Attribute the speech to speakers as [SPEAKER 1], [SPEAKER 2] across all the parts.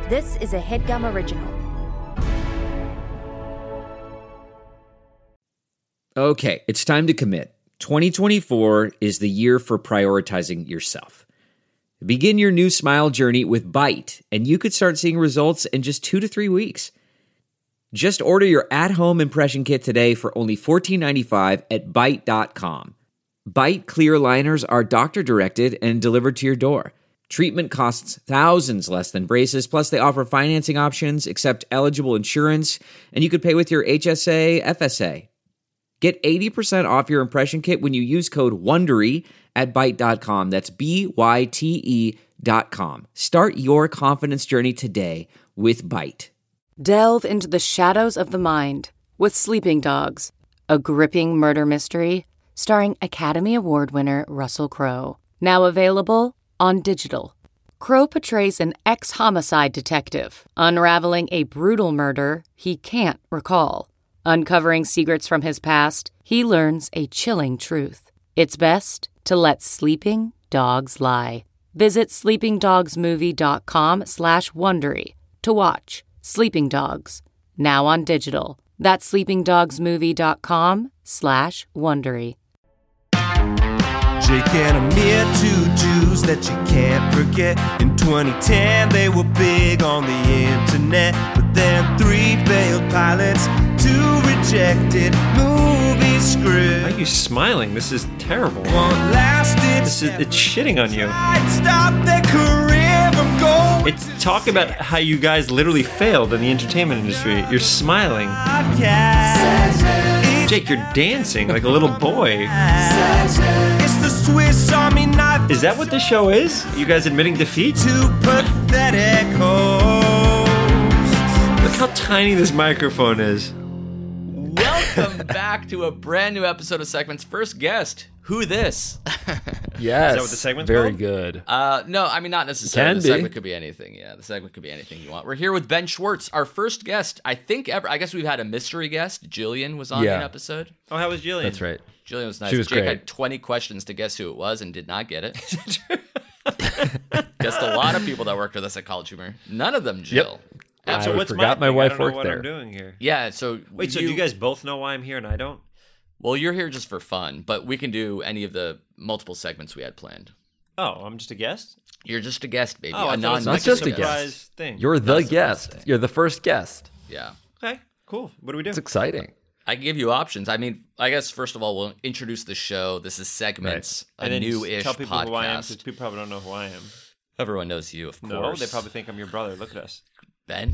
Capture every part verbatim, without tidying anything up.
[SPEAKER 1] This is a HeadGum original.
[SPEAKER 2] Okay, it's time to commit. twenty twenty-four is the year for prioritizing yourself. Begin your new smile journey with Byte, and you could start seeing results in just two to three weeks. Just order your at-home impression kit today for only fourteen ninety-five at byte dot com. Byte clear liners are doctor-directed and delivered to your door. Treatment costs thousands less than braces, plus they offer financing options, accept eligible insurance, and you could pay with your H S A, F S A. Get eighty percent off your impression kit when you use code WONDERY at byte dot com. That's B Y T E dot com. Start your confidence journey today with Byte.
[SPEAKER 3] Delve into the shadows of the mind with Sleeping Dogs, a gripping murder mystery starring Academy Award winner Russell Crowe. Now available on digital. Crowe portrays an ex-homicide detective unraveling a brutal murder he can't recall. Uncovering secrets from his past, he learns a chilling truth. It's best to let sleeping dogs lie. Visit sleepingdogsmovie.com slash Wondery to watch Sleeping Dogs, now on digital. That's sleepingdogsmovie.com slash Wondery.
[SPEAKER 4] Jake and Amir, two Jews that you can't forget. In twenty ten, they were big on the internet. But then three failed pilots, two rejected movie scripts.
[SPEAKER 5] Why are you smiling? This is terrible.
[SPEAKER 4] One lasted.
[SPEAKER 5] This is, it's shitting on you.
[SPEAKER 4] Stop their career from going.
[SPEAKER 5] It's talk about how you guys literally failed in the entertainment industry. You're smiling. Jake, you're dancing like a little boy.
[SPEAKER 4] It's the Swiss Army knife.
[SPEAKER 5] Is that what this show is? You guys admitting defeat?
[SPEAKER 4] Two pathetic hosts.
[SPEAKER 5] Look how tiny this microphone is.
[SPEAKER 6] Welcome back to a brand new episode of Segment's first guest. Who this?
[SPEAKER 7] Yes.
[SPEAKER 5] Is that what the segment's
[SPEAKER 7] very
[SPEAKER 5] called?
[SPEAKER 7] good.
[SPEAKER 6] Uh, no, I mean, not necessarily.
[SPEAKER 7] Can
[SPEAKER 6] The
[SPEAKER 7] be.
[SPEAKER 6] segment could be anything. Yeah, the segment could be anything you want. We're here with Ben Schwartz, our first guest. I think ever. I guess we've had a mystery guest. Jillian was on
[SPEAKER 7] Yeah.
[SPEAKER 6] an episode.
[SPEAKER 5] Oh, how was Jillian?
[SPEAKER 7] That's right.
[SPEAKER 6] Jillian was nice.
[SPEAKER 7] She was
[SPEAKER 6] Jake
[SPEAKER 7] great.
[SPEAKER 6] had twenty questions to guess who it was and did not get it. Guessed a lot of people that worked with us at College Humor. None of them, Jill.
[SPEAKER 7] I
[SPEAKER 5] So what's
[SPEAKER 7] forgot
[SPEAKER 5] my,
[SPEAKER 7] my
[SPEAKER 5] thing?
[SPEAKER 7] wife
[SPEAKER 5] I don't know
[SPEAKER 7] worked
[SPEAKER 5] what
[SPEAKER 7] there.
[SPEAKER 5] I'm doing here.
[SPEAKER 6] Yeah, so
[SPEAKER 5] Wait, so do you guys both know why I'm here and I don't?
[SPEAKER 6] Well, you're here just for fun, but we can do any of the multiple segments we had planned.
[SPEAKER 5] Oh, I'm just a guest?
[SPEAKER 6] You're just a guest, baby.
[SPEAKER 5] Oh, I
[SPEAKER 6] a
[SPEAKER 5] thought it was
[SPEAKER 7] Not
[SPEAKER 5] like
[SPEAKER 7] just
[SPEAKER 5] a
[SPEAKER 7] a guest.
[SPEAKER 5] surprise thing.
[SPEAKER 7] You're the
[SPEAKER 6] That's the
[SPEAKER 7] guest.
[SPEAKER 6] best thing.
[SPEAKER 7] You're the first guest.
[SPEAKER 6] Yeah.
[SPEAKER 5] Okay, cool. What do we do?
[SPEAKER 7] It's exciting.
[SPEAKER 6] I can give you options. I mean, I guess first of all, we'll introduce the show. This is Segments,
[SPEAKER 5] and
[SPEAKER 6] a
[SPEAKER 5] then
[SPEAKER 6] new-ish
[SPEAKER 5] tell people who I am, because
[SPEAKER 6] podcast.
[SPEAKER 5] people probably don't know who I am.
[SPEAKER 6] Everyone knows you, of
[SPEAKER 5] No,
[SPEAKER 6] course.
[SPEAKER 5] they probably think I'm your brother. Look at us.
[SPEAKER 6] Ben.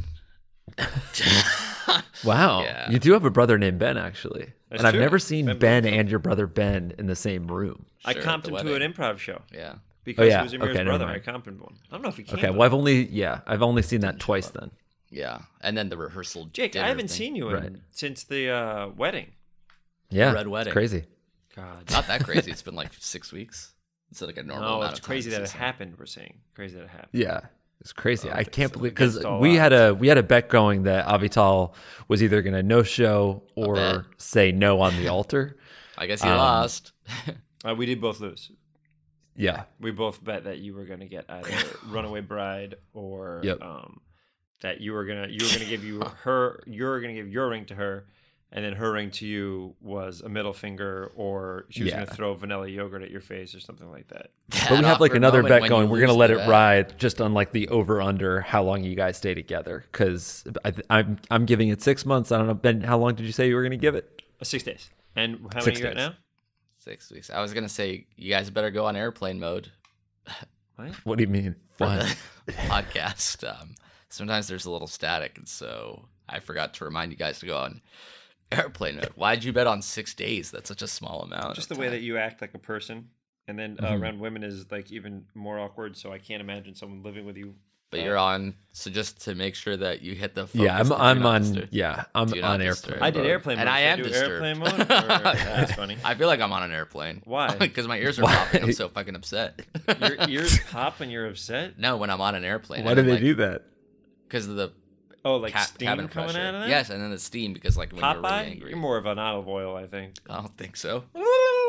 [SPEAKER 7] Wow.
[SPEAKER 6] Yeah.
[SPEAKER 7] You do have a brother named Ben, actually.
[SPEAKER 5] That's
[SPEAKER 7] and I've
[SPEAKER 5] true.
[SPEAKER 7] never seen
[SPEAKER 5] Ben
[SPEAKER 7] Ben,
[SPEAKER 5] Blumenthal.
[SPEAKER 7] and your brother Ben in the same room.
[SPEAKER 5] I
[SPEAKER 6] Sure,
[SPEAKER 5] comped
[SPEAKER 6] at
[SPEAKER 5] him
[SPEAKER 6] the
[SPEAKER 5] to an
[SPEAKER 6] wedding.
[SPEAKER 5] improv show
[SPEAKER 6] Yeah.
[SPEAKER 5] because
[SPEAKER 7] yeah.
[SPEAKER 5] he was Amir's
[SPEAKER 7] Okay, never
[SPEAKER 5] brother. I
[SPEAKER 7] mind.
[SPEAKER 5] comped him one. I don't know if he came.
[SPEAKER 7] Okay, well, I've only, yeah, I've only seen that twice then.
[SPEAKER 6] Yeah. And then the rehearsal.
[SPEAKER 5] Jake,
[SPEAKER 6] dinner
[SPEAKER 5] I haven't
[SPEAKER 6] thing.
[SPEAKER 5] seen you in,
[SPEAKER 7] Right.
[SPEAKER 5] since the uh, wedding.
[SPEAKER 7] Yeah.
[SPEAKER 6] Red Wedding.
[SPEAKER 7] It's crazy.
[SPEAKER 5] God.
[SPEAKER 6] Not that crazy. It's been like six weeks. It's like a normal
[SPEAKER 5] No,
[SPEAKER 6] amount
[SPEAKER 5] it's
[SPEAKER 6] of time
[SPEAKER 5] crazy
[SPEAKER 6] to
[SPEAKER 5] that it
[SPEAKER 6] see someone.
[SPEAKER 5] happened. We're saying crazy that it happened.
[SPEAKER 7] Yeah. It's crazy.
[SPEAKER 5] I don't
[SPEAKER 7] I
[SPEAKER 5] think
[SPEAKER 7] can't
[SPEAKER 5] so.
[SPEAKER 7] believe because
[SPEAKER 5] Against all
[SPEAKER 7] we had
[SPEAKER 5] odds.
[SPEAKER 7] a we had a bet going that Avital was either going to no show
[SPEAKER 6] bet.
[SPEAKER 7] or say no on the altar.
[SPEAKER 6] I guess he
[SPEAKER 7] Um,
[SPEAKER 6] lost.
[SPEAKER 5] Uh, we did both lose.
[SPEAKER 7] Yeah.
[SPEAKER 5] We both bet that you were going to get either Runaway Bride or
[SPEAKER 7] Yep.
[SPEAKER 5] um, that you were gonna you were gonna give you her you were gonna give your ring to her, and then her ring to you was a middle finger, or she was
[SPEAKER 7] Yeah.
[SPEAKER 5] gonna throw vanilla yogurt at your face or something like that.
[SPEAKER 7] But we
[SPEAKER 6] That
[SPEAKER 7] have like
[SPEAKER 6] awkward
[SPEAKER 7] another
[SPEAKER 6] moment
[SPEAKER 7] bet
[SPEAKER 6] when
[SPEAKER 7] going.
[SPEAKER 6] you
[SPEAKER 7] We're gonna
[SPEAKER 6] lose
[SPEAKER 7] let
[SPEAKER 6] the
[SPEAKER 7] it
[SPEAKER 6] bet.
[SPEAKER 7] ride just on like the over under how long you guys stay together. Because I'm I'm giving it six months. I don't know, Ben. How long did you say you were gonna give it?
[SPEAKER 5] Uh, six days. And how
[SPEAKER 7] Six
[SPEAKER 5] many you got
[SPEAKER 7] days.
[SPEAKER 5] now?
[SPEAKER 6] Six weeks. I was gonna say you guys better go on airplane mode
[SPEAKER 5] What?
[SPEAKER 7] What do you mean?
[SPEAKER 6] for
[SPEAKER 7] What?
[SPEAKER 6] the podcast. Um, sometimes there's a little static, and so I forgot to remind you guys to go on airplane mode. Why'd you bet on six days? That's such a small amount.
[SPEAKER 5] Just
[SPEAKER 6] of
[SPEAKER 5] the way
[SPEAKER 6] time.
[SPEAKER 5] that you act like a person, and then uh,
[SPEAKER 7] Mhm.
[SPEAKER 5] around women is like even more awkward. So I can't imagine someone living with you.
[SPEAKER 6] But
[SPEAKER 5] uh,
[SPEAKER 6] you're on. So just to make sure that you hit the. Focus
[SPEAKER 7] Yeah, I'm
[SPEAKER 6] that do
[SPEAKER 7] I'm
[SPEAKER 6] not
[SPEAKER 7] on.
[SPEAKER 6] disturb.
[SPEAKER 7] Yeah, I'm
[SPEAKER 6] Do not
[SPEAKER 7] on
[SPEAKER 6] disturb.
[SPEAKER 7] airplane.
[SPEAKER 5] I did
[SPEAKER 7] mode.
[SPEAKER 5] airplane
[SPEAKER 6] And
[SPEAKER 5] mode.
[SPEAKER 6] I
[SPEAKER 5] Should
[SPEAKER 6] am
[SPEAKER 5] do
[SPEAKER 6] disturbed.
[SPEAKER 5] airplane mode. Or, that's funny.
[SPEAKER 6] I feel like I'm on an airplane.
[SPEAKER 5] Why?
[SPEAKER 6] Because my ears are
[SPEAKER 7] Why?
[SPEAKER 6] popping. I'm so fucking upset.
[SPEAKER 5] Your ears pop when you're upset.
[SPEAKER 6] No, when I'm on an airplane.
[SPEAKER 7] Why do they do that?
[SPEAKER 6] Because of the
[SPEAKER 5] Oh, like
[SPEAKER 6] ca-
[SPEAKER 5] steam
[SPEAKER 6] cabin
[SPEAKER 5] coming
[SPEAKER 6] pressure.
[SPEAKER 5] out of that.
[SPEAKER 6] Yes, and then the steam because like when you're really
[SPEAKER 5] Popeye.
[SPEAKER 6] angry.
[SPEAKER 5] You're more of an olive oil, I think.
[SPEAKER 6] I don't think so.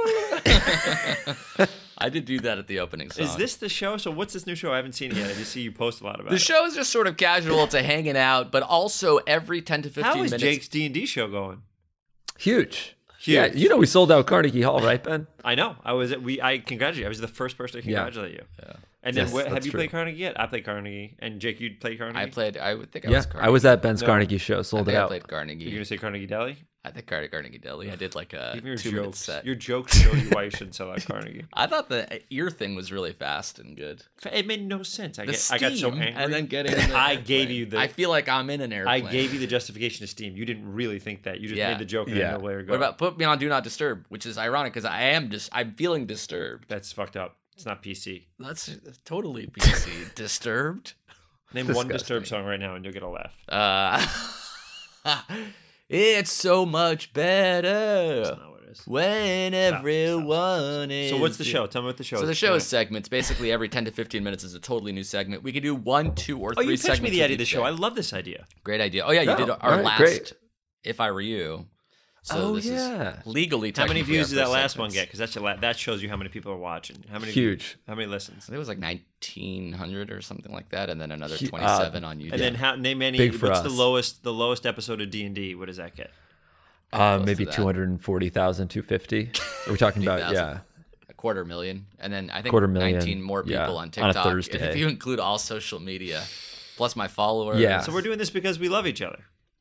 [SPEAKER 6] I did do that at the opening song.
[SPEAKER 5] Is this the show? So what's this new show? I haven't seen it yet. I just see you post a lot about
[SPEAKER 6] The
[SPEAKER 5] it.
[SPEAKER 6] show is just sort of casual to hanging out, but also every ten to fifteen
[SPEAKER 5] How is
[SPEAKER 6] minutes.
[SPEAKER 5] Jake's D and D show going?
[SPEAKER 7] Huge.
[SPEAKER 5] Huge.
[SPEAKER 7] Yeah, you know we sold out Carnegie Hall, right, Ben?
[SPEAKER 5] I know. I was. We. I congratulate you. I was the first person to
[SPEAKER 7] Yeah.
[SPEAKER 5] congratulate you.
[SPEAKER 6] Yeah.
[SPEAKER 5] And then
[SPEAKER 7] Yes,
[SPEAKER 5] what, have
[SPEAKER 7] that's
[SPEAKER 5] you
[SPEAKER 7] true.
[SPEAKER 5] played Carnegie yet? I played Carnegie. And Jake, you played Carnegie?
[SPEAKER 6] I played. I would think I
[SPEAKER 7] Yeah,
[SPEAKER 6] was. Carnegie.
[SPEAKER 7] I was at Ben's
[SPEAKER 5] No.
[SPEAKER 7] Carnegie show,
[SPEAKER 6] I
[SPEAKER 7] sold
[SPEAKER 6] think
[SPEAKER 7] it
[SPEAKER 6] I
[SPEAKER 7] out.
[SPEAKER 6] played Carnegie.
[SPEAKER 5] You're gonna say Carnegie Deli?
[SPEAKER 6] I think Carnegie, Carnegie Deli. I did like a
[SPEAKER 5] Even your
[SPEAKER 6] two minute
[SPEAKER 5] jokes.
[SPEAKER 6] set.
[SPEAKER 5] Your jokes show you why you shouldn't sell out Carnegie.
[SPEAKER 6] I thought the ear thing was really fast and good.
[SPEAKER 5] It made no sense. I,
[SPEAKER 6] The
[SPEAKER 5] get,
[SPEAKER 6] steam,
[SPEAKER 5] I got so angry.
[SPEAKER 6] and then getting. In the
[SPEAKER 5] I
[SPEAKER 6] airplane.
[SPEAKER 5] gave you the.
[SPEAKER 6] I feel like I'm in an
[SPEAKER 5] I
[SPEAKER 6] airplane.
[SPEAKER 5] gave you the justification to Steam. You didn't really think that. You just
[SPEAKER 6] Yeah.
[SPEAKER 5] made the joke and
[SPEAKER 7] Yeah.
[SPEAKER 5] then let it go.
[SPEAKER 6] What about put me on Do Not Disturb, which is ironic because I am just I'm feeling disturbed.
[SPEAKER 5] That's fucked up. It's not P C.
[SPEAKER 6] That's totally P C. Disturbed.
[SPEAKER 5] Name one
[SPEAKER 7] Disgusting.
[SPEAKER 5] Disturbed song right now and you'll get a laugh.
[SPEAKER 6] Uh, it's so much better
[SPEAKER 5] That's not what it is.
[SPEAKER 6] when
[SPEAKER 5] Stop, stop,
[SPEAKER 6] everyone is.
[SPEAKER 5] So what's the show? Tell me what the show
[SPEAKER 6] So
[SPEAKER 5] is.
[SPEAKER 6] the show is
[SPEAKER 5] Yeah.
[SPEAKER 6] segments. Basically, every ten to fifteen minutes is a totally new segment. We could do one, two, or
[SPEAKER 5] Oh,
[SPEAKER 6] three
[SPEAKER 5] you pitched
[SPEAKER 6] segments.
[SPEAKER 5] me the
[SPEAKER 6] with
[SPEAKER 5] idea of the
[SPEAKER 6] each
[SPEAKER 5] show.
[SPEAKER 6] day.
[SPEAKER 5] I love this idea.
[SPEAKER 6] Great idea. Oh yeah, you
[SPEAKER 7] Oh,
[SPEAKER 6] did our
[SPEAKER 7] all right,
[SPEAKER 6] last.
[SPEAKER 7] great.
[SPEAKER 6] If I Were You. So
[SPEAKER 7] Oh,
[SPEAKER 6] this
[SPEAKER 7] yeah.
[SPEAKER 6] is legally.
[SPEAKER 5] How many
[SPEAKER 6] technically
[SPEAKER 5] views
[SPEAKER 6] our
[SPEAKER 5] did that
[SPEAKER 6] first
[SPEAKER 5] last one
[SPEAKER 6] segments.
[SPEAKER 5] get? Because that's your la- that shows you how many people are watching. How many?
[SPEAKER 7] Huge.
[SPEAKER 5] How many listens?
[SPEAKER 6] I think it was like nineteen hundred or something like that, and then another
[SPEAKER 7] Hu-
[SPEAKER 6] twenty-seven on YouTube.
[SPEAKER 5] And then how? Name any.
[SPEAKER 7] Big for
[SPEAKER 5] what's the
[SPEAKER 7] us.
[SPEAKER 5] lowest? The lowest episode of D and D. What does that get?
[SPEAKER 7] Uh,
[SPEAKER 6] close
[SPEAKER 7] maybe
[SPEAKER 6] to that.
[SPEAKER 7] two hundred forty thousand, two hundred fifty. Are we talking about,
[SPEAKER 6] fifty thousand.
[SPEAKER 7] yeah.
[SPEAKER 6] a quarter million, and then I think
[SPEAKER 7] Quarter million,
[SPEAKER 6] nineteen more people
[SPEAKER 7] yeah,
[SPEAKER 6] on
[SPEAKER 7] on a
[SPEAKER 6] TikTok.
[SPEAKER 7] Thursday.
[SPEAKER 6] If you include all social media, plus my followers.
[SPEAKER 7] Yeah.
[SPEAKER 5] So we're doing this because we love each other.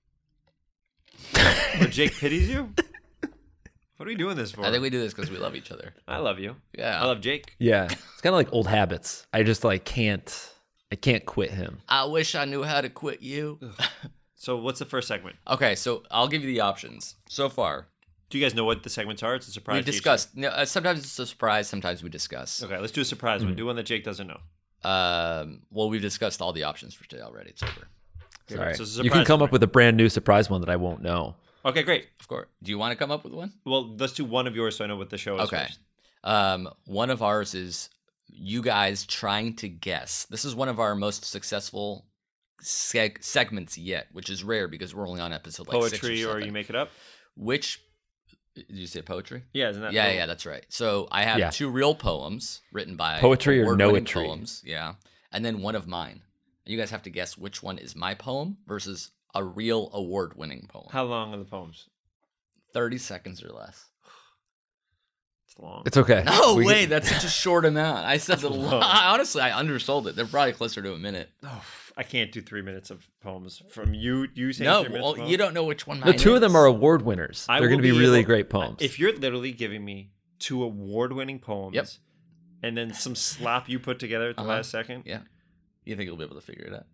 [SPEAKER 5] Or Jake pities you. What are we doing this for?
[SPEAKER 6] I think we do this because we love each other.
[SPEAKER 5] I love you.
[SPEAKER 6] Yeah.
[SPEAKER 5] I love Jake.
[SPEAKER 7] Yeah. It's kind of like old habits. I just like can't, I can't quit him.
[SPEAKER 6] I wish I knew how to quit you.
[SPEAKER 5] So what's the first segment?
[SPEAKER 6] Okay, so I'll give you the options. So far,
[SPEAKER 5] Do you guys know what the segments are? It's a surprise.
[SPEAKER 6] we've
[SPEAKER 5] to each
[SPEAKER 6] discussed. No, uh, sometimes it's a surprise. Sometimes we discuss.
[SPEAKER 5] other. Okay, let's do a surprise
[SPEAKER 6] Hmm.
[SPEAKER 5] one. Do one that Jake doesn't know.
[SPEAKER 6] Um, well, we've discussed all the options for today already. It's over.
[SPEAKER 5] Okay,
[SPEAKER 7] Sorry.
[SPEAKER 5] so it's a
[SPEAKER 7] You can
[SPEAKER 5] surprise
[SPEAKER 7] come
[SPEAKER 5] one.
[SPEAKER 7] up with a brand new surprise one that I won't know.
[SPEAKER 5] Okay, great.
[SPEAKER 6] Of course. Do you want to come up with one?
[SPEAKER 5] Well, let's do one of yours so I know what the show is.
[SPEAKER 6] Okay.
[SPEAKER 5] first.
[SPEAKER 6] Um, one of ours is you guys trying to guess. This is one of our most successful seg- segments yet, which is rare because we're only on episode like six
[SPEAKER 5] Poetry
[SPEAKER 6] or,
[SPEAKER 5] or
[SPEAKER 6] something.
[SPEAKER 5] you make it up.
[SPEAKER 6] Which did you say poetry?
[SPEAKER 5] Yeah, isn't that?
[SPEAKER 6] Yeah,
[SPEAKER 5] the-
[SPEAKER 6] yeah, that's right. So I have
[SPEAKER 7] Yeah.
[SPEAKER 6] two real poems written by
[SPEAKER 7] Poetry or
[SPEAKER 6] award-winning
[SPEAKER 7] noetry?
[SPEAKER 6] poems, yeah, and then one of mine. And you guys have to guess which one is my poem versus a real award-winning poem.
[SPEAKER 5] How long are the poems?
[SPEAKER 6] Thirty seconds or less.
[SPEAKER 5] It's long.
[SPEAKER 7] It's okay.
[SPEAKER 6] No
[SPEAKER 7] We
[SPEAKER 6] way,
[SPEAKER 7] can-
[SPEAKER 6] that's such a short amount. I said the
[SPEAKER 5] long.
[SPEAKER 6] honestly, I undersold it. They're probably closer to a minute.
[SPEAKER 5] Oh, I can't do three minutes of poems from you. You saying
[SPEAKER 6] No,
[SPEAKER 5] three minutes
[SPEAKER 6] well,
[SPEAKER 5] of poems?
[SPEAKER 6] you don't know which one.
[SPEAKER 7] The
[SPEAKER 6] Mine
[SPEAKER 7] two of them
[SPEAKER 6] is.
[SPEAKER 7] are award winners.
[SPEAKER 5] I
[SPEAKER 7] They're going
[SPEAKER 5] will
[SPEAKER 7] to be,
[SPEAKER 5] be
[SPEAKER 7] really
[SPEAKER 5] able-
[SPEAKER 7] great poems.
[SPEAKER 5] If you're literally giving me two award-winning poems,
[SPEAKER 6] Yep.
[SPEAKER 5] and then some slop you put together at the
[SPEAKER 6] Uh-huh.
[SPEAKER 5] last second,
[SPEAKER 6] Yeah, you think you'll be able to figure it out?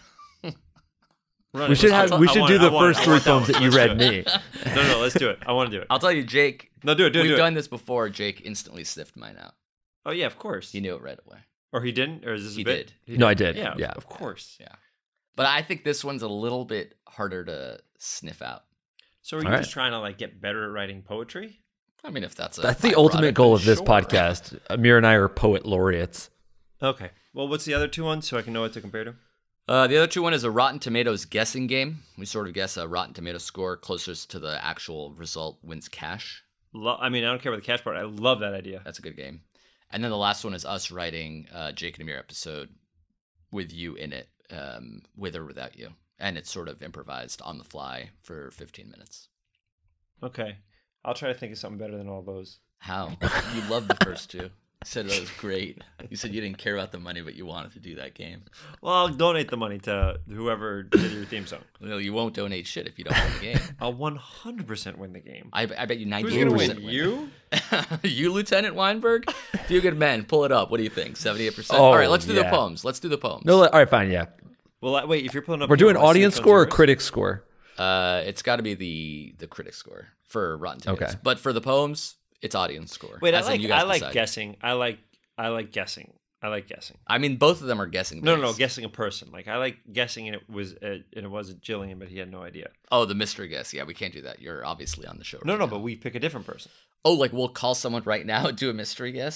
[SPEAKER 5] run
[SPEAKER 7] we
[SPEAKER 5] it.
[SPEAKER 7] should
[SPEAKER 5] Let's
[SPEAKER 7] have.
[SPEAKER 5] do it.
[SPEAKER 7] We
[SPEAKER 5] I
[SPEAKER 7] should
[SPEAKER 5] want
[SPEAKER 7] do
[SPEAKER 5] it.
[SPEAKER 7] the
[SPEAKER 5] I want it.
[SPEAKER 7] first
[SPEAKER 5] I
[SPEAKER 7] three
[SPEAKER 5] want that
[SPEAKER 7] poems
[SPEAKER 5] one.
[SPEAKER 7] that you
[SPEAKER 5] Let's
[SPEAKER 7] read
[SPEAKER 5] do
[SPEAKER 7] me.
[SPEAKER 5] it. No, no, let's do it. I want to do it.
[SPEAKER 6] I'll tell you, Jake.
[SPEAKER 5] No, do it. Do it.
[SPEAKER 6] We've
[SPEAKER 5] do it.
[SPEAKER 6] done this before. Jake instantly sniffed mine out.
[SPEAKER 5] Oh yeah, of course.
[SPEAKER 6] He knew it right away.
[SPEAKER 5] Or he didn't, or is this a
[SPEAKER 6] He
[SPEAKER 5] bit?
[SPEAKER 6] did. He
[SPEAKER 7] No,
[SPEAKER 6] did.
[SPEAKER 7] I did.
[SPEAKER 5] Yeah,
[SPEAKER 7] Yeah.
[SPEAKER 5] of course.
[SPEAKER 6] Yeah. But I think this one's a little bit harder to sniff out.
[SPEAKER 5] So are you
[SPEAKER 7] All
[SPEAKER 5] just
[SPEAKER 7] right.
[SPEAKER 5] trying to like get better at writing poetry?
[SPEAKER 6] I mean, if that's a
[SPEAKER 7] That's the
[SPEAKER 6] byproduct,
[SPEAKER 7] ultimate goal
[SPEAKER 6] then
[SPEAKER 7] of this
[SPEAKER 6] sure.
[SPEAKER 7] podcast. Amir and I are poet laureates.
[SPEAKER 5] Okay. Well, what's the other two ones so I can know what to compare to?
[SPEAKER 6] Uh, the other two one is a Rotten Tomatoes guessing game. We sort of guess a Rotten Tomato score closest to the actual result wins cash.
[SPEAKER 5] Lo- I mean, I don't care about the cash part. I love that idea.
[SPEAKER 6] That's a good game. And then the last one is us writing a Jake and Amir episode with you in it, um, with or without you. And it's sort of improvised on the fly for fifteen minutes.
[SPEAKER 5] Okay. I'll try to think of something better than all those.
[SPEAKER 6] How? You loved the first two. You said it was great. You said you didn't care about the money, but you wanted to do that game.
[SPEAKER 5] Well, I'll donate the money to whoever did your theme song.
[SPEAKER 6] Well, you won't donate shit if you don't win the game.
[SPEAKER 5] I'll one hundred percent win the game.
[SPEAKER 6] I, I bet you ninety
[SPEAKER 5] Who's going to
[SPEAKER 6] percent
[SPEAKER 5] win? You?
[SPEAKER 6] you, Lieutenant Weinberg? Few good men. Pull it up. What do you think? seventy-eight percent?
[SPEAKER 7] Oh,
[SPEAKER 6] All right, let's do the
[SPEAKER 7] yeah.
[SPEAKER 6] poems. Let's do the poems.
[SPEAKER 7] No, all right, fine, yeah.
[SPEAKER 5] Well, I- wait, if you're pulling up...
[SPEAKER 7] We're doing
[SPEAKER 5] your-
[SPEAKER 7] audience
[SPEAKER 5] I'll see
[SPEAKER 7] score or
[SPEAKER 5] which one's
[SPEAKER 7] critic score?
[SPEAKER 6] Uh, it's got to be the the critic score for Rotten Tomatoes.
[SPEAKER 7] Okay.
[SPEAKER 6] But for the poems, it's audience score.
[SPEAKER 5] yours. Wait, I
[SPEAKER 6] As in
[SPEAKER 5] like,
[SPEAKER 6] you guys
[SPEAKER 5] I like
[SPEAKER 6] decide.
[SPEAKER 5] guessing. I like I like guessing. I like guessing.
[SPEAKER 6] I mean, both of them are guessing.
[SPEAKER 5] No, no, no,
[SPEAKER 6] based.
[SPEAKER 5] guessing a person. Like, I like guessing and it was uh, and it was Jillian, but he had no idea.
[SPEAKER 6] Oh, the mystery guess. Yeah, we can't do that. You're obviously on the show.
[SPEAKER 5] No,
[SPEAKER 6] right
[SPEAKER 5] no,
[SPEAKER 6] now.
[SPEAKER 5] but we pick a different person.
[SPEAKER 6] Oh, like we'll call someone right now and do a mystery guest.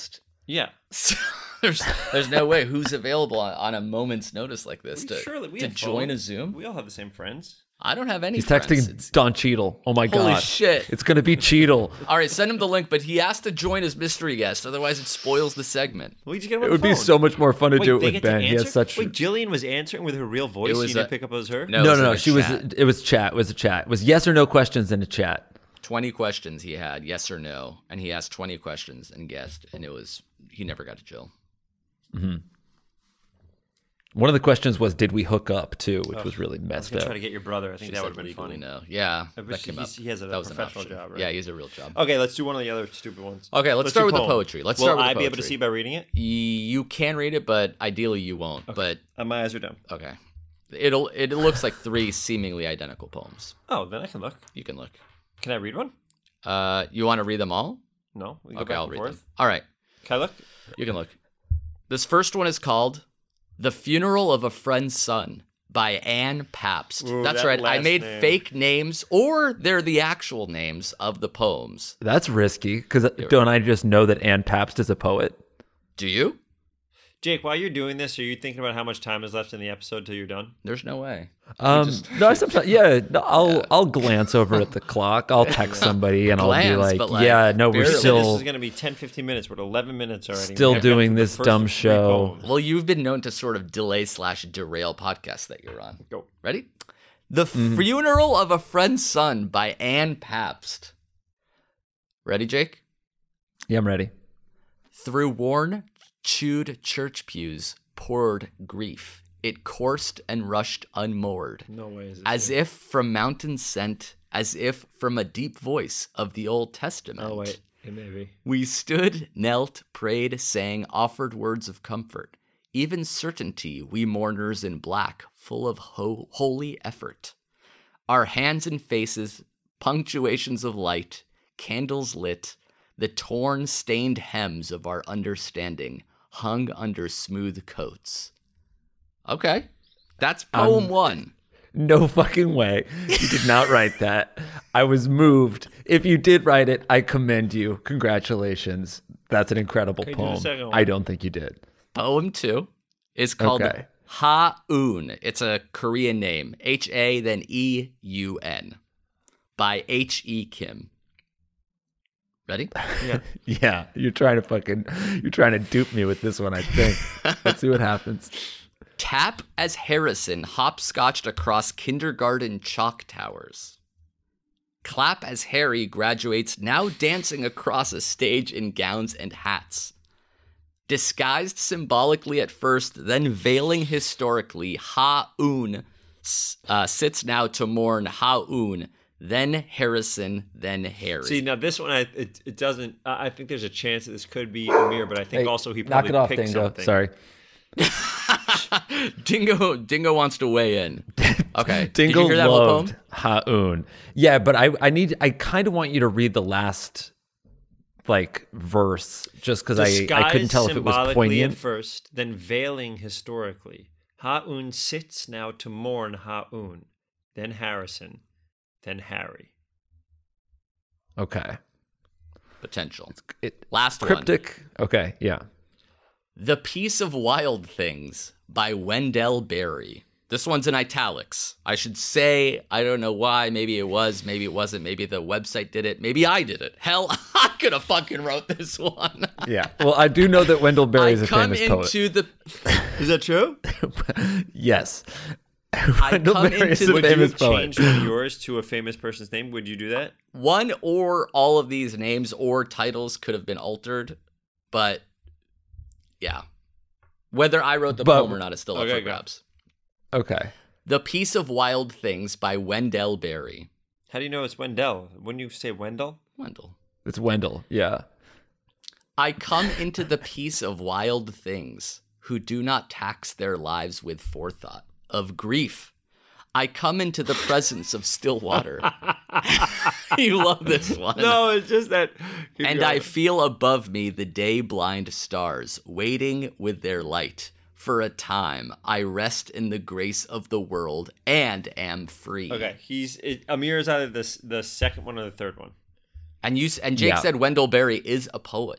[SPEAKER 5] Yeah.
[SPEAKER 6] So there's there's no way who's available on, on a moment's notice like this
[SPEAKER 5] We-
[SPEAKER 6] to,
[SPEAKER 5] surely we
[SPEAKER 6] to
[SPEAKER 5] have
[SPEAKER 6] join a
[SPEAKER 5] phones.
[SPEAKER 6] Zoom.
[SPEAKER 5] We all have the same friends.
[SPEAKER 6] I don't have any
[SPEAKER 7] He's
[SPEAKER 6] friends.
[SPEAKER 7] texting
[SPEAKER 6] It's-
[SPEAKER 7] Don Cheadle. Oh my
[SPEAKER 6] Holy
[SPEAKER 7] god.
[SPEAKER 6] shit.
[SPEAKER 7] It's gonna be Cheadle.
[SPEAKER 6] All right, send him the link, but he has to join as mystery guest, otherwise it spoils the segment.
[SPEAKER 5] We just get him on
[SPEAKER 7] It
[SPEAKER 5] the
[SPEAKER 7] would be
[SPEAKER 5] phone.
[SPEAKER 7] so much more fun to
[SPEAKER 5] Wait,
[SPEAKER 7] do it
[SPEAKER 5] they
[SPEAKER 7] with
[SPEAKER 5] get to
[SPEAKER 7] Ben. He has
[SPEAKER 5] answer?
[SPEAKER 7] such
[SPEAKER 5] Wait, Jillian was answering with her real voice.
[SPEAKER 6] It
[SPEAKER 5] so
[SPEAKER 6] was
[SPEAKER 5] you didn't
[SPEAKER 6] a-
[SPEAKER 5] pick up as her.
[SPEAKER 6] No,
[SPEAKER 7] No,
[SPEAKER 6] it was
[SPEAKER 7] no,
[SPEAKER 6] in
[SPEAKER 7] no.
[SPEAKER 6] a
[SPEAKER 7] She was
[SPEAKER 6] chat.
[SPEAKER 7] it was chat. It was a chat. It was yes or no questions in a chat.
[SPEAKER 6] twenty questions he had, yes or no, and he asked twenty questions and guessed, and it was he never got to Jill.
[SPEAKER 7] One of the questions was, "Did we hook up too?" Which was really
[SPEAKER 5] I was
[SPEAKER 7] messed
[SPEAKER 5] gonna
[SPEAKER 7] up.
[SPEAKER 5] try to get your brother. I think
[SPEAKER 6] She
[SPEAKER 5] that
[SPEAKER 6] said
[SPEAKER 5] would have been
[SPEAKER 6] legally
[SPEAKER 5] funny.
[SPEAKER 6] no. Yeah,
[SPEAKER 5] I
[SPEAKER 6] that
[SPEAKER 5] wish
[SPEAKER 6] came
[SPEAKER 5] he's-
[SPEAKER 6] up.
[SPEAKER 5] he has a
[SPEAKER 6] that was an
[SPEAKER 5] professional
[SPEAKER 6] option.
[SPEAKER 5] job, right?
[SPEAKER 6] Yeah, he's a real job.
[SPEAKER 5] Okay, let's do one of the other stupid ones.
[SPEAKER 6] Okay, let's
[SPEAKER 5] do
[SPEAKER 6] start with the
[SPEAKER 5] poem.
[SPEAKER 6] poetry. Let's
[SPEAKER 5] Will
[SPEAKER 6] start with the
[SPEAKER 5] I be able to
[SPEAKER 6] poetry.
[SPEAKER 5] see by reading it?
[SPEAKER 6] You can read it, but ideally you won't. But
[SPEAKER 5] Uh, my eyes are done.
[SPEAKER 6] okay, it'll it looks like three seemingly identical poems.
[SPEAKER 5] Oh, then I can look.
[SPEAKER 6] You can look.
[SPEAKER 5] Can I read one?
[SPEAKER 6] Uh, you want to read them all?
[SPEAKER 5] No. We can go
[SPEAKER 6] Okay,
[SPEAKER 5] back
[SPEAKER 6] I'll
[SPEAKER 5] and
[SPEAKER 6] read
[SPEAKER 5] forth.
[SPEAKER 6] them. All right,
[SPEAKER 5] Can I look?
[SPEAKER 6] you can look. This first one is called "The Funeral of a Friend's Son" by Anne Pabst.
[SPEAKER 5] Ooh,
[SPEAKER 6] That's
[SPEAKER 5] that
[SPEAKER 6] right. I
[SPEAKER 5] last
[SPEAKER 6] made
[SPEAKER 5] name.
[SPEAKER 6] fake names, or they're the actual names of the poems.
[SPEAKER 7] That's risky because don't I just know that Ann Pabst is a poet?
[SPEAKER 6] Do you?
[SPEAKER 5] Jake, while you're doing this, are you thinking about how much time is left in the episode till you're done?
[SPEAKER 6] There's no way.
[SPEAKER 7] Um, no, I sometimes yeah. No, I'll I'll glance over at the clock. I'll text somebody and I'll
[SPEAKER 6] Glance,
[SPEAKER 7] be like,
[SPEAKER 6] but, like,
[SPEAKER 7] yeah, no, we're
[SPEAKER 6] barely.
[SPEAKER 5] This
[SPEAKER 7] still
[SPEAKER 5] is going to be ten, fifteen minutes. We're at eleven minutes already.
[SPEAKER 7] Still
[SPEAKER 5] We haven't
[SPEAKER 7] doing
[SPEAKER 5] gotten through
[SPEAKER 7] this
[SPEAKER 5] the first
[SPEAKER 7] dumb
[SPEAKER 5] three
[SPEAKER 7] show.
[SPEAKER 5] poems.
[SPEAKER 6] Well, you've been known to sort of delay slash derail podcasts that you're on.
[SPEAKER 5] Go.
[SPEAKER 6] Ready? The Funeral of a Friend's Son by Anne Pabst. Ready, Jake?
[SPEAKER 7] yeah, I'm ready.
[SPEAKER 6] Through worn, chewed church pews poured grief. It coursed and rushed unmoored.
[SPEAKER 5] No way is it
[SPEAKER 6] As
[SPEAKER 5] true.
[SPEAKER 6] if from mountains sent, as if from a deep voice of the Old Testament.
[SPEAKER 5] Oh, wait. It may be.
[SPEAKER 6] We stood, knelt, prayed, sang, offered words of comfort. Even certainty, we mourners in black, full of ho- holy effort. Our hands and faces, punctuations of light, candles lit, the torn, stained hems of our understanding hung under smooth coats. Okay, that's poem
[SPEAKER 7] Um,
[SPEAKER 6] one.
[SPEAKER 7] No fucking way. You did not write that. I was moved. If you did write it, I commend you. Congratulations. That's an incredible
[SPEAKER 5] Okay, do the
[SPEAKER 7] poem.
[SPEAKER 5] second one.
[SPEAKER 7] I don't think you did.
[SPEAKER 6] Poem two is called
[SPEAKER 7] Okay.
[SPEAKER 6] Ha-un. It's a Korean name. H A, then E U N. By H E Kim. Ready?
[SPEAKER 5] Yeah.
[SPEAKER 7] Yeah, you're trying to fucking, you're trying to dupe me with this one, I think. Let's see what happens.
[SPEAKER 6] Tap as Harrison hopscotched across kindergarten chalk towers. Clap as Harry graduates, now dancing across a stage in gowns and hats. Disguised symbolically at first, then veiling historically, Ha-un uh, sits now to mourn Ha-un, then Harrison, then Harry.
[SPEAKER 5] See, now this one, I it, it doesn't. I I think there's a chance that this could be Amir, but I think
[SPEAKER 7] Hey,
[SPEAKER 5] also he
[SPEAKER 7] knock
[SPEAKER 5] probably
[SPEAKER 7] it off,
[SPEAKER 5] picked
[SPEAKER 7] Dingo.
[SPEAKER 5] something.
[SPEAKER 7] Sorry.
[SPEAKER 6] Dingo Dingo wants to weigh in. Okay.
[SPEAKER 7] Dingle
[SPEAKER 6] Did you hear that whole
[SPEAKER 7] loved
[SPEAKER 6] poem?
[SPEAKER 7] Ha-un. Yeah, but I, I need, I kind of want you to read the last, like, verse, just because I, I couldn't
[SPEAKER 5] Disguised
[SPEAKER 7] tell if it was
[SPEAKER 5] symbolically
[SPEAKER 7] poignant.
[SPEAKER 5] at first, then veiling historically. Ha-un sits now to mourn Ha-un, then Harrison, then Harry.
[SPEAKER 7] Okay.
[SPEAKER 6] Potential.
[SPEAKER 7] It,
[SPEAKER 6] Last one.
[SPEAKER 7] cryptic. Okay, yeah.
[SPEAKER 6] The Piece of Wild Things by Wendell Berry. This one's in italics. I should say, I don't know why. Maybe it was, maybe it wasn't. Maybe the website did it. Maybe I did it. Hell, I could have fucking wrote this one.
[SPEAKER 7] Yeah. Well, I do know that Wendell Berry
[SPEAKER 6] I
[SPEAKER 7] is a
[SPEAKER 6] come
[SPEAKER 7] famous poet.
[SPEAKER 6] into the.
[SPEAKER 5] Is that true?
[SPEAKER 7] Yes.
[SPEAKER 6] I
[SPEAKER 7] Wendell
[SPEAKER 6] come
[SPEAKER 7] Berry is
[SPEAKER 6] into
[SPEAKER 7] a
[SPEAKER 5] Would you
[SPEAKER 7] famous
[SPEAKER 5] have
[SPEAKER 7] poet.
[SPEAKER 5] changed one of yours to a famous person's name? Would you do that?
[SPEAKER 6] One or all of these names or titles could have been altered, but yeah. Whether I wrote the
[SPEAKER 7] But-
[SPEAKER 6] poem or not is still up
[SPEAKER 5] Okay,
[SPEAKER 6] for
[SPEAKER 5] go.
[SPEAKER 6] grabs.
[SPEAKER 7] Okay.
[SPEAKER 6] The Piece of Wild Things by Wendell Berry.
[SPEAKER 5] How do you know it's Wendell? Wouldn't you say Wendell?
[SPEAKER 6] Wendell.
[SPEAKER 7] It's Wendell. Yeah.
[SPEAKER 6] I come into the peace of wild things who do not tax their lives with forethought of grief. I come into the presence of still water. You love this one.
[SPEAKER 5] No, it's just that.
[SPEAKER 6] And I feel above me the day-blind stars waiting with their light. For a time, I rest in the grace of the world and am free.
[SPEAKER 5] Okay, he's it, Amir is either the the second one or the third one.
[SPEAKER 6] And you s- and Jake
[SPEAKER 7] Yeah.
[SPEAKER 6] said Wendell Berry is a poet.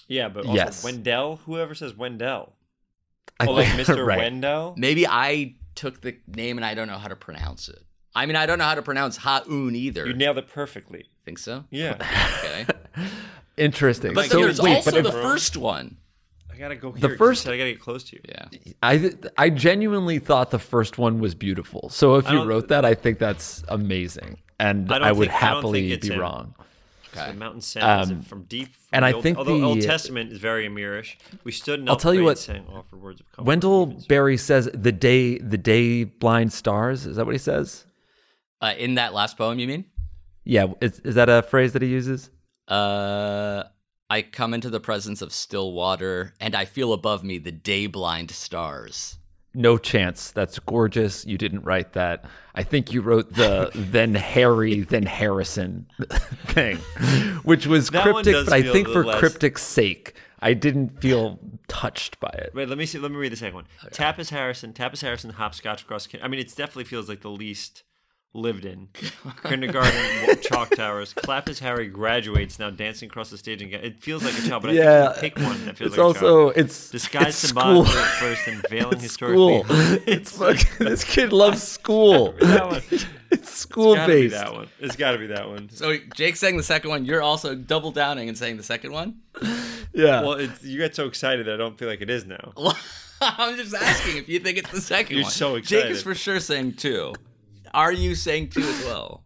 [SPEAKER 5] Yeah, but also
[SPEAKER 7] Yes.
[SPEAKER 5] Wendell. Whoever says Wendell.
[SPEAKER 7] I
[SPEAKER 5] Oh, like
[SPEAKER 7] think-
[SPEAKER 5] Mister
[SPEAKER 7] right.
[SPEAKER 5] Wendell.
[SPEAKER 6] Maybe I took the name and I don't know how to pronounce it. I mean, I don't know how to pronounce Ha-un either.
[SPEAKER 5] You nailed it perfectly.
[SPEAKER 6] Think so?
[SPEAKER 5] Yeah.
[SPEAKER 6] Okay.
[SPEAKER 7] Interesting.
[SPEAKER 6] But
[SPEAKER 7] so
[SPEAKER 6] there's
[SPEAKER 7] wait,
[SPEAKER 6] also
[SPEAKER 7] but if,
[SPEAKER 6] the first one.
[SPEAKER 5] I gotta go here.
[SPEAKER 7] The
[SPEAKER 5] 'cause you
[SPEAKER 7] first-
[SPEAKER 5] said I gotta get close to you.
[SPEAKER 6] Yeah.
[SPEAKER 7] I I genuinely thought the first one was beautiful. So if
[SPEAKER 5] I
[SPEAKER 7] you
[SPEAKER 5] don't-
[SPEAKER 7] wrote that, I think that's amazing, and
[SPEAKER 5] I
[SPEAKER 7] I,
[SPEAKER 5] don't
[SPEAKER 7] would
[SPEAKER 5] think- I don't
[SPEAKER 7] happily
[SPEAKER 5] think it's
[SPEAKER 7] be
[SPEAKER 5] him.
[SPEAKER 7] wrong.
[SPEAKER 6] Okay.
[SPEAKER 5] The mountain sends
[SPEAKER 7] Um,
[SPEAKER 5] it from deep. From
[SPEAKER 7] and
[SPEAKER 5] the
[SPEAKER 7] I
[SPEAKER 5] Old,
[SPEAKER 7] think
[SPEAKER 5] although Old
[SPEAKER 7] the-
[SPEAKER 5] Testament is very Amirish, we stood and
[SPEAKER 7] I'll tell you what,
[SPEAKER 5] saying offered words of comfort.
[SPEAKER 7] Wendell
[SPEAKER 5] Even-
[SPEAKER 7] Berry says the day the day blind stars. Is that what he says?
[SPEAKER 6] Uh, in that last poem, you mean?
[SPEAKER 7] Yeah, is, is that a phrase that he uses?
[SPEAKER 6] Uh, I come into the presence of still water, and I feel above me the day-blind stars.
[SPEAKER 7] No chance. That's gorgeous. You didn't write that. I think you wrote the then Harry, then Harrison thing, which was
[SPEAKER 5] That one
[SPEAKER 7] cryptic,
[SPEAKER 5] does
[SPEAKER 7] but I
[SPEAKER 5] feel
[SPEAKER 7] think
[SPEAKER 5] a
[SPEAKER 7] for
[SPEAKER 5] little less-
[SPEAKER 7] cryptic's sake, I didn't feel touched by it.
[SPEAKER 5] Wait, let me see. Let me read the second one. Tapas Harrison. Tapas Harrison. Hopscotch across. kin- I mean, it definitely feels like the least lived in. Kindergarten, chalk towers. Clap as Harry graduates, now dancing across the stage and get. It feels like a child, but
[SPEAKER 7] Yeah,
[SPEAKER 5] I think you can pick one that feels
[SPEAKER 7] it's
[SPEAKER 5] like a
[SPEAKER 7] also
[SPEAKER 5] child.
[SPEAKER 7] it's
[SPEAKER 5] Disguised
[SPEAKER 7] it's
[SPEAKER 5] symbolically
[SPEAKER 7] school.
[SPEAKER 5] at first and veiling
[SPEAKER 7] It's
[SPEAKER 5] historically.
[SPEAKER 7] school. It's fucking, this kid loves school.
[SPEAKER 5] That one.
[SPEAKER 7] It's school
[SPEAKER 5] It's gotta be
[SPEAKER 7] based.
[SPEAKER 5] that one. It's got to be that one.
[SPEAKER 6] So Jake's saying the second one. You're also double downing and saying the second one?
[SPEAKER 7] Yeah.
[SPEAKER 5] Well, it's, you get so excited that I don't feel like it is now.
[SPEAKER 6] I'm just asking if you think it's the second
[SPEAKER 5] You're
[SPEAKER 6] one.
[SPEAKER 5] so
[SPEAKER 6] Jake
[SPEAKER 5] excited.
[SPEAKER 6] is for sure saying two. Are you saying two as well?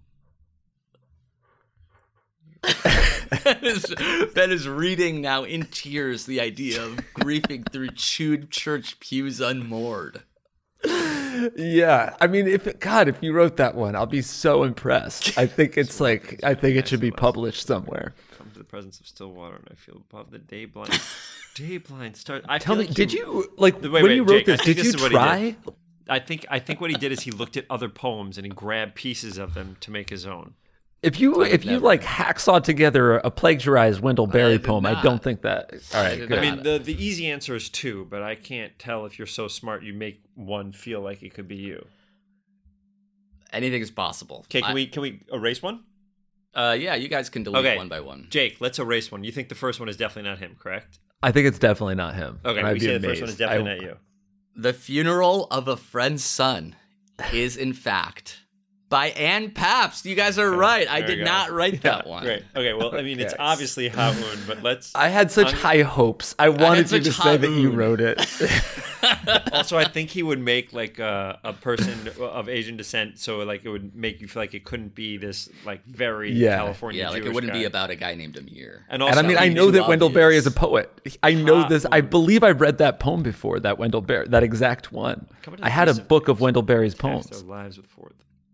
[SPEAKER 6] Ben, is, Ben is reading now in tears the idea of griefing through chewed church pews unmoored.
[SPEAKER 7] Yeah, I mean, if God, if you wrote that one, I'll be so impressed. I think it's like, I think it should be published somewhere.
[SPEAKER 5] Come to the presence of still water, and I feel above the day blind. Day blind start. I
[SPEAKER 7] Tell
[SPEAKER 5] feel
[SPEAKER 7] me,
[SPEAKER 5] like
[SPEAKER 7] did
[SPEAKER 5] he-
[SPEAKER 7] you like
[SPEAKER 5] Wait,
[SPEAKER 7] when
[SPEAKER 5] wait,
[SPEAKER 7] you wrote
[SPEAKER 5] Jake, I
[SPEAKER 7] this?
[SPEAKER 5] think
[SPEAKER 7] Did
[SPEAKER 5] this
[SPEAKER 7] you
[SPEAKER 5] is what he
[SPEAKER 7] try?
[SPEAKER 5] did. I think I think what he did is he looked at other poems and he grabbed pieces of them to make his own.
[SPEAKER 7] If you if you
[SPEAKER 6] never.
[SPEAKER 7] like hacksaw together a plagiarized Wendell Berry
[SPEAKER 6] did
[SPEAKER 7] poem, I
[SPEAKER 6] not.
[SPEAKER 7] don't think that. All right,
[SPEAKER 6] did
[SPEAKER 7] good.
[SPEAKER 5] I
[SPEAKER 6] not.
[SPEAKER 5] mean, the the easy answer is two, but I can't tell if you're so smart you make one feel like it could be you.
[SPEAKER 6] Anything is possible.
[SPEAKER 5] Okay, can
[SPEAKER 6] I-
[SPEAKER 5] we can we erase one?
[SPEAKER 6] Uh, yeah, you guys can delete
[SPEAKER 5] Okay.
[SPEAKER 6] one by one.
[SPEAKER 5] Jake, let's erase one. You think the first one is definitely not him, correct?
[SPEAKER 7] I think it's definitely not him.
[SPEAKER 5] Okay,
[SPEAKER 7] and I'd
[SPEAKER 5] we
[SPEAKER 7] be
[SPEAKER 5] say the first one is
[SPEAKER 7] amazed.
[SPEAKER 5] definitely
[SPEAKER 7] I-
[SPEAKER 5] not you.
[SPEAKER 6] The Funeral of a Friend's Son is, in fact, by Anne Pabst. You guys are right. I
[SPEAKER 5] there we
[SPEAKER 6] did
[SPEAKER 5] go.
[SPEAKER 6] not write that one.
[SPEAKER 5] Great. Okay, well, I mean, it's
[SPEAKER 7] Okay.
[SPEAKER 5] obviously Ha-un, but let's.
[SPEAKER 7] I had such
[SPEAKER 5] I'm-
[SPEAKER 7] high hopes. I wanted you
[SPEAKER 6] such
[SPEAKER 7] to say that you
[SPEAKER 6] high-
[SPEAKER 7] wrote it.
[SPEAKER 5] Also, I think he would make like a, a person of Asian descent, so like it would make you feel like it couldn't be this like very
[SPEAKER 7] Yeah.
[SPEAKER 6] Yeah,
[SPEAKER 5] California.
[SPEAKER 6] like it
[SPEAKER 5] Jewish
[SPEAKER 6] wouldn't
[SPEAKER 5] guy.
[SPEAKER 6] be about a guy named Amir.
[SPEAKER 5] And also,
[SPEAKER 7] And I mean, I
[SPEAKER 6] he's
[SPEAKER 7] know
[SPEAKER 6] too
[SPEAKER 7] that Wendell Berry
[SPEAKER 6] obvious.
[SPEAKER 7] is a poet. I know
[SPEAKER 5] Ha-
[SPEAKER 7] this. I believe I've read that poem before. That Wendell Berry, that exact one.
[SPEAKER 5] Come to
[SPEAKER 7] I
[SPEAKER 5] the
[SPEAKER 7] had a
[SPEAKER 5] piece of
[SPEAKER 7] book of Wendell Berry's
[SPEAKER 5] Cast
[SPEAKER 7] poems.
[SPEAKER 5] Our lives with Ford.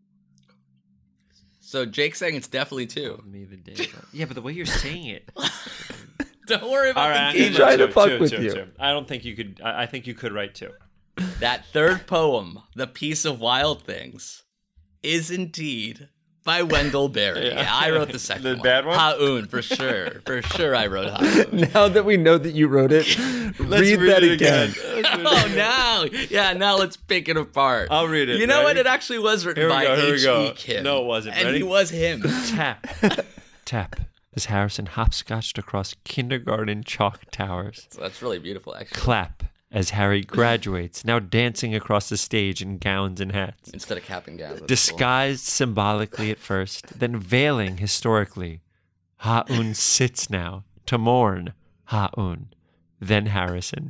[SPEAKER 6] So Jake's saying it's definitely two.
[SPEAKER 5] Me the day. Yeah, but the way you're saying it.
[SPEAKER 6] Don't worry about
[SPEAKER 5] All right,
[SPEAKER 6] the
[SPEAKER 5] I'm
[SPEAKER 6] game.
[SPEAKER 5] gonna
[SPEAKER 7] trying to
[SPEAKER 5] two,
[SPEAKER 7] fuck
[SPEAKER 5] two,
[SPEAKER 7] with
[SPEAKER 5] two,
[SPEAKER 7] you.
[SPEAKER 5] two. I don't think you could. I, I think you could write two.
[SPEAKER 6] That third poem, The Piece of Wild Things, is indeed by Wendell Berry.
[SPEAKER 5] Yeah.
[SPEAKER 6] Yeah, I wrote the second
[SPEAKER 5] The
[SPEAKER 6] one.
[SPEAKER 5] bad one?
[SPEAKER 6] Ha-un, for sure. For sure I wrote Ha-un.
[SPEAKER 7] Now that we know that you wrote it, read, that
[SPEAKER 5] it
[SPEAKER 7] again.
[SPEAKER 6] Oh, now. Yeah, now let's pick it apart.
[SPEAKER 5] I'll read it.
[SPEAKER 6] You know what?
[SPEAKER 5] Ready?
[SPEAKER 6] It actually was written
[SPEAKER 5] Here we
[SPEAKER 6] by
[SPEAKER 5] go, here we
[SPEAKER 6] H
[SPEAKER 5] go.
[SPEAKER 6] E. Kim.
[SPEAKER 5] No, it wasn't.
[SPEAKER 6] And
[SPEAKER 5] Ready?
[SPEAKER 6] he was him.
[SPEAKER 5] Tap, tap. As Harrison hopscotched across kindergarten chalk towers.
[SPEAKER 6] So that's really beautiful, actually.
[SPEAKER 5] Clap as Harry graduates, now dancing across the stage in gowns and hats.
[SPEAKER 6] Instead of cap and gown. that's cool.
[SPEAKER 5] Disguised symbolically at first, then veiling historically. Ha-un sits now to mourn Ha-un, then Harrison,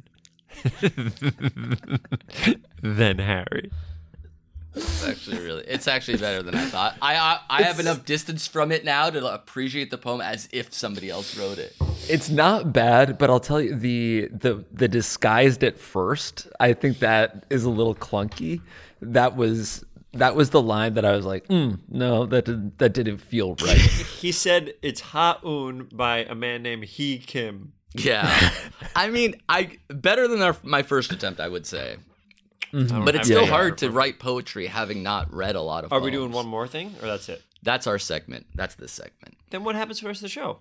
[SPEAKER 5] then Harry.
[SPEAKER 6] It's actually really, it's actually better than I thought. I I, I have enough distance from it now to appreciate the poem as if somebody else wrote it.
[SPEAKER 7] It's not bad, but I'll tell you the the the disguised at first. I think that is a little clunky. That was that was the line that I was like, mm, no, that did, that didn't feel right.
[SPEAKER 5] He said it's Ha-un by a man named Hee Kim.
[SPEAKER 6] Yeah, I mean, I better than our, my first attempt, I would say. But it's
[SPEAKER 7] Yeah,
[SPEAKER 6] still
[SPEAKER 7] yeah.
[SPEAKER 6] hard to write poetry having not read a lot of.
[SPEAKER 5] Are we
[SPEAKER 6] poems.
[SPEAKER 5] doing one more thing, or that's it?
[SPEAKER 6] That's our segment. That's this segment.
[SPEAKER 5] Then what happens for the rest of the show?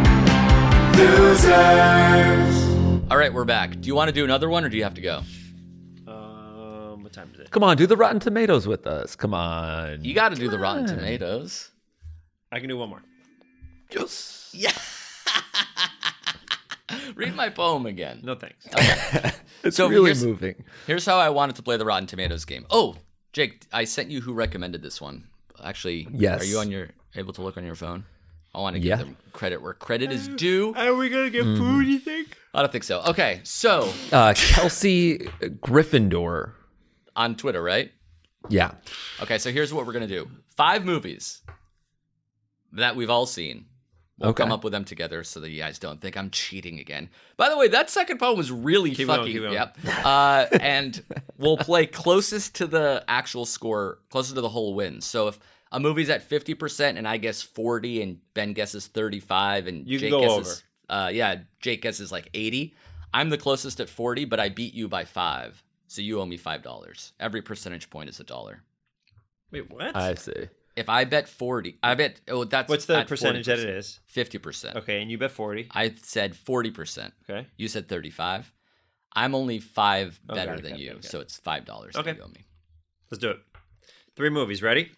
[SPEAKER 6] All right, we're back. Do you want to do another one, or do you have to go?
[SPEAKER 5] Um, what time is it?
[SPEAKER 7] Come on, do the Rotten Tomatoes with us. Come on.
[SPEAKER 6] You got to do the Rotten Tomatoes.
[SPEAKER 5] I can do one more.
[SPEAKER 7] Yes.
[SPEAKER 6] Yeah. Read my poem again.
[SPEAKER 5] No thanks.
[SPEAKER 7] It's
[SPEAKER 6] So
[SPEAKER 7] really
[SPEAKER 6] here's-
[SPEAKER 7] moving.
[SPEAKER 6] Here's how I wanted to play the Rotten Tomatoes game. Oh, Jake, I sent you who recommended this one. Actually,
[SPEAKER 7] Yes.
[SPEAKER 6] Are you on your able to look on your phone? I want to give
[SPEAKER 7] Yeah.
[SPEAKER 6] them credit where credit is due.
[SPEAKER 5] Are we gonna get
[SPEAKER 7] Mm-hmm.
[SPEAKER 5] food? You think?
[SPEAKER 6] I don't think so. Okay, so
[SPEAKER 7] Uh, Kelsey Gryffindor.
[SPEAKER 6] on Twitter, right?
[SPEAKER 7] Yeah.
[SPEAKER 6] Okay, so here's what we're gonna do: five movies that we've all seen. We'll
[SPEAKER 7] Okay.
[SPEAKER 6] come up with them together so that you guys don't think I'm cheating again. By the way, that second poem was really
[SPEAKER 5] Keep going,
[SPEAKER 6] fucking.
[SPEAKER 5] keep going.
[SPEAKER 6] Yep. Uh, and we'll play closest to the actual score, closest to the whole win. So if a movie's at fifty percent and I guess forty, and Ben guesses thirty-five, and
[SPEAKER 5] You can
[SPEAKER 6] Jake
[SPEAKER 5] go
[SPEAKER 6] guesses, uh, yeah, Jake guesses like eighty. I'm the closest at forty, but I beat you by five, so you owe me five dollars. Every percentage point is a dollar.
[SPEAKER 5] Wait, what?
[SPEAKER 7] I see.
[SPEAKER 6] If I bet forty, I bet oh that's
[SPEAKER 5] What's the
[SPEAKER 6] at
[SPEAKER 5] percentage that it
[SPEAKER 6] forty percent.
[SPEAKER 5] is?
[SPEAKER 6] fifty percent.
[SPEAKER 5] Okay, and you bet forty.
[SPEAKER 6] I said forty percent.
[SPEAKER 5] Okay.
[SPEAKER 6] You said thirty-five. I'm only five
[SPEAKER 5] Oh,
[SPEAKER 6] better
[SPEAKER 5] got it,
[SPEAKER 6] than
[SPEAKER 5] got it,
[SPEAKER 6] you,
[SPEAKER 5] got it, got
[SPEAKER 6] so it's five dollars
[SPEAKER 5] Okay.
[SPEAKER 6] that you owe me.
[SPEAKER 5] Let's do it. Three movies. Ready?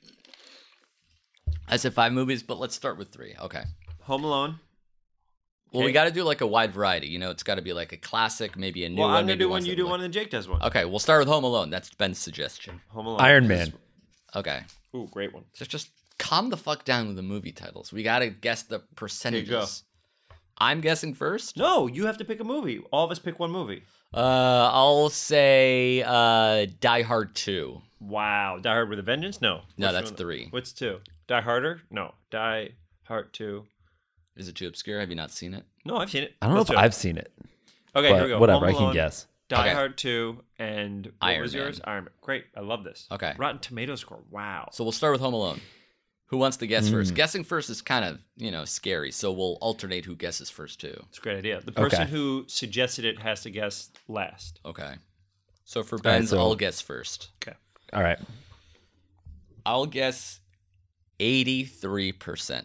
[SPEAKER 6] I said five movies, but let's start with three. Okay.
[SPEAKER 5] Home Alone.
[SPEAKER 6] Well, we
[SPEAKER 5] Okay.
[SPEAKER 6] got to do like a wide variety. You know, it's got to be like a classic, maybe a new
[SPEAKER 5] Well,
[SPEAKER 6] one.
[SPEAKER 5] I'm gonna
[SPEAKER 6] maybe
[SPEAKER 5] do
[SPEAKER 6] ones
[SPEAKER 5] one. You
[SPEAKER 6] that
[SPEAKER 5] do
[SPEAKER 6] we
[SPEAKER 5] one,
[SPEAKER 6] like.
[SPEAKER 5] and Jake does one.
[SPEAKER 6] Okay, we'll start with Home Alone. That's Ben's suggestion.
[SPEAKER 5] Home Alone.
[SPEAKER 7] Iron Man.
[SPEAKER 6] Okay.
[SPEAKER 5] Ooh, great one.
[SPEAKER 6] So just calm the fuck down with the movie titles. We got to guess the percentages. I'm guessing first.
[SPEAKER 5] No, you have to pick a movie. All of us pick one movie.
[SPEAKER 6] Uh, I'll say uh, Die Hard two.
[SPEAKER 5] Wow. Die Hard with a Vengeance? No.
[SPEAKER 6] No,
[SPEAKER 5] What's
[SPEAKER 6] that's
[SPEAKER 5] one-
[SPEAKER 6] three.
[SPEAKER 5] What's two? Die Harder? No. Die Hard two.
[SPEAKER 6] Is it too obscure? Have you not seen it?
[SPEAKER 5] No, I've seen it.
[SPEAKER 7] I don't know
[SPEAKER 5] Let's
[SPEAKER 7] if
[SPEAKER 5] do it.
[SPEAKER 7] I've seen it.
[SPEAKER 5] Okay,
[SPEAKER 7] but
[SPEAKER 5] here we go.
[SPEAKER 7] whatever,
[SPEAKER 5] Home
[SPEAKER 7] I can
[SPEAKER 5] Alone,
[SPEAKER 7] guess.
[SPEAKER 5] Die
[SPEAKER 6] Okay.
[SPEAKER 5] Hard two, and what
[SPEAKER 6] Iron
[SPEAKER 5] was yours?
[SPEAKER 6] Man.
[SPEAKER 5] Iron Man. Great. I love this.
[SPEAKER 6] Okay.
[SPEAKER 5] Rotten Tomato score. Wow.
[SPEAKER 6] So we'll start with Home Alone. Who wants to guess
[SPEAKER 7] Mm.
[SPEAKER 6] first? Guessing first is kind of, you know, scary. So we'll alternate who guesses first too.
[SPEAKER 5] It's a great idea. The person
[SPEAKER 7] Okay.
[SPEAKER 5] who suggested it has to guess last.
[SPEAKER 6] Okay. So for
[SPEAKER 7] right,
[SPEAKER 6] Ben's,
[SPEAKER 7] so-
[SPEAKER 6] I'll guess first.
[SPEAKER 5] Okay.
[SPEAKER 7] All right.
[SPEAKER 6] I'll guess eighty-three percent.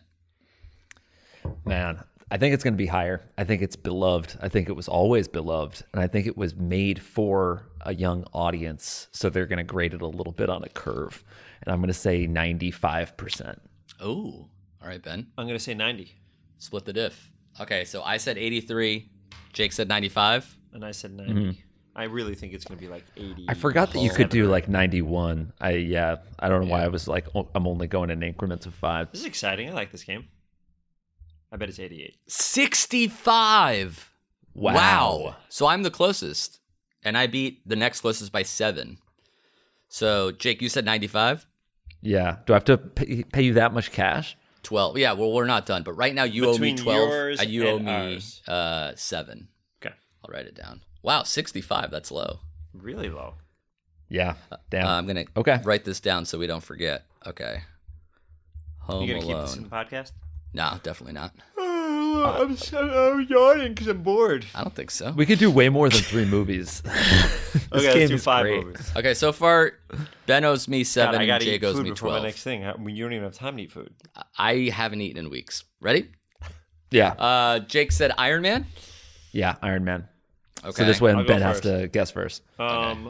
[SPEAKER 7] Man, I think it's going to be higher. I think it's beloved. I think it was always beloved. And I think it was made for a young audience. So they're going to grade it a little bit on a curve. And I'm going to say ninety-five percent.
[SPEAKER 6] Oh, all right, Ben.
[SPEAKER 5] I'm going to say ninety.
[SPEAKER 6] Split the diff. Okay, so I said eighty-three. Jake said ninety-five.
[SPEAKER 5] And I said ninety. I really think it's going to be like eighty.
[SPEAKER 7] Mm-hmm. I forgot that you could do like ninety-one. I, yeah, I don't know why I was like, oh, I'm only going in increments of five.
[SPEAKER 5] This is exciting. I like this game. I bet it's eighty-eight.
[SPEAKER 6] sixty-five.
[SPEAKER 7] Wow.
[SPEAKER 6] So I'm the closest. And I beat the next closest by seven. So, Jake, you said ninety-five?
[SPEAKER 7] Yeah. Do I have to pay, pay you that much cash?
[SPEAKER 6] twelve. Yeah, well, we're not done. But right now, you owe me
[SPEAKER 5] Between
[SPEAKER 6] twelve.
[SPEAKER 5] yours
[SPEAKER 6] and you owe
[SPEAKER 5] and
[SPEAKER 6] me
[SPEAKER 5] ours.
[SPEAKER 6] uh, seven.
[SPEAKER 5] Okay.
[SPEAKER 6] I'll write it down. Wow, sixty-five. That's low.
[SPEAKER 5] Really low.
[SPEAKER 7] Yeah. Damn.
[SPEAKER 6] Uh, I'm going to
[SPEAKER 7] Okay.
[SPEAKER 6] write this down so we don't forget. Okay. Home
[SPEAKER 5] You going to keep
[SPEAKER 6] Alone.
[SPEAKER 5] this in the podcast?
[SPEAKER 6] No, definitely not.
[SPEAKER 5] Oh, I'm, so, I'm yawning because I'm bored.
[SPEAKER 6] I don't think so.
[SPEAKER 7] we could do way more than three movies. this
[SPEAKER 5] Okay,
[SPEAKER 7] game
[SPEAKER 5] let's do
[SPEAKER 7] is
[SPEAKER 5] five
[SPEAKER 7] great.
[SPEAKER 5] movies.
[SPEAKER 6] Okay, so far, Ben owes me seven
[SPEAKER 5] God, I
[SPEAKER 6] and
[SPEAKER 5] gotta
[SPEAKER 6] Jake
[SPEAKER 5] eat
[SPEAKER 6] owes
[SPEAKER 5] food
[SPEAKER 6] me
[SPEAKER 5] before
[SPEAKER 6] twelve.
[SPEAKER 5] my next thing. I mean, you don't even have time to eat food.
[SPEAKER 6] I haven't eaten in weeks. Ready?
[SPEAKER 7] Yeah.
[SPEAKER 6] Uh, Jake said Iron Man.
[SPEAKER 7] Yeah. Iron Man.
[SPEAKER 6] Okay.
[SPEAKER 7] So this way
[SPEAKER 5] I'll go
[SPEAKER 7] Ben has
[SPEAKER 5] first.
[SPEAKER 7] to guess first.
[SPEAKER 5] Um,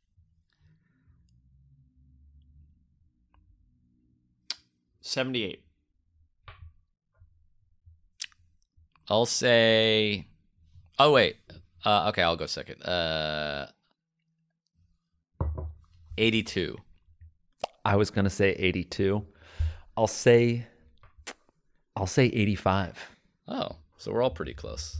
[SPEAKER 5] seventy-eight.
[SPEAKER 6] I'll say. Oh wait. Uh, okay, I'll go second. Uh, eighty-two.
[SPEAKER 7] I was going to say eighty-two. I'll say I'll say eighty-five.
[SPEAKER 6] Oh, so we're all pretty close.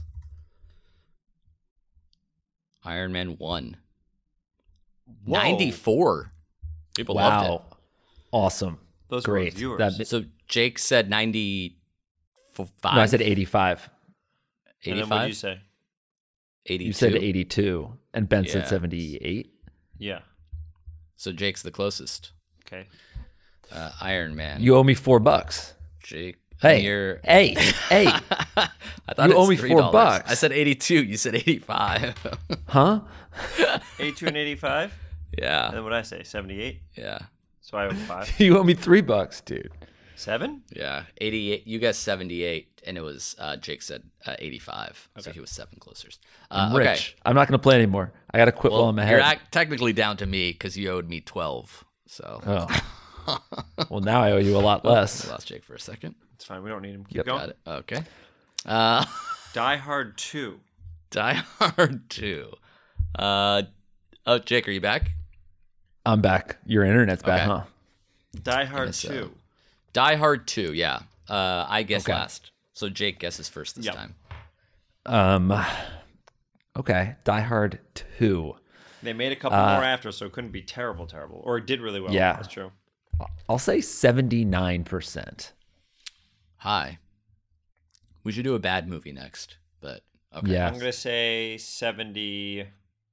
[SPEAKER 6] Iron Man one.
[SPEAKER 5] Whoa.
[SPEAKER 6] ninety-four. People loved
[SPEAKER 7] Wow. Awesome.
[SPEAKER 5] Those were
[SPEAKER 7] Great.
[SPEAKER 5] viewers.
[SPEAKER 7] That,
[SPEAKER 6] it. So Jake said ninety-five.
[SPEAKER 7] no, I said eighty-five.
[SPEAKER 5] And then what did you
[SPEAKER 6] eighty-five.
[SPEAKER 5] say?
[SPEAKER 6] eighty-two.
[SPEAKER 7] You said eighty-two and Ben said
[SPEAKER 6] Yes.
[SPEAKER 7] seventy-eight.
[SPEAKER 5] Yeah.
[SPEAKER 6] So Jake's the closest.
[SPEAKER 5] Okay.
[SPEAKER 6] Uh, Iron Man.
[SPEAKER 7] You owe me four bucks.
[SPEAKER 6] Jake.
[SPEAKER 7] Hey.
[SPEAKER 6] You're...
[SPEAKER 7] Hey. Hey.
[SPEAKER 6] I thought
[SPEAKER 7] You
[SPEAKER 6] it was
[SPEAKER 7] owe me
[SPEAKER 6] three
[SPEAKER 7] four
[SPEAKER 6] dollars.
[SPEAKER 7] bucks.
[SPEAKER 6] I said eighty-two. You said eighty-five.
[SPEAKER 7] Huh?
[SPEAKER 5] eighty-two and eighty-five? And
[SPEAKER 6] yeah.
[SPEAKER 5] then what did I say? seventy-eight?
[SPEAKER 6] Yeah.
[SPEAKER 5] So I owe five.
[SPEAKER 7] You owe me three bucks, dude.
[SPEAKER 5] Seven?
[SPEAKER 6] Yeah. eighty-eight. You guessed seventy-eight, and it was uh, Jake said uh, eighty-five. So he was seven closest. Uh,
[SPEAKER 7] I'm
[SPEAKER 6] okay.
[SPEAKER 7] rich. I'm not going to play anymore. I got to quit while
[SPEAKER 6] Well,
[SPEAKER 7] I'm
[SPEAKER 6] you're
[SPEAKER 7] ahead.
[SPEAKER 6] act- technically down to me because you owed me twelve. So
[SPEAKER 7] Oh. Well, now I owe you a lot
[SPEAKER 6] I
[SPEAKER 7] less.
[SPEAKER 6] lost Jake for a second.
[SPEAKER 5] It's fine. We don't need him. Keep
[SPEAKER 7] Yep.
[SPEAKER 5] going.
[SPEAKER 6] Got it. Okay. Uh,
[SPEAKER 5] Die Hard two.
[SPEAKER 6] Die Hard two. Uh, oh, Jake, are you back?
[SPEAKER 7] I'm back. Your internet's back,
[SPEAKER 6] Okay.
[SPEAKER 7] huh?
[SPEAKER 5] Die Hard
[SPEAKER 6] guess so.
[SPEAKER 5] two.
[SPEAKER 6] Die Hard two, yeah. Uh, I guess
[SPEAKER 7] Okay.
[SPEAKER 6] last. So Jake guesses first this
[SPEAKER 5] Yep.
[SPEAKER 6] time.
[SPEAKER 7] Um. Okay. Die Hard two.
[SPEAKER 5] They made a couple
[SPEAKER 7] Uh,
[SPEAKER 5] more after, so it couldn't be terrible, terrible. Or it did really well.
[SPEAKER 7] Yeah.
[SPEAKER 5] That's true.
[SPEAKER 7] I'll say seventy-nine percent.
[SPEAKER 6] Hi. We should do a bad movie next, but okay.
[SPEAKER 7] Yeah.
[SPEAKER 5] I'm going to say seventy-four.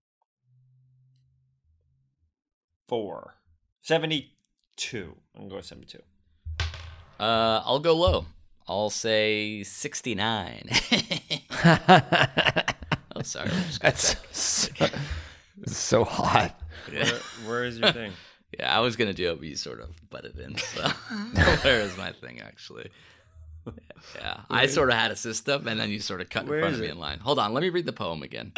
[SPEAKER 5] seventy-two. I'm going to go with seventy-two.
[SPEAKER 6] Uh, I'll go low. I'll say sixty-nine. Oh, sorry. I'm just gonna
[SPEAKER 7] That's so, so hot.
[SPEAKER 5] Where, where is your thing?
[SPEAKER 6] Yeah, I was gonna do it, but you sort of butted in. So where is my thing actually? Yeah, I sort of had a system, and then you sort of cut in
[SPEAKER 5] Where
[SPEAKER 6] front
[SPEAKER 5] is
[SPEAKER 6] of me
[SPEAKER 5] it?
[SPEAKER 6] in line. Hold on, let me read the poem again.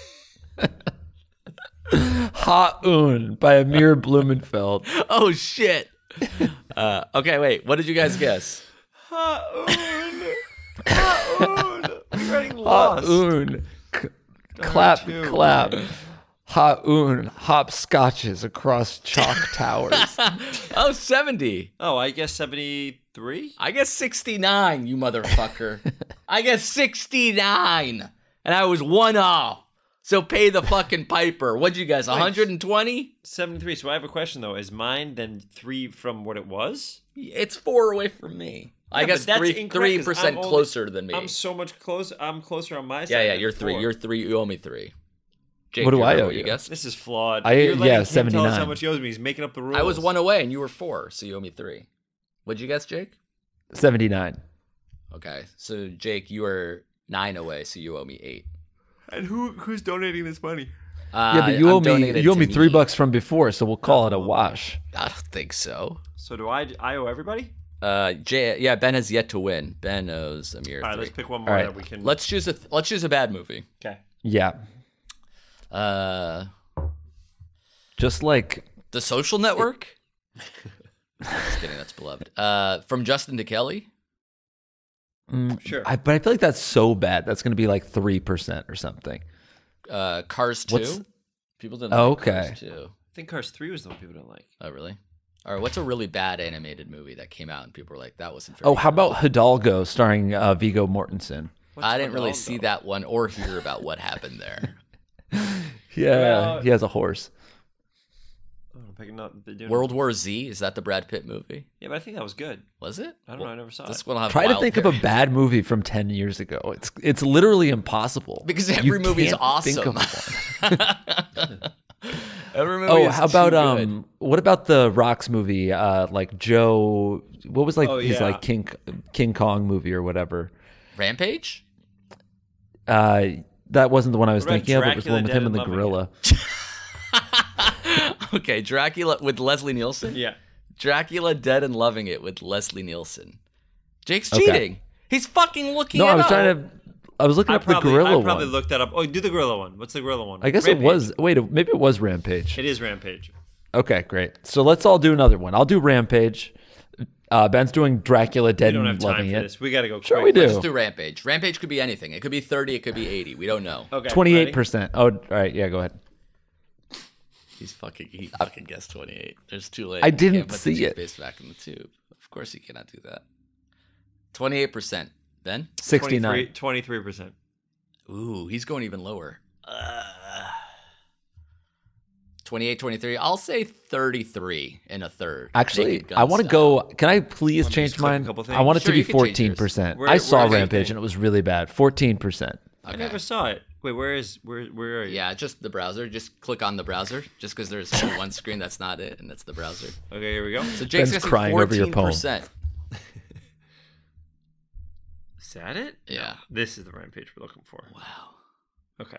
[SPEAKER 7] Ha-Un by Amir Blumenfeld.
[SPEAKER 6] Oh shit. Uh, okay, wait. What did you guys guess?
[SPEAKER 5] Ha-un! Ha-un! You're getting lost.
[SPEAKER 7] Ha-Un. C- clap,
[SPEAKER 5] two.
[SPEAKER 7] clap. Ha-Un. Hopscotches across chalk towers.
[SPEAKER 6] Oh, seventy.
[SPEAKER 5] Oh, I guess seventy-three?
[SPEAKER 6] I guess sixty-nine, you motherfucker. I guess sixty-nine. And I was one off. So pay the fucking piper. What'd you guys, one hundred twenty?
[SPEAKER 5] seventy-three. So I have a question, though. Is mine then three from what it was?
[SPEAKER 6] It's four away from me. I
[SPEAKER 5] Yeah,
[SPEAKER 6] guess
[SPEAKER 5] but that's
[SPEAKER 6] three
[SPEAKER 5] incorrect,
[SPEAKER 6] three
[SPEAKER 5] 'cause
[SPEAKER 6] percent
[SPEAKER 5] I'm only-
[SPEAKER 6] closer than me.
[SPEAKER 5] I'm so much closer. I'm closer on my side.
[SPEAKER 6] yeah, yeah,
[SPEAKER 5] than
[SPEAKER 6] you're three.
[SPEAKER 5] four.
[SPEAKER 6] You're three. You owe me three. Jake,
[SPEAKER 7] What do
[SPEAKER 6] you
[SPEAKER 7] I
[SPEAKER 6] remember
[SPEAKER 7] owe
[SPEAKER 6] what
[SPEAKER 7] you?
[SPEAKER 6] guessed?
[SPEAKER 5] This is flawed.
[SPEAKER 7] I-
[SPEAKER 5] You're letting
[SPEAKER 7] yeah,
[SPEAKER 5] him tell us how
[SPEAKER 7] seventy-nine.
[SPEAKER 5] much he owes me. He's making up the rules.
[SPEAKER 6] I was one away and you were four, so you owe me three. What'd you guess, Jake?
[SPEAKER 7] seventy-nine.
[SPEAKER 6] Okay, so Jake, you are nine away, so you owe me eight.
[SPEAKER 5] And who who's donating this money?
[SPEAKER 6] Uh,
[SPEAKER 7] Yeah, but you
[SPEAKER 6] I'm
[SPEAKER 7] owe me
[SPEAKER 6] donating
[SPEAKER 7] you owe
[SPEAKER 6] to
[SPEAKER 7] me three bucks from before, so we'll call it a wash.
[SPEAKER 6] I don't think so.
[SPEAKER 5] So do I? I owe everybody?
[SPEAKER 6] Uh, Jay, yeah, Ben has yet to win. Ben owes Amir
[SPEAKER 5] All right,
[SPEAKER 6] three.
[SPEAKER 5] let's pick one more
[SPEAKER 7] All right.
[SPEAKER 5] that we can.
[SPEAKER 6] Let's choose a th- let's choose a bad movie.
[SPEAKER 5] Okay.
[SPEAKER 7] Yeah.
[SPEAKER 6] Uh,
[SPEAKER 7] Just like
[SPEAKER 6] The Social Network. Just kidding, that's beloved. Uh, from Justin to Kelly.
[SPEAKER 7] mm,
[SPEAKER 5] Sure.
[SPEAKER 7] I, but I feel like that's so bad. That's going to be like three percent or something.
[SPEAKER 6] Uh, Cars two.
[SPEAKER 7] What's-
[SPEAKER 6] People didn't
[SPEAKER 7] Oh,
[SPEAKER 6] like
[SPEAKER 7] okay.
[SPEAKER 6] Cars two.
[SPEAKER 5] I think Cars three was the one people don't like.
[SPEAKER 6] Oh, really? All right, what's a really bad animated movie that came out and people were like, that wasn't very
[SPEAKER 7] Oh, how
[SPEAKER 6] good?
[SPEAKER 7] about Hidalgo starring uh, Viggo Mortensen?
[SPEAKER 5] What's
[SPEAKER 6] I didn't really
[SPEAKER 5] Hidalgo?
[SPEAKER 6] see that one or hear about what happened there.
[SPEAKER 7] Yeah,
[SPEAKER 5] Well-
[SPEAKER 7] he has a horse.
[SPEAKER 5] Oh, I'm picking up. they're doing-
[SPEAKER 6] World War Z, is that the Brad Pitt movie?
[SPEAKER 5] Yeah, but I think that was good.
[SPEAKER 6] Was it?
[SPEAKER 5] I don't know. I never saw
[SPEAKER 6] This
[SPEAKER 5] it.
[SPEAKER 6] one will have
[SPEAKER 7] Try to
[SPEAKER 6] wild
[SPEAKER 7] think of a
[SPEAKER 6] hair.
[SPEAKER 7] bad movie from ten years ago. It's it's literally impossible
[SPEAKER 6] Because
[SPEAKER 7] You
[SPEAKER 6] every movie is
[SPEAKER 7] can't think
[SPEAKER 6] awesome.
[SPEAKER 7] of one.
[SPEAKER 6] Every movie
[SPEAKER 7] Oh,
[SPEAKER 6] is
[SPEAKER 7] how about
[SPEAKER 6] too good.
[SPEAKER 7] um? What about the Rocks movie? Uh, like Joe. What was like
[SPEAKER 5] Oh,
[SPEAKER 7] his
[SPEAKER 5] yeah.
[SPEAKER 7] like King King Kong movie or whatever?
[SPEAKER 6] Rampage?
[SPEAKER 7] Uh, that wasn't the one I was
[SPEAKER 5] What about
[SPEAKER 7] thinking of. It was the
[SPEAKER 5] Dracula
[SPEAKER 7] one with
[SPEAKER 5] Dead
[SPEAKER 7] him and
[SPEAKER 5] and
[SPEAKER 7] the
[SPEAKER 5] Loving
[SPEAKER 7] gorilla.
[SPEAKER 6] Okay, Dracula with Leslie Nielsen?
[SPEAKER 5] Yeah.
[SPEAKER 6] Dracula Dead and Loving It with Leslie Nielsen. Jake's
[SPEAKER 7] Okay.
[SPEAKER 6] cheating. He's fucking looking
[SPEAKER 7] No,
[SPEAKER 6] it
[SPEAKER 7] I was
[SPEAKER 6] up.
[SPEAKER 7] trying to. I was looking
[SPEAKER 5] I
[SPEAKER 7] up
[SPEAKER 5] probably,
[SPEAKER 7] the gorilla
[SPEAKER 5] I probably
[SPEAKER 7] one.
[SPEAKER 5] looked that up. Oh, do the gorilla one. What's the gorilla one?
[SPEAKER 7] I guess
[SPEAKER 5] Rampage.
[SPEAKER 7] it was. Wait, maybe it was Rampage.
[SPEAKER 5] It is Rampage.
[SPEAKER 7] Okay, great. So let's all do another one. I'll do Rampage. Uh, Ben's doing Dracula
[SPEAKER 5] We
[SPEAKER 7] Dead
[SPEAKER 5] don't have
[SPEAKER 7] and
[SPEAKER 5] time
[SPEAKER 7] Loving
[SPEAKER 5] for
[SPEAKER 7] It.
[SPEAKER 5] this. We got to go.
[SPEAKER 7] Sure,
[SPEAKER 5] quick.
[SPEAKER 7] we do.
[SPEAKER 6] Let's do Rampage. Rampage could be anything. It could be thirty, it could be eighty. We don't know.
[SPEAKER 5] Okay.
[SPEAKER 7] Twenty-eight
[SPEAKER 5] ready?
[SPEAKER 7] percent. Oh, all right. Yeah, go ahead.
[SPEAKER 6] He's fucking he fucking guessed twenty-eight. There's too late.
[SPEAKER 7] I
[SPEAKER 6] You
[SPEAKER 7] didn't
[SPEAKER 6] can't put
[SPEAKER 7] see
[SPEAKER 6] the
[SPEAKER 7] it.
[SPEAKER 6] toothpaste back in the tube. Of course you cannot do that. twenty-eight percent. Ben?
[SPEAKER 7] Sixty-nine.
[SPEAKER 5] twenty-three percent.
[SPEAKER 6] Ooh, he's going even lower. Uh, twenty-eight, twenty-three. I'll say thirty-three and a third.
[SPEAKER 7] Actually,
[SPEAKER 6] Naked Gun
[SPEAKER 7] I want to
[SPEAKER 6] style.
[SPEAKER 7] go. Can I please
[SPEAKER 5] Let me
[SPEAKER 7] change
[SPEAKER 5] just click a
[SPEAKER 7] mine?
[SPEAKER 5] couple
[SPEAKER 7] I want it
[SPEAKER 6] things. Sure,
[SPEAKER 7] to
[SPEAKER 6] you
[SPEAKER 7] be
[SPEAKER 6] can change yours.
[SPEAKER 7] fourteen percent.
[SPEAKER 5] Where-
[SPEAKER 7] I saw
[SPEAKER 5] where is it?
[SPEAKER 7] Rampage and it was really bad. Fourteen percent.
[SPEAKER 5] I
[SPEAKER 6] Okay.
[SPEAKER 5] never saw it. Wait, where is where where are you?
[SPEAKER 6] Yeah, just the browser. Just click on the browser. Just because there's only one screen, that's not it, and that's the browser.
[SPEAKER 5] Okay, here we go.
[SPEAKER 6] So Jake's
[SPEAKER 7] Ben's
[SPEAKER 6] guessing
[SPEAKER 7] crying over your
[SPEAKER 6] fourteen
[SPEAKER 7] poem.
[SPEAKER 6] percent.
[SPEAKER 5] Is that it?
[SPEAKER 6] Yeah.
[SPEAKER 5] This is the Rampage we're looking for.
[SPEAKER 6] Wow.
[SPEAKER 5] Okay.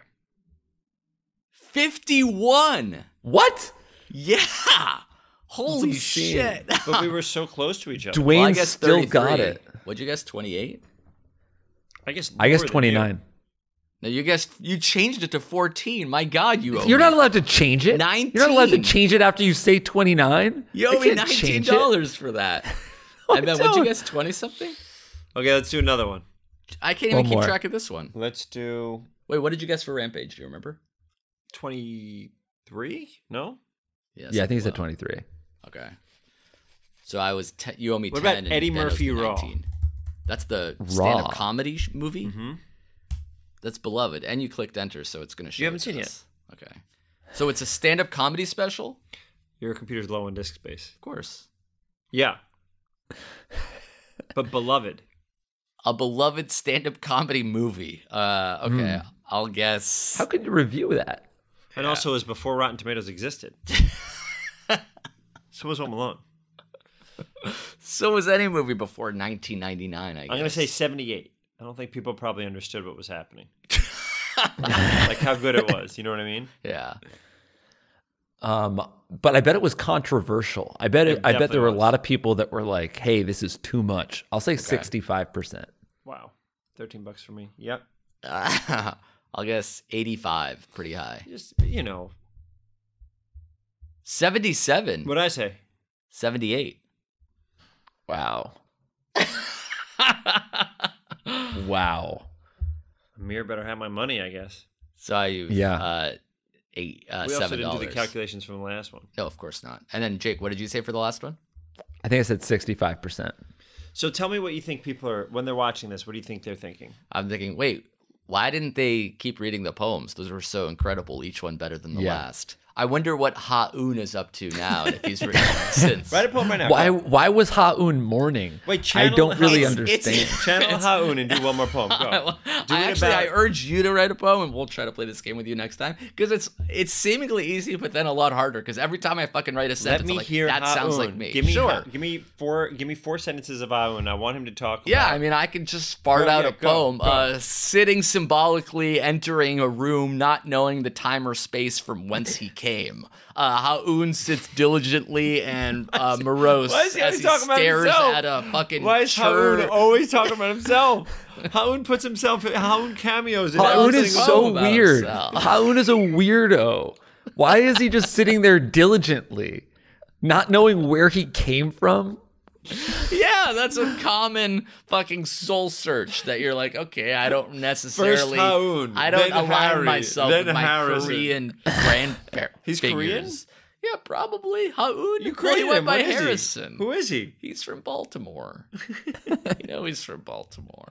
[SPEAKER 6] fifty-one.
[SPEAKER 7] What?
[SPEAKER 6] Yeah. Holy
[SPEAKER 7] insane.
[SPEAKER 6] shit.
[SPEAKER 5] But we were so close to each other.
[SPEAKER 7] Dwayne
[SPEAKER 6] Well, I guess
[SPEAKER 7] still got
[SPEAKER 6] thirty-three.
[SPEAKER 7] it.
[SPEAKER 6] What'd you guess? twenty-eight?
[SPEAKER 5] I guess.
[SPEAKER 7] I guess
[SPEAKER 5] lower than you.
[SPEAKER 7] twenty-nine.
[SPEAKER 6] No, you guessed. You changed it to fourteen. My God, you owe
[SPEAKER 7] You're
[SPEAKER 6] me.
[SPEAKER 7] not allowed to change it.
[SPEAKER 6] nineteen.
[SPEAKER 7] You're not allowed to change it after you say twenty-nine.
[SPEAKER 6] You
[SPEAKER 7] I
[SPEAKER 6] owe me
[SPEAKER 7] can't
[SPEAKER 6] nineteen
[SPEAKER 7] change it.
[SPEAKER 6] dollars for that. And then what'd you
[SPEAKER 7] don't.
[SPEAKER 6] guess? Twenty something?
[SPEAKER 5] Okay, let's do another one.
[SPEAKER 6] I can't
[SPEAKER 7] One
[SPEAKER 6] even keep
[SPEAKER 7] more.
[SPEAKER 6] track of this one.
[SPEAKER 5] Let's do.
[SPEAKER 6] Wait, what did you guess for Rampage? Do you remember?
[SPEAKER 5] twenty-three? No?
[SPEAKER 6] Yeah,
[SPEAKER 7] Yeah, I think he said
[SPEAKER 6] low.
[SPEAKER 7] twenty-three.
[SPEAKER 6] Okay. So I was te- you owe me
[SPEAKER 5] What
[SPEAKER 6] ten.
[SPEAKER 5] about
[SPEAKER 6] and
[SPEAKER 5] Eddie
[SPEAKER 6] Ben owes
[SPEAKER 5] Murphy
[SPEAKER 6] me
[SPEAKER 5] Raw?
[SPEAKER 6] nineteen. That's the
[SPEAKER 7] Raw.
[SPEAKER 6] stand-up comedy sh- movie.
[SPEAKER 5] Mm-hmm.
[SPEAKER 6] That's beloved, and you clicked enter, so it's going to show.
[SPEAKER 5] You haven't
[SPEAKER 6] it to
[SPEAKER 5] seen it
[SPEAKER 6] us. Okay. So it's a stand-up comedy special.
[SPEAKER 5] Your computer's low on disk space.
[SPEAKER 6] Of course.
[SPEAKER 5] Yeah. But beloved.
[SPEAKER 6] A beloved stand-up comedy movie. Uh, okay,
[SPEAKER 5] Hmm.
[SPEAKER 6] I'll guess.
[SPEAKER 7] How could you review that?
[SPEAKER 5] And also it was before Rotten Tomatoes existed. So was Home Alone.
[SPEAKER 6] So was any movie before nineteen ninety-nine, I guess.
[SPEAKER 5] I'm going to say seventy-eight. I don't think people probably understood what was happening. Like how good it was. You know what I mean?
[SPEAKER 6] Yeah.
[SPEAKER 7] Um, but I bet it was controversial. I bet it,
[SPEAKER 5] It
[SPEAKER 7] I bet there
[SPEAKER 5] definitely
[SPEAKER 7] were a
[SPEAKER 5] was.
[SPEAKER 7] lot of people that were like, "Hey, this is too much." I'll say sixty-five percent.
[SPEAKER 5] Wow. thirteen bucks for me. Yep.
[SPEAKER 6] I'll guess eighty-five, pretty high.
[SPEAKER 5] Just, you know.
[SPEAKER 6] seventy-seven.
[SPEAKER 5] What'd I say?
[SPEAKER 6] seventy-eight.
[SPEAKER 7] Wow. Wow.
[SPEAKER 5] Amir better have my money, I guess.
[SPEAKER 6] So you
[SPEAKER 7] Yeah.
[SPEAKER 6] uh eight uh
[SPEAKER 5] We also
[SPEAKER 6] seven
[SPEAKER 5] didn't do
[SPEAKER 6] dollars.
[SPEAKER 5] the calculations from the last one.
[SPEAKER 6] No, of course not. And then Jake, what did you say for the last one?
[SPEAKER 7] I think I said sixty-five percent.
[SPEAKER 5] So tell me what you think people are, when they're watching this, what do you think they're thinking?
[SPEAKER 6] I'm thinking, wait, why didn't they keep reading the poems? Those were so incredible, each one better than the
[SPEAKER 7] Yeah.
[SPEAKER 6] last. I wonder what Ha-Un is up to now, and if he's written since.
[SPEAKER 5] Write a poem right now.
[SPEAKER 7] Why?
[SPEAKER 5] Go.
[SPEAKER 7] Why was Ha-Un mourning?
[SPEAKER 5] Wait,
[SPEAKER 7] I
[SPEAKER 5] channel
[SPEAKER 7] don't really
[SPEAKER 5] Ha-
[SPEAKER 7] understand.
[SPEAKER 5] It's, channel Ha-Un and do one more poem. Go.
[SPEAKER 6] I,
[SPEAKER 5] Do it
[SPEAKER 6] actually, I
[SPEAKER 5] about-
[SPEAKER 6] urge you to write a poem, and we'll try to play this game with you next time because it's it's seemingly easy, but then a lot harder. Because every time I fucking write a sentence,
[SPEAKER 5] Let me
[SPEAKER 6] I'm like,
[SPEAKER 5] hear
[SPEAKER 6] that
[SPEAKER 5] Ha-Un.
[SPEAKER 6] sounds like me.
[SPEAKER 5] Give me
[SPEAKER 6] sure.
[SPEAKER 5] Ha- give me four. Give me four sentences of Ha-Un. I want him to talk.
[SPEAKER 6] Yeah,
[SPEAKER 5] about-
[SPEAKER 6] I mean, I can just fart
[SPEAKER 5] Go,
[SPEAKER 6] out
[SPEAKER 5] yeah,
[SPEAKER 6] a
[SPEAKER 5] go,
[SPEAKER 6] poem.
[SPEAKER 5] go.
[SPEAKER 6] Uh, sitting symbolically, entering a room, not knowing the time or space from whence he came. Uh, Ha-Un sits diligently and uh, morose
[SPEAKER 5] Why is he
[SPEAKER 6] as
[SPEAKER 5] always
[SPEAKER 6] he
[SPEAKER 5] talking about
[SPEAKER 6] stares
[SPEAKER 5] himself?
[SPEAKER 6] at a fucking
[SPEAKER 5] Why is
[SPEAKER 6] churn.
[SPEAKER 5] Ha-Un always talking about himself? Ha-Un puts himself. Ha-Un cameos in
[SPEAKER 7] Ha-Un
[SPEAKER 5] every
[SPEAKER 7] is
[SPEAKER 5] single
[SPEAKER 7] so
[SPEAKER 6] about
[SPEAKER 7] weird.
[SPEAKER 6] himself.
[SPEAKER 7] Ha-Un is a weirdo. Why is he just sitting there diligently, not knowing where he came from?
[SPEAKER 6] Yeah, that's a common fucking soul search that you're like, okay, I don't necessarily,
[SPEAKER 5] Ha-Un,
[SPEAKER 6] I don't
[SPEAKER 5] then
[SPEAKER 6] align
[SPEAKER 5] Harry,
[SPEAKER 6] myself
[SPEAKER 5] then
[SPEAKER 6] with my
[SPEAKER 5] Harrison.
[SPEAKER 6] Korean grandparents.
[SPEAKER 5] He's Korean?
[SPEAKER 6] Yeah, probably. Ha-Un.
[SPEAKER 5] You
[SPEAKER 6] Well, he
[SPEAKER 5] created
[SPEAKER 6] went
[SPEAKER 5] him.
[SPEAKER 6] by
[SPEAKER 5] What is he?
[SPEAKER 6] Harrison.
[SPEAKER 5] Who is he?
[SPEAKER 6] He's from Baltimore. You know he's from Baltimore.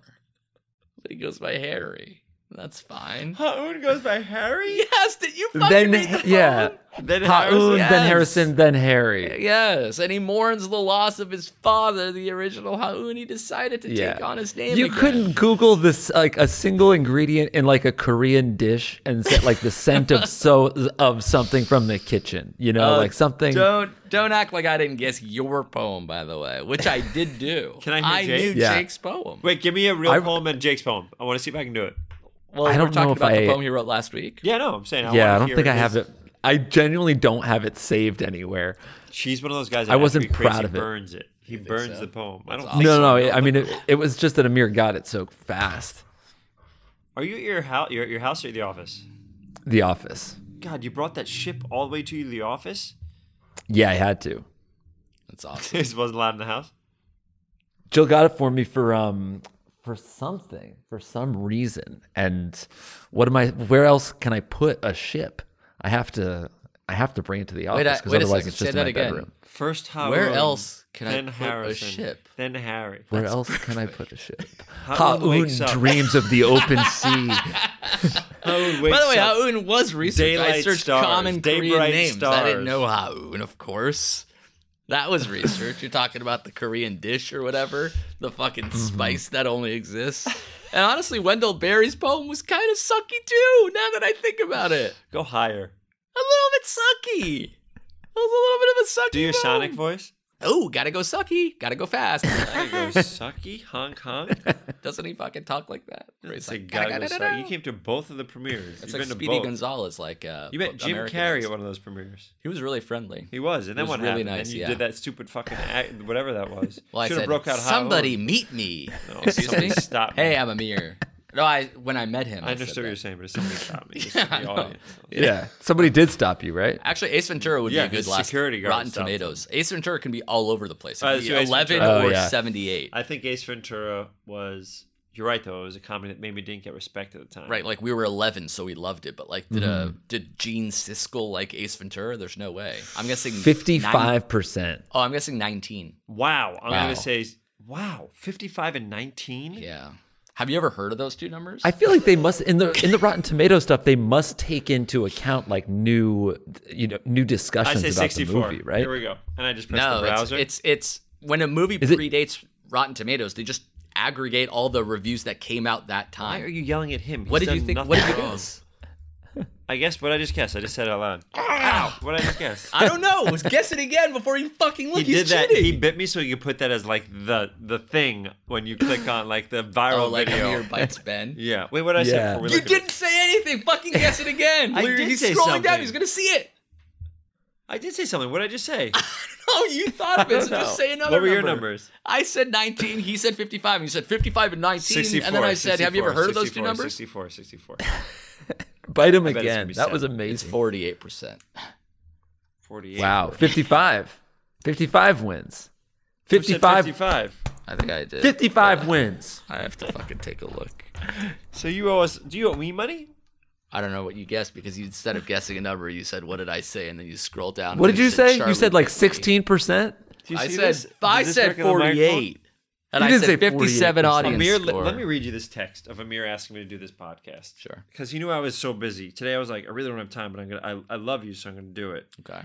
[SPEAKER 6] But he goes by Harry. That's fine.
[SPEAKER 5] Ha-Un goes by Harry.
[SPEAKER 6] Yes, did you fucking
[SPEAKER 7] Then
[SPEAKER 6] read the
[SPEAKER 7] yeah,
[SPEAKER 6] poem?
[SPEAKER 5] Then
[SPEAKER 7] Ha-Un,
[SPEAKER 5] Harrison.
[SPEAKER 6] Yes.
[SPEAKER 7] then Harrison, then Harry.
[SPEAKER 6] Yes, and he mourns the loss of his father, the original Ha-Un. He decided to
[SPEAKER 7] Yeah.
[SPEAKER 6] take on his name
[SPEAKER 7] You
[SPEAKER 6] again.
[SPEAKER 7] couldn't Google this like a single ingredient in like a Korean dish and set like the scent of so of something from the kitchen. You know,
[SPEAKER 6] Uh,
[SPEAKER 7] like something.
[SPEAKER 6] Don't don't act like I didn't guess your poem, by the way, which I did do.
[SPEAKER 5] Can I hear
[SPEAKER 6] knew
[SPEAKER 5] Jake?
[SPEAKER 7] Yeah.
[SPEAKER 6] Jake's poem.
[SPEAKER 5] Wait, give me a real
[SPEAKER 7] I-
[SPEAKER 5] poem and Jake's poem. I want to see if I can do it.
[SPEAKER 6] well,
[SPEAKER 7] I
[SPEAKER 6] we're
[SPEAKER 7] don't
[SPEAKER 6] talking
[SPEAKER 7] know if
[SPEAKER 6] about the
[SPEAKER 7] I-
[SPEAKER 6] poem he wrote last week.
[SPEAKER 5] Yeah, no, I'm saying. I
[SPEAKER 7] yeah,
[SPEAKER 5] wanna
[SPEAKER 7] I don't
[SPEAKER 5] hear
[SPEAKER 7] think I
[SPEAKER 5] his-
[SPEAKER 7] have it. I genuinely don't have it saved anywhere.
[SPEAKER 5] She's one of those guys. That
[SPEAKER 7] I wasn't
[SPEAKER 5] after he creates,
[SPEAKER 7] proud
[SPEAKER 5] he
[SPEAKER 7] of it.
[SPEAKER 5] Burns it. He burns
[SPEAKER 6] so?
[SPEAKER 5] the poem. I don't.
[SPEAKER 6] That's
[SPEAKER 5] think
[SPEAKER 7] No,
[SPEAKER 5] so.
[SPEAKER 7] no, I mean, it, it was just that Amir got it so fast.
[SPEAKER 5] Are you at your house? You're at your house or at the office?
[SPEAKER 7] The Office.
[SPEAKER 5] God, you brought that ship all the way to the office.
[SPEAKER 7] Yeah, I had to.
[SPEAKER 6] That's awesome.
[SPEAKER 5] It wasn't allowed in the house.
[SPEAKER 7] Jill got it for me for um for something for some reason. And what am I? Where else can I put a ship? I have to. I have to bring it to the
[SPEAKER 6] Wait,
[SPEAKER 7] office
[SPEAKER 6] I-
[SPEAKER 7] because
[SPEAKER 6] wait a
[SPEAKER 7] otherwise
[SPEAKER 6] second,
[SPEAKER 7] it's
[SPEAKER 6] say
[SPEAKER 7] just in
[SPEAKER 6] that
[SPEAKER 7] my
[SPEAKER 6] again.
[SPEAKER 7] bedroom.
[SPEAKER 5] First, Ha-Un.
[SPEAKER 6] Where else can I
[SPEAKER 5] then
[SPEAKER 6] put a
[SPEAKER 5] Harrison,
[SPEAKER 6] ship?
[SPEAKER 5] Then Harry.
[SPEAKER 7] Where else can I put a ship?
[SPEAKER 5] Ha-Un
[SPEAKER 7] Ha-Un
[SPEAKER 5] wakes up.
[SPEAKER 7] dreams of the open sea.
[SPEAKER 5] Ha-Un wakes
[SPEAKER 6] By the way,
[SPEAKER 5] up.
[SPEAKER 6] Ha-Un was researched. I
[SPEAKER 5] Daylight
[SPEAKER 6] searched
[SPEAKER 5] stars,
[SPEAKER 6] common
[SPEAKER 5] day
[SPEAKER 6] Korean
[SPEAKER 5] bright
[SPEAKER 6] names. I didn't
[SPEAKER 5] stars.
[SPEAKER 6] know Ha-Un, of course. That was research. You're talking about the Korean dish or whatever, the fucking
[SPEAKER 5] Mm-hmm.
[SPEAKER 6] spice that only exists. And honestly, Wendell Berry's poem was kind of sucky too. Now that I think about it,
[SPEAKER 5] Go higher.
[SPEAKER 6] a little bit sucky. It was a little bit of a sucky.
[SPEAKER 5] Do your
[SPEAKER 6] poem.
[SPEAKER 5] Sonic voice.
[SPEAKER 6] Oh, gotta go sucky. Gotta go fast.
[SPEAKER 5] There you go. Sucky, honk, honk.
[SPEAKER 6] Doesn't he fucking talk like that? Where he's
[SPEAKER 5] It's like,
[SPEAKER 6] like,
[SPEAKER 5] gotta go
[SPEAKER 6] "Gotta-gotta-da-da."
[SPEAKER 5] sucky. You came to both of the premieres.
[SPEAKER 6] It's
[SPEAKER 5] You've
[SPEAKER 6] like
[SPEAKER 5] been to
[SPEAKER 6] Speedy
[SPEAKER 5] both.
[SPEAKER 6] Gonzalez, like uh,
[SPEAKER 5] You met Jim
[SPEAKER 6] American
[SPEAKER 5] Carrey
[SPEAKER 6] is.
[SPEAKER 5] at one of those premieres.
[SPEAKER 6] He was really friendly.
[SPEAKER 5] He was, and then
[SPEAKER 6] was
[SPEAKER 5] what
[SPEAKER 6] really
[SPEAKER 5] happened?
[SPEAKER 6] nice,
[SPEAKER 5] then you
[SPEAKER 6] yeah.
[SPEAKER 5] did that stupid fucking act, whatever that was.
[SPEAKER 6] Well, I
[SPEAKER 5] Should have
[SPEAKER 6] said,
[SPEAKER 5] broke out.
[SPEAKER 6] somebody
[SPEAKER 5] Ha-Un.
[SPEAKER 6] meet me.
[SPEAKER 5] No,
[SPEAKER 6] Excuse
[SPEAKER 5] somebody
[SPEAKER 6] me?
[SPEAKER 5] stop me.
[SPEAKER 6] Hey, I'm Amir. No, I when I met him,
[SPEAKER 5] I
[SPEAKER 6] I
[SPEAKER 5] understood
[SPEAKER 6] said
[SPEAKER 5] what you're
[SPEAKER 6] that.
[SPEAKER 5] saying, but if somebody stopped me. Just
[SPEAKER 6] Yeah,
[SPEAKER 5] for
[SPEAKER 6] I
[SPEAKER 5] the
[SPEAKER 6] know.
[SPEAKER 5] audience.
[SPEAKER 7] Yeah, somebody did stop you, right?
[SPEAKER 6] Actually, Ace Ventura would
[SPEAKER 5] Yeah,
[SPEAKER 6] be a
[SPEAKER 5] his
[SPEAKER 6] good last
[SPEAKER 5] security guard
[SPEAKER 6] Rotten
[SPEAKER 5] stopped him.
[SPEAKER 6] Tomatoes. Ace Ventura can be all over the place. It
[SPEAKER 5] Uh,
[SPEAKER 6] could be
[SPEAKER 5] so Ace
[SPEAKER 6] eleven
[SPEAKER 5] Ventura-
[SPEAKER 7] Oh,
[SPEAKER 6] or
[SPEAKER 7] yeah.
[SPEAKER 6] seventy-eight.
[SPEAKER 5] I think Ace Ventura was you're right though. It was a comedy that maybe didn't get respect at the time.
[SPEAKER 6] Right, like we were eleven, so we loved it. But like, did mm-hmm. uh did Gene Siskel like Ace Ventura? There's no way. I'm guessing
[SPEAKER 7] fifty-five percent.
[SPEAKER 6] Oh, I'm guessing nineteen.
[SPEAKER 5] Wow. I'm
[SPEAKER 6] wow.
[SPEAKER 5] gonna say wow, fifty-five and nineteen.
[SPEAKER 6] Yeah. Have you ever heard of those two numbers?
[SPEAKER 7] I feel like they must in the in the Rotten Tomato stuff. They must take into account like new, you know, new discussions
[SPEAKER 5] I say
[SPEAKER 7] about
[SPEAKER 5] sixty-four.
[SPEAKER 7] the movie, right?
[SPEAKER 5] Here we go. And I just pressed
[SPEAKER 6] no,
[SPEAKER 5] the browser.
[SPEAKER 6] it's it's, it's when a movie
[SPEAKER 7] Is
[SPEAKER 6] predates it, Rotten Tomatoes, they just aggregate all the reviews that came out that time.
[SPEAKER 5] Why are you yelling at him? He's
[SPEAKER 6] what did you
[SPEAKER 5] done
[SPEAKER 6] think?
[SPEAKER 5] nothing
[SPEAKER 6] What did you
[SPEAKER 5] wrong.
[SPEAKER 6] guess?
[SPEAKER 5] I guess what I just guessed. I just said it out loud. Ow! What did I just guess?
[SPEAKER 6] I don't know. Guess it again before you fucking look.
[SPEAKER 5] He
[SPEAKER 6] He's
[SPEAKER 5] did that.
[SPEAKER 6] cheating.
[SPEAKER 5] He bit me so you could put that as like the the thing when you click on like the viral
[SPEAKER 6] oh, like
[SPEAKER 5] video.
[SPEAKER 6] your bites Ben.
[SPEAKER 5] Yeah. Wait, what did I say?
[SPEAKER 7] Yeah.
[SPEAKER 5] Before we
[SPEAKER 6] You
[SPEAKER 5] look at
[SPEAKER 6] didn't
[SPEAKER 5] it?
[SPEAKER 6] say anything. Fucking guess it again.
[SPEAKER 5] I
[SPEAKER 6] We're-
[SPEAKER 5] did
[SPEAKER 6] He's
[SPEAKER 5] say
[SPEAKER 6] scrolling
[SPEAKER 5] something.
[SPEAKER 6] down. He's gonna see it.
[SPEAKER 5] I did say something. What did I just say?
[SPEAKER 6] Oh, you thought of it. So just say another.
[SPEAKER 5] What were your
[SPEAKER 6] number.
[SPEAKER 5] numbers?
[SPEAKER 6] I said nineteen. He said fifty-five. And you said fifty-five and nineteen.
[SPEAKER 5] sixty-four.
[SPEAKER 6] And then I said, "Have you ever heard of those two numbers?"
[SPEAKER 5] sixty-four. sixty-four.
[SPEAKER 7] Bite him
[SPEAKER 5] I bet it's gonna
[SPEAKER 7] again.
[SPEAKER 5] be
[SPEAKER 7] That was
[SPEAKER 5] seven.
[SPEAKER 6] It's
[SPEAKER 7] amazing.
[SPEAKER 6] forty-eight percent.
[SPEAKER 5] forty-eight.
[SPEAKER 7] Wow, fifty-five. fifty-five wins.
[SPEAKER 5] Who said
[SPEAKER 7] fifty-five.
[SPEAKER 5] fifty-five.
[SPEAKER 6] I think I did.
[SPEAKER 7] fifty-five wins.
[SPEAKER 6] I have to fucking take a look.
[SPEAKER 5] So you owe us? Do you owe me money?
[SPEAKER 6] I don't know what you guessed because you, instead of guessing a number, you said, "What did I say?" And then you scroll down.
[SPEAKER 7] What
[SPEAKER 6] and
[SPEAKER 7] did you
[SPEAKER 6] said
[SPEAKER 7] say? You
[SPEAKER 6] Charlie
[SPEAKER 7] said like
[SPEAKER 6] picked me.
[SPEAKER 7] sixteen percent?
[SPEAKER 5] Do you
[SPEAKER 6] I
[SPEAKER 5] see
[SPEAKER 6] said
[SPEAKER 5] this?
[SPEAKER 6] I
[SPEAKER 5] Does this
[SPEAKER 6] said
[SPEAKER 5] work on the microphone?
[SPEAKER 6] forty-eight, and
[SPEAKER 7] You
[SPEAKER 6] I
[SPEAKER 7] did
[SPEAKER 6] said
[SPEAKER 7] say
[SPEAKER 6] fifty-seven
[SPEAKER 7] forty-eight percent.
[SPEAKER 6] audience
[SPEAKER 5] Amir,
[SPEAKER 6] score.
[SPEAKER 5] let, let me read you this text of Amir asking me to do this podcast.
[SPEAKER 6] Sure.
[SPEAKER 5] Because he knew I was so busy today. I was like, I really don't have time, but I'm gonna. I, I love you, so I'm gonna do it.
[SPEAKER 6] Okay.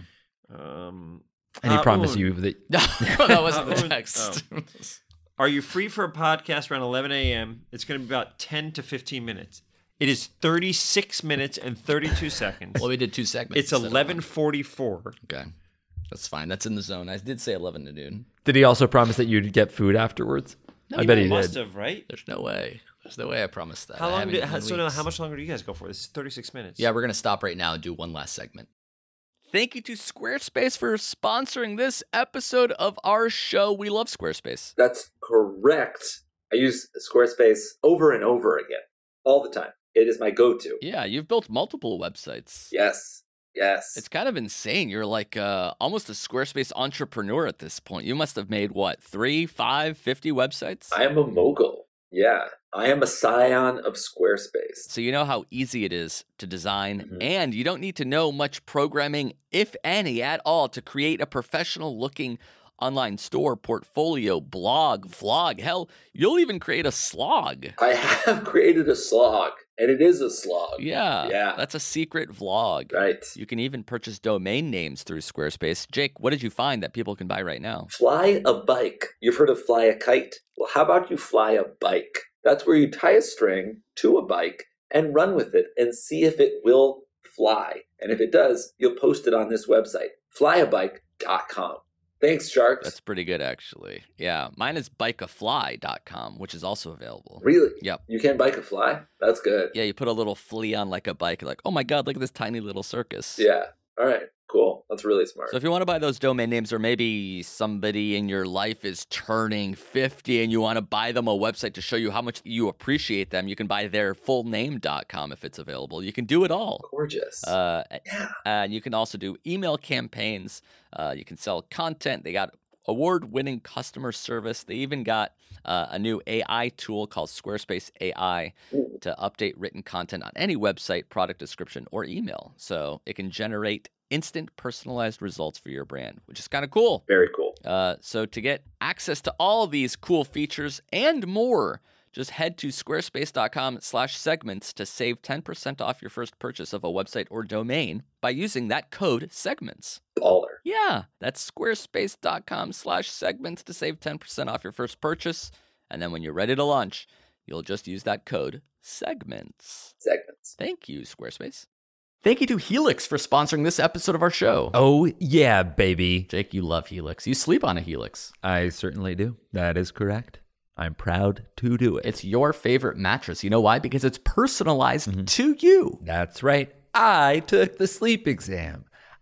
[SPEAKER 5] Um,
[SPEAKER 7] And he
[SPEAKER 5] uh,
[SPEAKER 7] promised
[SPEAKER 5] Oon,
[SPEAKER 7] you that.
[SPEAKER 6] No, that wasn't the
[SPEAKER 5] Oon-
[SPEAKER 6] text.
[SPEAKER 5] oh. Are you free for a podcast around eleven a.m.? It's going to be about ten to fifteen minutes. It is thirty-six minutes and thirty-two seconds.
[SPEAKER 6] Well, we did two segments.
[SPEAKER 5] It's
[SPEAKER 6] instead of
[SPEAKER 5] eleven
[SPEAKER 6] one.
[SPEAKER 5] forty-four.
[SPEAKER 6] Okay. That's fine. That's in the zone. I did say eleven to noon.
[SPEAKER 7] Did he also promise that you'd get food afterwards? I bet he
[SPEAKER 5] must
[SPEAKER 7] did.
[SPEAKER 5] have, right?
[SPEAKER 6] There's no way. There's no way I promised that.
[SPEAKER 5] How
[SPEAKER 6] I
[SPEAKER 5] long
[SPEAKER 6] haven't
[SPEAKER 5] did?
[SPEAKER 6] eaten
[SPEAKER 5] How,
[SPEAKER 6] in
[SPEAKER 5] so now,
[SPEAKER 6] weeks.
[SPEAKER 5] how much longer do you guys go for? This is thirty-six minutes.
[SPEAKER 6] Yeah, we're going to stop right now and do one last segment. Thank you to Squarespace for sponsoring this episode of our show. We love Squarespace.
[SPEAKER 1] That's correct. I use Squarespace over and over again, all the time. It is my go-to.
[SPEAKER 6] Yeah, you've built multiple websites.
[SPEAKER 1] Yes, yes.
[SPEAKER 6] It's kind of insane. You're like uh, almost a Squarespace entrepreneur at this point. You must have made, what, three, five, fifty websites?
[SPEAKER 1] I am a mogul. Yeah, I am a scion of Squarespace.
[SPEAKER 6] So you know how easy it is to design,
[SPEAKER 1] Mhm.
[SPEAKER 6] and you don't need to know much programming, if any, at all, to create a professional-looking online store, portfolio, blog, vlog. Hell, you'll even create a slog.
[SPEAKER 1] I have created a slog, and it is a slog.
[SPEAKER 6] Yeah,
[SPEAKER 1] Yeah.
[SPEAKER 6] that's a secret vlog.
[SPEAKER 1] Right.
[SPEAKER 6] You can even purchase domain names through Squarespace. Jake, what did you find that people can buy right now?
[SPEAKER 1] Fly a bike. You've heard of fly a kite? Well, how about you fly a bike? That's where you tie a string to a bike and run with it and see if it will fly. And if it does, you'll post it on this website, fly a bike dot com. Thanks, Sharks.
[SPEAKER 6] That's pretty good, actually. Yeah, mine is bike a fly dot com, which is also available.
[SPEAKER 1] Really?
[SPEAKER 6] Yep.
[SPEAKER 1] You can bike a fly? That's good.
[SPEAKER 6] Yeah, you put a little flea on like a bike. You're like, oh my God, look at this tiny little circus.
[SPEAKER 1] Yeah. All right. Cool. That's really smart.
[SPEAKER 6] So if you want to buy those domain names, or maybe somebody in your life is turning fifty and you want to buy them a website to show you how much you appreciate them, you can buy their full name dot com if it's available. You can do it all.
[SPEAKER 1] Gorgeous.
[SPEAKER 6] Uh,
[SPEAKER 1] yeah.
[SPEAKER 6] and you can also do email campaigns. Uh, you can sell content. They got award-winning customer service. They even got uh, a new A I tool called Squarespace A I
[SPEAKER 1] Ooh.
[SPEAKER 6] to update written content on any website, product description, or email. So it can generate instant personalized results for your brand, which is kind of cool.
[SPEAKER 1] Very cool.
[SPEAKER 6] Uh, so to get access to all of these cool features and more, just head to squarespace.com slash segments to save ten percent off your first purchase of a website or domain by using that code segments.
[SPEAKER 1] Baller.
[SPEAKER 6] Yeah, that's squarespace.com slash segments to save ten percent off your first purchase. And then when you're ready to launch, you'll just use that code segments.
[SPEAKER 1] Segments.
[SPEAKER 6] Thank you, Squarespace. Thank you to Helix for sponsoring this episode of our show.
[SPEAKER 7] Oh, yeah, baby.
[SPEAKER 6] Jake, you love Helix. You sleep on a Helix.
[SPEAKER 7] I certainly do. That is correct. I'm proud to do it.
[SPEAKER 6] It's your favorite mattress. You know why? Because it's personalized
[SPEAKER 7] Mhm.
[SPEAKER 6] to you.
[SPEAKER 7] That's right. I took the sleep exam.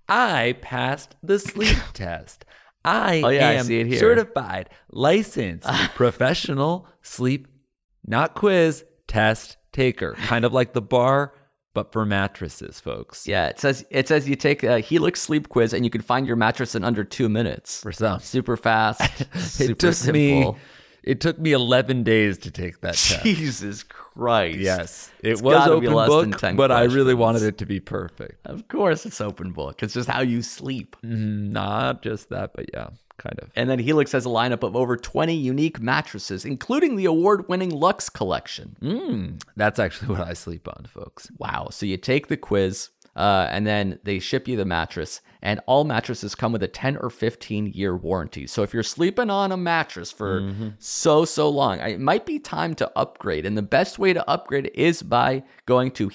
[SPEAKER 7] I passed the sleep test. I
[SPEAKER 6] Oh, yeah, I
[SPEAKER 7] am
[SPEAKER 6] see it here.
[SPEAKER 7] certified, licensed, professional sleep, not quiz, test taker. Kind of like the bar, but for mattresses, folks.
[SPEAKER 6] Yeah, it says it says you take a Helix sleep quiz and you can find your mattress in under two minutes.
[SPEAKER 7] For some.
[SPEAKER 6] Super fast, super
[SPEAKER 7] It took
[SPEAKER 6] simple.
[SPEAKER 7] me It took me eleven days to take that test.
[SPEAKER 6] Jesus Christ.
[SPEAKER 7] Yes. It
[SPEAKER 6] It's
[SPEAKER 7] was
[SPEAKER 6] gotta be
[SPEAKER 7] open
[SPEAKER 6] less than
[SPEAKER 7] book,
[SPEAKER 6] ten
[SPEAKER 7] but I really
[SPEAKER 6] questions.
[SPEAKER 7] wanted it to be perfect.
[SPEAKER 6] Of course it's open book. It's just how you sleep.
[SPEAKER 7] Not just that, but yeah, kind of.
[SPEAKER 6] And then Helix has a lineup of over twenty unique mattresses, including the award-winning Lux collection.
[SPEAKER 7] Mm, that's actually what I sleep on, folks.
[SPEAKER 6] Wow. So you take the quiz, uh, and then they ship you the mattress, and all mattresses come with a ten or fifteen year warranty. So if you're sleeping on a mattress for mm-hmm. so, so long, it might be time to upgrade. And the best way to upgrade is by going to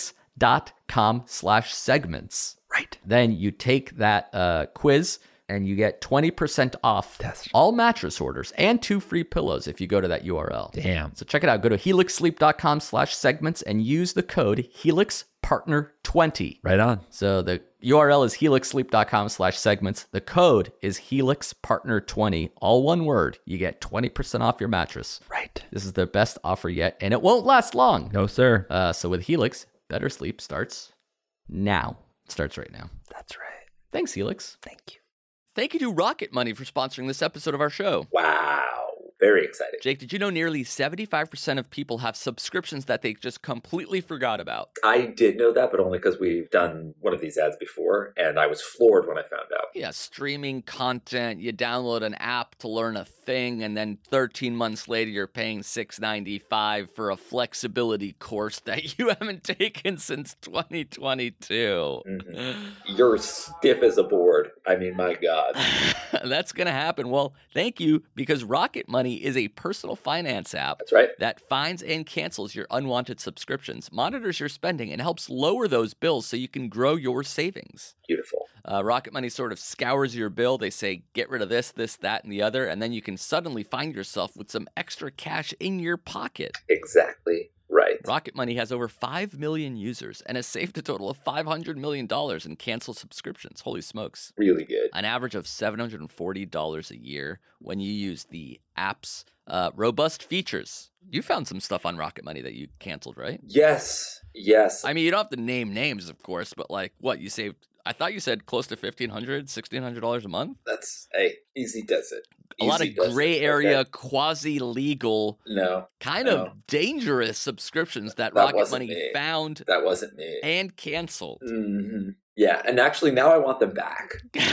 [SPEAKER 6] helix.com slash segments. Right. Then you take that uh, quiz, and you get twenty percent off
[SPEAKER 7] That's...
[SPEAKER 6] all mattress orders and two free pillows if you go to that U R L.
[SPEAKER 7] Damn.
[SPEAKER 6] So check it out. Go to helixsleep.com slash segments and use the code HelixPartner twenty.
[SPEAKER 7] Right on.
[SPEAKER 6] So the U R L is helixsleep.com slash segments. The code is HelixPartner twenty. All one word. You get twenty percent off your mattress.
[SPEAKER 7] Right.
[SPEAKER 6] This is their best offer yet, and it won't last long.
[SPEAKER 7] No, sir.
[SPEAKER 6] Uh, so with Helix, better sleep starts now. It starts right now.
[SPEAKER 7] That's right.
[SPEAKER 6] Thanks, Helix.
[SPEAKER 7] Thank you.
[SPEAKER 6] Thank you to Rocket Money for sponsoring this episode of our show.
[SPEAKER 1] Wow. Very exciting.
[SPEAKER 6] Jake, did you know nearly seventy-five percent of people have subscriptions that they just completely forgot about?
[SPEAKER 1] I did know that, but only because we've done one of these ads before, and I was floored when I found out.
[SPEAKER 6] Yeah, streaming content, you download an app to learn a thing, and then thirteen months later you're paying six ninety-five for a flexibility course that you haven't taken since twenty twenty-two.
[SPEAKER 1] Mm-hmm. You're stiff as a board. I mean, my God.
[SPEAKER 6] That's going to happen. Well, thank you, because Rocket Money is a personal finance app.
[SPEAKER 1] That's right.
[SPEAKER 6] That finds and cancels your unwanted subscriptions, monitors your spending, and helps lower those bills so you can grow your savings.
[SPEAKER 1] Beautiful.
[SPEAKER 6] Uh, Rocket Money sort of scours your bill. They say, get rid of this, this, that, and the other, and then you can suddenly find yourself with some extra cash in your pocket.
[SPEAKER 1] Exactly right.
[SPEAKER 6] Rocket Money has over five million users and has saved a total of five hundred million dollars in canceled subscriptions. Holy smokes.
[SPEAKER 1] Really good.
[SPEAKER 6] An average of seven hundred forty dollars a year when you use the app's uh, robust features. You found some stuff on Rocket Money that you canceled, right?
[SPEAKER 1] Yes. Yes.
[SPEAKER 6] I mean, you don't have to name names, of course, but like, what, you saved, I thought you said close to fifteen hundred dollars, sixteen hundred dollars a month?
[SPEAKER 1] That's, hey, easy does it.
[SPEAKER 6] A lot
[SPEAKER 1] Easy
[SPEAKER 6] of
[SPEAKER 1] does
[SPEAKER 6] gray
[SPEAKER 1] it.
[SPEAKER 6] area,
[SPEAKER 1] Okay.
[SPEAKER 6] quasi-legal,
[SPEAKER 1] No.
[SPEAKER 6] kind
[SPEAKER 1] no.
[SPEAKER 6] of dangerous subscriptions that,
[SPEAKER 1] That
[SPEAKER 6] Rocket
[SPEAKER 1] wasn't
[SPEAKER 6] Money
[SPEAKER 1] me.
[SPEAKER 6] found
[SPEAKER 1] That wasn't me.
[SPEAKER 6] and canceled.
[SPEAKER 1] hmm Yeah, and actually now I want them back.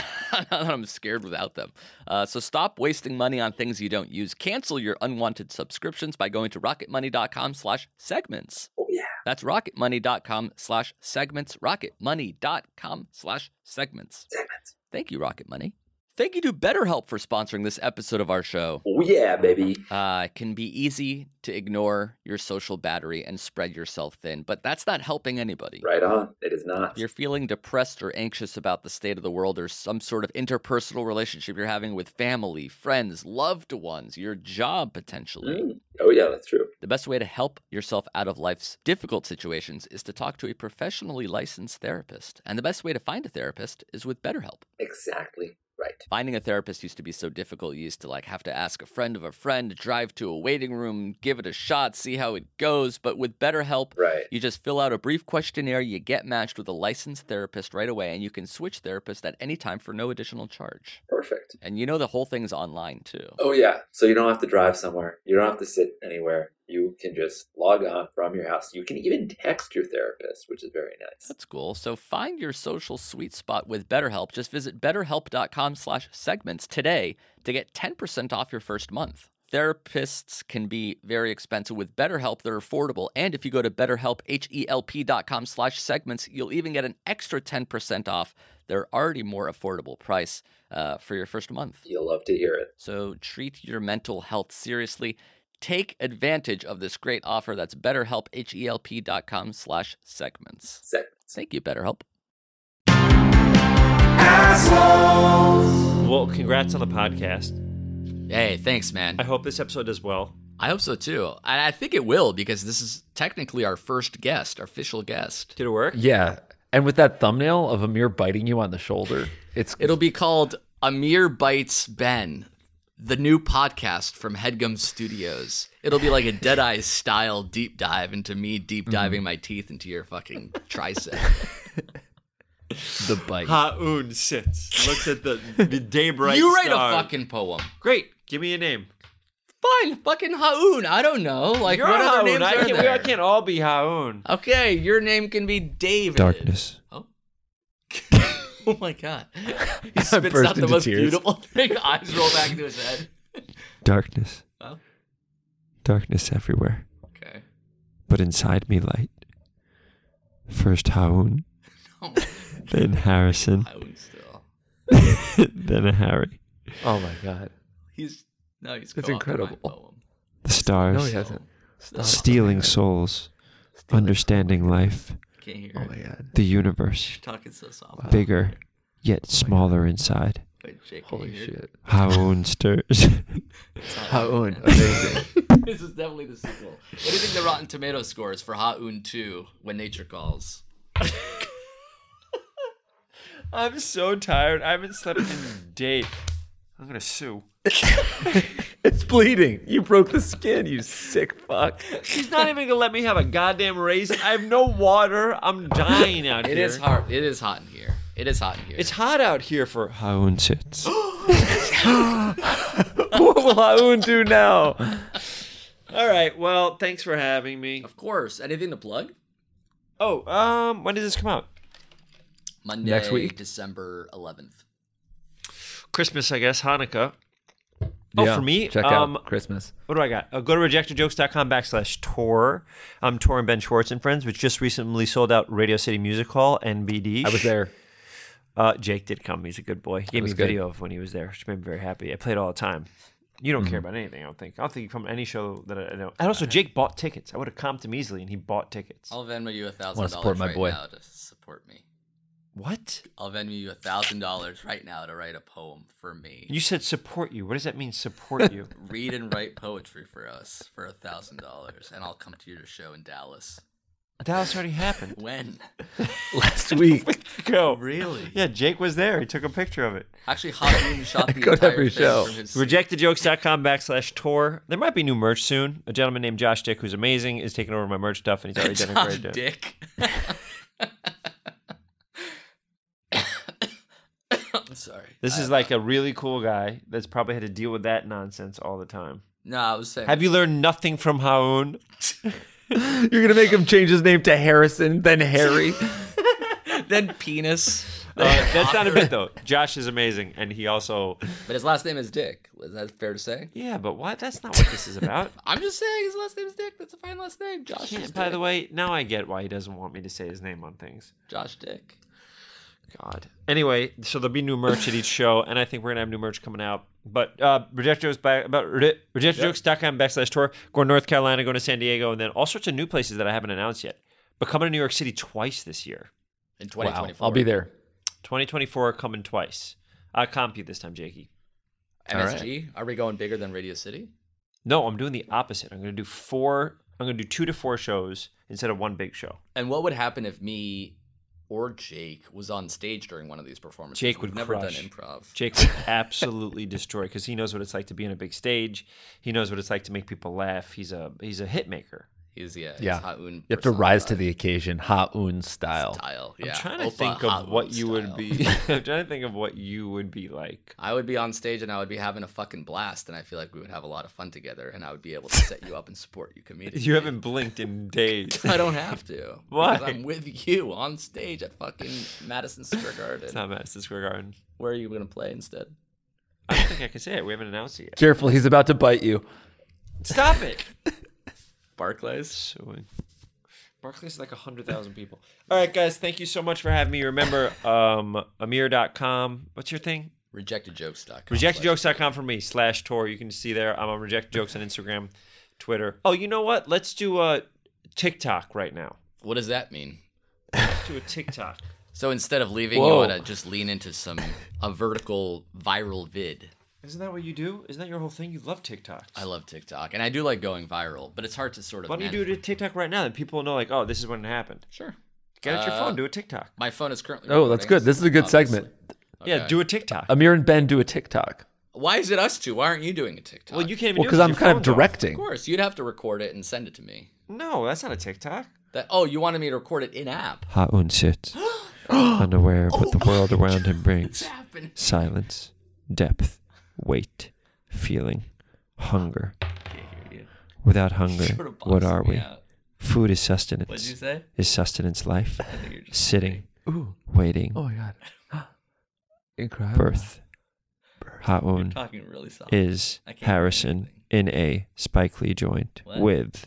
[SPEAKER 6] I'm scared without them. Uh, so stop wasting money on things you don't use. Cancel your unwanted subscriptions by going to rocketmoney.com slash segments.
[SPEAKER 1] Oh, yeah.
[SPEAKER 6] That's rocketmoney.com slash segments. rocketmoney.com slash segments.
[SPEAKER 1] Segments.
[SPEAKER 6] Thank you, Rocket Money. Thank you to BetterHelp for sponsoring this episode of our show.
[SPEAKER 1] Oh, yeah, baby.
[SPEAKER 6] Uh, it can be easy to ignore your social battery and spread yourself thin, but that's not helping anybody.
[SPEAKER 1] Right on. It is not.
[SPEAKER 6] If you're feeling depressed or anxious about the state of the world or some sort of interpersonal relationship you're having with family, friends, loved ones, your job potentially,
[SPEAKER 1] Mm. Oh, yeah, that's true.
[SPEAKER 6] the best way to help yourself out of life's difficult situations is to talk to a professionally licensed therapist. And the best way to find a therapist is with BetterHelp.
[SPEAKER 1] Exactly. Right.
[SPEAKER 6] Finding a therapist used to be so difficult. You used to like have to ask a friend of a friend, drive to a waiting room, give it a shot, see how it goes. But with BetterHelp,
[SPEAKER 1] Right.
[SPEAKER 6] you just fill out a brief questionnaire, you get matched with a licensed therapist right away, and you can switch therapists at any time for no additional charge.
[SPEAKER 1] Perfect.
[SPEAKER 6] And you know the whole thing's online too.
[SPEAKER 1] Oh, yeah. So you don't have to drive somewhere. You don't have to sit anywhere. You can just log on from your house. You can even text your therapist, which is very nice.
[SPEAKER 6] That's cool. So find your social sweet spot with BetterHelp. Just visit betterhelp.com slash segments today to get ten percent off your first month. Therapists can be very expensive. With BetterHelp, they're affordable. And if you go to betterhelp, H-E-L-P dot com slash segments, you'll even get an extra ten percent off their already more affordable price uh, for your first month.
[SPEAKER 1] You'll love to hear it.
[SPEAKER 6] So treat your mental health seriously. Take advantage of this great offer. That's betterhelp, H-E-L-P dot com slash segments.
[SPEAKER 1] Segments.
[SPEAKER 6] Thank you, BetterHelp.
[SPEAKER 5] Well, congrats on the podcast.
[SPEAKER 6] Hey, thanks, man.
[SPEAKER 5] I hope this episode does well.
[SPEAKER 6] I hope so, too. And I think it will, because this is technically our first guest, our official guest.
[SPEAKER 5] Did it work?
[SPEAKER 7] Yeah. And with that thumbnail of Amir biting you on the shoulder, it's
[SPEAKER 6] It'll be called Amir Bites Ben, the new podcast from Headgum Studios. It'll be like a Deadeye style deep dive into me deep diving my teeth into your fucking tricep.
[SPEAKER 7] the bite.
[SPEAKER 5] Ha-un sits, looks at the, the day bright
[SPEAKER 6] You write
[SPEAKER 5] star.
[SPEAKER 6] a fucking poem.
[SPEAKER 5] Great. Give me a name.
[SPEAKER 6] Fine, fucking Haun. I don't know. Like,
[SPEAKER 5] You're
[SPEAKER 6] what other
[SPEAKER 5] Haun.
[SPEAKER 6] names
[SPEAKER 5] I
[SPEAKER 6] are
[SPEAKER 5] can't, we
[SPEAKER 6] there?
[SPEAKER 5] can't all be Haun.
[SPEAKER 6] Okay, your name can be David.
[SPEAKER 8] Darkness.
[SPEAKER 6] Oh. Oh my god. He spits
[SPEAKER 7] burst
[SPEAKER 6] out the
[SPEAKER 7] into
[SPEAKER 6] most
[SPEAKER 7] tears.
[SPEAKER 6] beautiful thing. Eyes roll back into his head.
[SPEAKER 8] Darkness.
[SPEAKER 6] Oh.
[SPEAKER 8] Darkness everywhere.
[SPEAKER 6] Okay.
[SPEAKER 8] But inside me light. First Haun,
[SPEAKER 6] Oh,
[SPEAKER 8] then Harrison,
[SPEAKER 6] Haun still.
[SPEAKER 8] then a Harry.
[SPEAKER 7] Oh my god.
[SPEAKER 6] He's no, he's
[SPEAKER 7] That's
[SPEAKER 6] co-opted my
[SPEAKER 7] incredible.
[SPEAKER 6] poem.
[SPEAKER 8] The stars.
[SPEAKER 7] No, he hasn't. Stop.
[SPEAKER 8] Stealing souls. Understanding life.
[SPEAKER 6] Can't hear
[SPEAKER 7] Oh
[SPEAKER 6] it.
[SPEAKER 7] my god.
[SPEAKER 8] The universe.
[SPEAKER 6] You're talking so soft.
[SPEAKER 8] Bigger, yet smaller inside.
[SPEAKER 6] Wait, Jake, can
[SPEAKER 7] Holy
[SPEAKER 6] you hear it?
[SPEAKER 7] shit.
[SPEAKER 8] Haun stirs.
[SPEAKER 6] It's not
[SPEAKER 7] Haun.
[SPEAKER 6] like that.
[SPEAKER 7] Amazing.
[SPEAKER 6] This is definitely the sequel. What do you think the Rotten Tomato score is for Haun two, When Nature Calls?
[SPEAKER 5] I'm so tired. I haven't slept in days. I'm gonna sue.
[SPEAKER 7] It's bleeding. You broke the skin, you sick fuck.
[SPEAKER 5] She's not even gonna let me have a goddamn raisin. I have no water. I'm dying out
[SPEAKER 6] It
[SPEAKER 5] here.
[SPEAKER 6] is hard. It is hot in here. It is hot in here.
[SPEAKER 5] It's hot out here for.
[SPEAKER 8] Haun sits.
[SPEAKER 7] What will Haun do now?
[SPEAKER 5] All right. Well, thanks for having me.
[SPEAKER 6] Of course. Anything to plug?
[SPEAKER 5] Oh, um, when does this come out?
[SPEAKER 6] Monday,
[SPEAKER 7] Next week?
[SPEAKER 6] December eleventh.
[SPEAKER 5] Christmas, I guess. Hanukkah. Oh,
[SPEAKER 7] Yeah,
[SPEAKER 5] for me,
[SPEAKER 7] check
[SPEAKER 5] um,
[SPEAKER 7] out Christmas.
[SPEAKER 5] What do I got? Uh, go to rejectedjokes.com backslash tour. I'm touring Ben Schwartz and Friends, which just recently sold out Radio City Music Hall, N B D.
[SPEAKER 7] I was there.
[SPEAKER 5] Uh, Jake did come. He's a good boy. He gave me
[SPEAKER 7] was
[SPEAKER 5] a
[SPEAKER 7] good.
[SPEAKER 5] video of when he was there, which made me very happy. I played all the time. You don't
[SPEAKER 7] Mm-hmm.
[SPEAKER 5] care about anything, I don't think. I don't think you come to any show that I, I know. And also, Jake bought tickets. I would have comped him easily, and he bought tickets.
[SPEAKER 6] I'll Venmo you a thousand
[SPEAKER 7] Wanna support
[SPEAKER 6] dollars
[SPEAKER 7] my
[SPEAKER 6] right
[SPEAKER 7] boy.
[SPEAKER 6] now to support me.
[SPEAKER 5] What?
[SPEAKER 6] I'll Venmo you a thousand dollars right now to write a poem for me.
[SPEAKER 5] You said support you. What does that mean, support you?
[SPEAKER 6] Read and write poetry for us for a thousand dollars, and I'll come to your show in Dallas.
[SPEAKER 5] Dallas already happened.
[SPEAKER 6] When?
[SPEAKER 7] Last week.
[SPEAKER 5] Go.
[SPEAKER 6] Really?
[SPEAKER 5] Yeah, Jake was there. He took a picture of it.
[SPEAKER 6] Actually, Haun shot the
[SPEAKER 7] Go to
[SPEAKER 6] entire
[SPEAKER 7] every
[SPEAKER 6] thing
[SPEAKER 7] show.
[SPEAKER 6] from his
[SPEAKER 5] Rejectedjokes.com backslash tour. There might be new merch soon. A gentleman named Josh Dick, who's amazing, is taking over my merch stuff, and he's already done a
[SPEAKER 6] Josh
[SPEAKER 5] great job.
[SPEAKER 6] Dick. Sorry.
[SPEAKER 5] This
[SPEAKER 6] I-
[SPEAKER 5] is like a really cool guy that's probably had to deal with that nonsense all the time.
[SPEAKER 6] No, I was saying.
[SPEAKER 5] Have you learned nothing from Haun?
[SPEAKER 7] You're gonna make him change his name to Harrison, then Harry.
[SPEAKER 6] then penis?
[SPEAKER 5] Uh, that's not a bit though. Josh is amazing, and he also.
[SPEAKER 6] But his last name is Dick. Is that fair to say?
[SPEAKER 5] Yeah, but why? That's not what this is about.
[SPEAKER 6] I'm just saying his last name is Dick. That's a fine last name. Josh.
[SPEAKER 5] Can't-
[SPEAKER 6] is
[SPEAKER 5] by
[SPEAKER 6] Dick.
[SPEAKER 5] the way, now I get why he doesn't want me to say his name on things.
[SPEAKER 6] Josh Dick.
[SPEAKER 5] God. Anyway, so there'll be new merch at each show, and I think we're gonna have new merch coming out. But uh, Reject Jokes back about rejectedjokes.com backslash tour. Going to North Carolina, going to San Diego, and then all sorts of new places that I haven't announced yet. But coming to New York City twice this year.
[SPEAKER 6] In twenty
[SPEAKER 7] Wow,
[SPEAKER 6] twenty-four.
[SPEAKER 7] I'll be there.
[SPEAKER 5] twenty twenty-four coming twice. I'll comp you this time, Jakey.
[SPEAKER 6] M S G. Are we going bigger than Radio City?
[SPEAKER 5] No, I'm doing the opposite. I'm gonna do four. I'm gonna do two to four shows instead of one big show.
[SPEAKER 6] And what would happen if me or Jake was on stage during one of these performances?
[SPEAKER 5] Jake would
[SPEAKER 6] We've never
[SPEAKER 5] crush.
[SPEAKER 6] done improv.
[SPEAKER 5] Jake would absolutely destroy because he knows what it's like to be on a big stage. He knows what it's like to make people laugh. He's a he's a hit maker.
[SPEAKER 6] He's yeah.
[SPEAKER 7] Yeah.
[SPEAKER 6] He's Haun
[SPEAKER 7] You have to rise to
[SPEAKER 6] personified
[SPEAKER 7] the occasion, Haun style.
[SPEAKER 6] style. Yeah.
[SPEAKER 5] I'm trying to
[SPEAKER 6] Opa
[SPEAKER 5] think of
[SPEAKER 6] Haun
[SPEAKER 5] what you would
[SPEAKER 6] style.
[SPEAKER 5] be. I'm trying to think of what you would be like.
[SPEAKER 6] I would be on stage and I would be having a fucking blast, and I feel like we would have a lot of fun together, and I would be able to set you up and support you comedically.
[SPEAKER 5] You haven't blinked in days.
[SPEAKER 6] I don't have to.
[SPEAKER 5] Why?
[SPEAKER 6] Because I'm with you on stage at fucking Madison Square Garden.
[SPEAKER 5] It's not Madison Square Garden.
[SPEAKER 6] Where are you going to play instead?
[SPEAKER 5] I don't think I can say it. We haven't announced it yet.
[SPEAKER 7] Careful, he's about to bite you.
[SPEAKER 5] Stop it.
[SPEAKER 6] Barclays?
[SPEAKER 5] Suing. Barclays is like one hundred thousand people. All right, guys. Thank you so much for having me. Remember, um, Amir dot com. What's your thing?
[SPEAKER 6] rejected jokes dot com.
[SPEAKER 5] rejected jokes dot com for me, slash tour. You can see there. I'm on Rejected Jokes on Instagram, Twitter. Oh, you know what? Let's do a TikTok right now.
[SPEAKER 6] What does that mean?
[SPEAKER 5] Let's do a TikTok.
[SPEAKER 6] So instead of leaving,
[SPEAKER 7] Whoa.
[SPEAKER 6] you want to just lean into some a vertical viral vid.
[SPEAKER 5] Isn't that what you do? Isn't that your whole thing? You love TikToks.
[SPEAKER 6] I love TikTok, and I do like going viral, but it's hard to sort of.
[SPEAKER 5] Why don't you
[SPEAKER 6] manage.
[SPEAKER 5] do it at TikTok right now? Then people will know, like, oh, this is when it happened.
[SPEAKER 6] Sure.
[SPEAKER 5] Get out your
[SPEAKER 6] Uh,
[SPEAKER 5] phone, do a TikTok.
[SPEAKER 6] My phone is currently.
[SPEAKER 7] Oh, that's
[SPEAKER 6] recording,
[SPEAKER 7] good. This is a good
[SPEAKER 6] obviously.
[SPEAKER 7] segment.
[SPEAKER 5] Yeah,
[SPEAKER 6] Okay.
[SPEAKER 5] do a TikTok.
[SPEAKER 7] Amir and Ben do a TikTok.
[SPEAKER 6] Why is it us two? Why aren't you doing a TikTok?
[SPEAKER 5] well, you can't even
[SPEAKER 7] Well,
[SPEAKER 5] do it
[SPEAKER 7] because I'm
[SPEAKER 5] your
[SPEAKER 7] kind of
[SPEAKER 5] phone's off.
[SPEAKER 7] directing.
[SPEAKER 6] Of course, you'd have to record it and send it to me.
[SPEAKER 5] No, that's not a TikTok.
[SPEAKER 6] That oh, you wanted me to record it in app.
[SPEAKER 8] Haun sits, unaware of what the world around him brings.
[SPEAKER 6] What's happening?
[SPEAKER 8] Silence, depth, weight, feeling, hunger, Without hunger,
[SPEAKER 6] Sort of
[SPEAKER 8] what
[SPEAKER 6] boxing
[SPEAKER 8] are
[SPEAKER 6] me
[SPEAKER 8] we?
[SPEAKER 6] out.
[SPEAKER 8] Food is sustenance.
[SPEAKER 6] What'd you say?
[SPEAKER 8] Is sustenance life?
[SPEAKER 6] I think you're just
[SPEAKER 8] Sitting,
[SPEAKER 7] Ooh.
[SPEAKER 8] waiting,
[SPEAKER 7] Oh my god. Incredible.
[SPEAKER 8] birth.
[SPEAKER 6] You're
[SPEAKER 8] Haun
[SPEAKER 6] talking really soft.
[SPEAKER 8] is
[SPEAKER 6] I can't hear
[SPEAKER 8] Harrison
[SPEAKER 6] anything.
[SPEAKER 8] in a Spike Lee joint
[SPEAKER 6] What?
[SPEAKER 8] with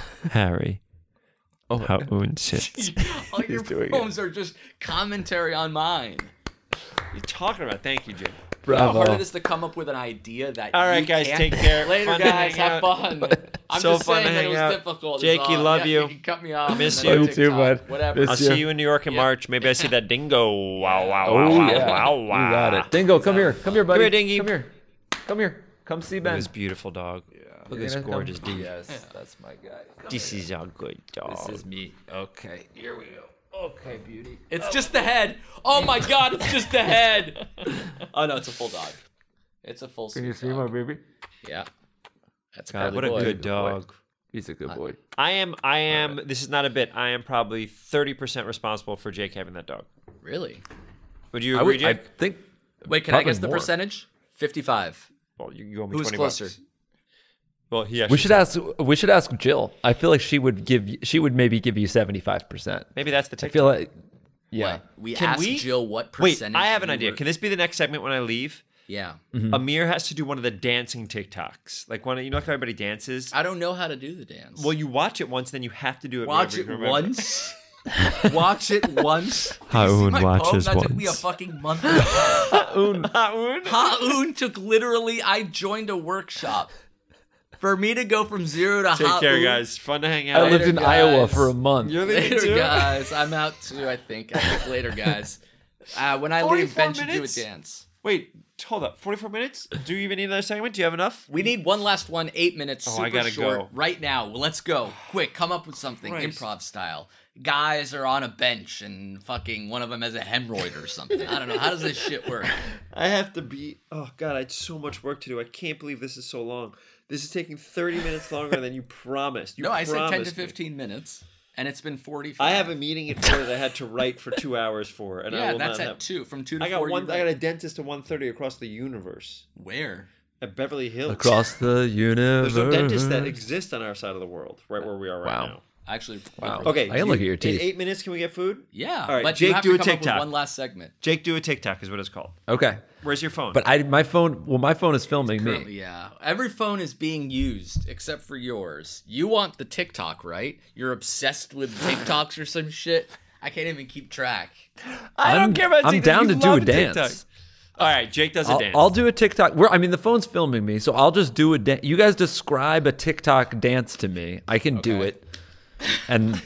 [SPEAKER 8] Harry.
[SPEAKER 7] Oh,
[SPEAKER 8] Haun sits.
[SPEAKER 6] All your
[SPEAKER 7] doing
[SPEAKER 6] poems are just commentary on mine.
[SPEAKER 5] What are you talking about? Thank you, Jim.
[SPEAKER 6] You know how
[SPEAKER 7] bravo.
[SPEAKER 6] hard it is to come up with an idea that
[SPEAKER 5] All right,
[SPEAKER 6] you
[SPEAKER 5] guys,
[SPEAKER 6] can't-
[SPEAKER 5] take care.
[SPEAKER 6] Later,
[SPEAKER 5] Fun to
[SPEAKER 6] guys,
[SPEAKER 5] hang
[SPEAKER 6] have
[SPEAKER 5] out.
[SPEAKER 6] fun. I'm
[SPEAKER 5] So
[SPEAKER 6] just
[SPEAKER 5] fun
[SPEAKER 6] saying
[SPEAKER 5] to
[SPEAKER 6] that it
[SPEAKER 5] hang
[SPEAKER 6] was
[SPEAKER 5] out.
[SPEAKER 6] difficult.
[SPEAKER 5] Jakey,
[SPEAKER 6] is all.
[SPEAKER 5] love
[SPEAKER 6] Yeah,
[SPEAKER 5] you.
[SPEAKER 6] You can cut me off.
[SPEAKER 5] Miss
[SPEAKER 6] and then
[SPEAKER 5] you.
[SPEAKER 6] on
[SPEAKER 7] Love you too,
[SPEAKER 6] TikTok,
[SPEAKER 7] bud.
[SPEAKER 6] Whatever.
[SPEAKER 7] Miss
[SPEAKER 5] I'll see you in New York in March. Maybe I see that dingo. Wow, wow,
[SPEAKER 7] Oh
[SPEAKER 5] wow, wow,
[SPEAKER 7] yeah.
[SPEAKER 5] wow, wow.
[SPEAKER 7] You got it. Dingo, come here. Come here, buddy.
[SPEAKER 5] here, Dingy.
[SPEAKER 7] Come here. Come here. Come see
[SPEAKER 5] Look
[SPEAKER 7] Ben.
[SPEAKER 5] at this beautiful dog. Look at this
[SPEAKER 7] You're gonna
[SPEAKER 5] gorgeous
[SPEAKER 7] come-
[SPEAKER 5] dude.
[SPEAKER 7] Yes, that's my guy. Come
[SPEAKER 5] This
[SPEAKER 7] here.
[SPEAKER 5] is a good dog.
[SPEAKER 7] This is me. Okay, here we go. Okay, beauty.
[SPEAKER 6] It's just the head. Oh my god, it's just the head. Oh no, it's a full dog. It's a full.
[SPEAKER 7] Can you
[SPEAKER 6] sweet
[SPEAKER 7] see my
[SPEAKER 6] dog.
[SPEAKER 7] baby?
[SPEAKER 6] Yeah. That's a
[SPEAKER 5] God,
[SPEAKER 6] cuddly
[SPEAKER 5] what a
[SPEAKER 6] boy.
[SPEAKER 5] good dog.
[SPEAKER 7] He's a good boy.
[SPEAKER 5] I am. I am. This is not a bit. I am probably thirty percent responsible for Jake having that dog.
[SPEAKER 6] Really?
[SPEAKER 5] Would you
[SPEAKER 7] I,
[SPEAKER 5] agree,
[SPEAKER 7] would, I
[SPEAKER 5] Jake?
[SPEAKER 7] think.
[SPEAKER 6] Wait, can I
[SPEAKER 7] Probably
[SPEAKER 6] guess the
[SPEAKER 7] more.
[SPEAKER 6] percentage? Fifty-five.
[SPEAKER 5] Well, you can go me
[SPEAKER 6] Who's
[SPEAKER 5] twenty
[SPEAKER 6] closer?
[SPEAKER 5] bucks. Well, he actually
[SPEAKER 7] We should
[SPEAKER 5] said-
[SPEAKER 7] ask. We should ask Jill. I feel like she would give. She would maybe give you seventy five percent.
[SPEAKER 5] Maybe that's the
[SPEAKER 7] I
[SPEAKER 5] TikTok.
[SPEAKER 7] feel like. Yeah.
[SPEAKER 6] What? We
[SPEAKER 5] Can
[SPEAKER 6] asked
[SPEAKER 5] we-
[SPEAKER 6] Jill what
[SPEAKER 5] Wait,
[SPEAKER 6] percentage.
[SPEAKER 5] I have an
[SPEAKER 6] you
[SPEAKER 5] idea.
[SPEAKER 6] were-
[SPEAKER 5] Can this be the next segment when I leave?
[SPEAKER 6] Yeah.
[SPEAKER 5] Amir has to do one of the dancing TikToks, like one. Of, you know, how everybody dances.
[SPEAKER 6] I don't know how to do the dance.
[SPEAKER 5] Well, you watch it once, then you have to do it.
[SPEAKER 6] watch
[SPEAKER 5] whenever
[SPEAKER 6] it
[SPEAKER 5] you remember.
[SPEAKER 6] once. Watch it once. Did you see
[SPEAKER 8] Haun
[SPEAKER 6] my
[SPEAKER 8] watches
[SPEAKER 6] poem? That took me a
[SPEAKER 8] once.
[SPEAKER 6] fucking month. and a half.
[SPEAKER 5] Haun.
[SPEAKER 6] Haun took literally. I joined a workshop for me to go from zero to
[SPEAKER 5] Take
[SPEAKER 6] Haun.
[SPEAKER 5] care, guys. Fun to hang
[SPEAKER 7] I
[SPEAKER 5] out.
[SPEAKER 7] lived in
[SPEAKER 6] guys.
[SPEAKER 7] Iowa for a month.
[SPEAKER 5] You're leaving
[SPEAKER 6] Later,
[SPEAKER 5] too?
[SPEAKER 6] guys. I'm out too. I think. I think later, guys. Uh, when I leave,
[SPEAKER 5] forty-four
[SPEAKER 6] Ben should do a
[SPEAKER 5] minutes?
[SPEAKER 6] dance.
[SPEAKER 5] Wait, hold up. forty-four minutes? Do you even need another segment? Do you have enough?
[SPEAKER 6] We need one last one, eight minutes,
[SPEAKER 5] Oh,
[SPEAKER 6] super
[SPEAKER 5] I gotta
[SPEAKER 6] short,
[SPEAKER 5] go.
[SPEAKER 6] right now. Let's go. Quick, come up with something,
[SPEAKER 5] Christ.
[SPEAKER 6] improv style. Guys are on a bench and fucking one of them has a hemorrhoid or something. I don't know. How does this shit work?
[SPEAKER 5] I have to be. Oh God, I had so much work to do. I can't believe this is so long. This is taking thirty minutes longer than you promised. You
[SPEAKER 6] no, I said ten to
[SPEAKER 5] promised me.
[SPEAKER 6] fifteen minutes, and it's been forty-five.
[SPEAKER 5] I have a meeting at four that I had to write for two hours for, and I
[SPEAKER 6] Yeah,
[SPEAKER 5] will
[SPEAKER 6] that's
[SPEAKER 5] not
[SPEAKER 6] at
[SPEAKER 5] have.
[SPEAKER 6] two. From two to
[SPEAKER 5] I got
[SPEAKER 6] four.
[SPEAKER 5] one.
[SPEAKER 6] you
[SPEAKER 5] I got
[SPEAKER 6] write.
[SPEAKER 5] a dentist at one thirty across the universe
[SPEAKER 6] Where?
[SPEAKER 5] at Beverly Hills.
[SPEAKER 7] Across the universe.
[SPEAKER 5] There's no dentists that exist on our side of the world, right where we are right
[SPEAKER 7] Wow.
[SPEAKER 5] now.
[SPEAKER 6] Actually,
[SPEAKER 7] Wow.
[SPEAKER 5] Okay,
[SPEAKER 7] I can look at your teeth.
[SPEAKER 5] In eight minutes, can we get food?
[SPEAKER 6] Yeah.
[SPEAKER 5] All right,
[SPEAKER 6] but
[SPEAKER 5] Jake,
[SPEAKER 6] you have
[SPEAKER 5] do
[SPEAKER 6] to
[SPEAKER 5] a
[SPEAKER 6] come up with
[SPEAKER 5] TikTok.
[SPEAKER 6] one last segment.
[SPEAKER 5] Jake, do a TikTok is what it's called.
[SPEAKER 7] Okay.
[SPEAKER 5] Where's your phone?
[SPEAKER 7] But I, my phone. Well, my phone is filming me.
[SPEAKER 6] Currently, yeah. Every phone is being used except for yours. You want the TikTok, right? You're obsessed with TikToks or some shit. I can't even keep track.
[SPEAKER 5] I
[SPEAKER 7] I'm-
[SPEAKER 5] don't care about
[SPEAKER 7] I'm
[SPEAKER 5] TikTok.
[SPEAKER 7] down
[SPEAKER 5] You
[SPEAKER 7] to do a
[SPEAKER 5] love
[SPEAKER 7] dance.
[SPEAKER 5] TikTok. All right, Jake does a
[SPEAKER 7] I'll,
[SPEAKER 5] dance.
[SPEAKER 7] I'll do a TikTok. We're, I mean, the phone's filming me, so I'll just do a dance. You guys describe a TikTok dance to me. I can do
[SPEAKER 6] Okay.
[SPEAKER 7] it. And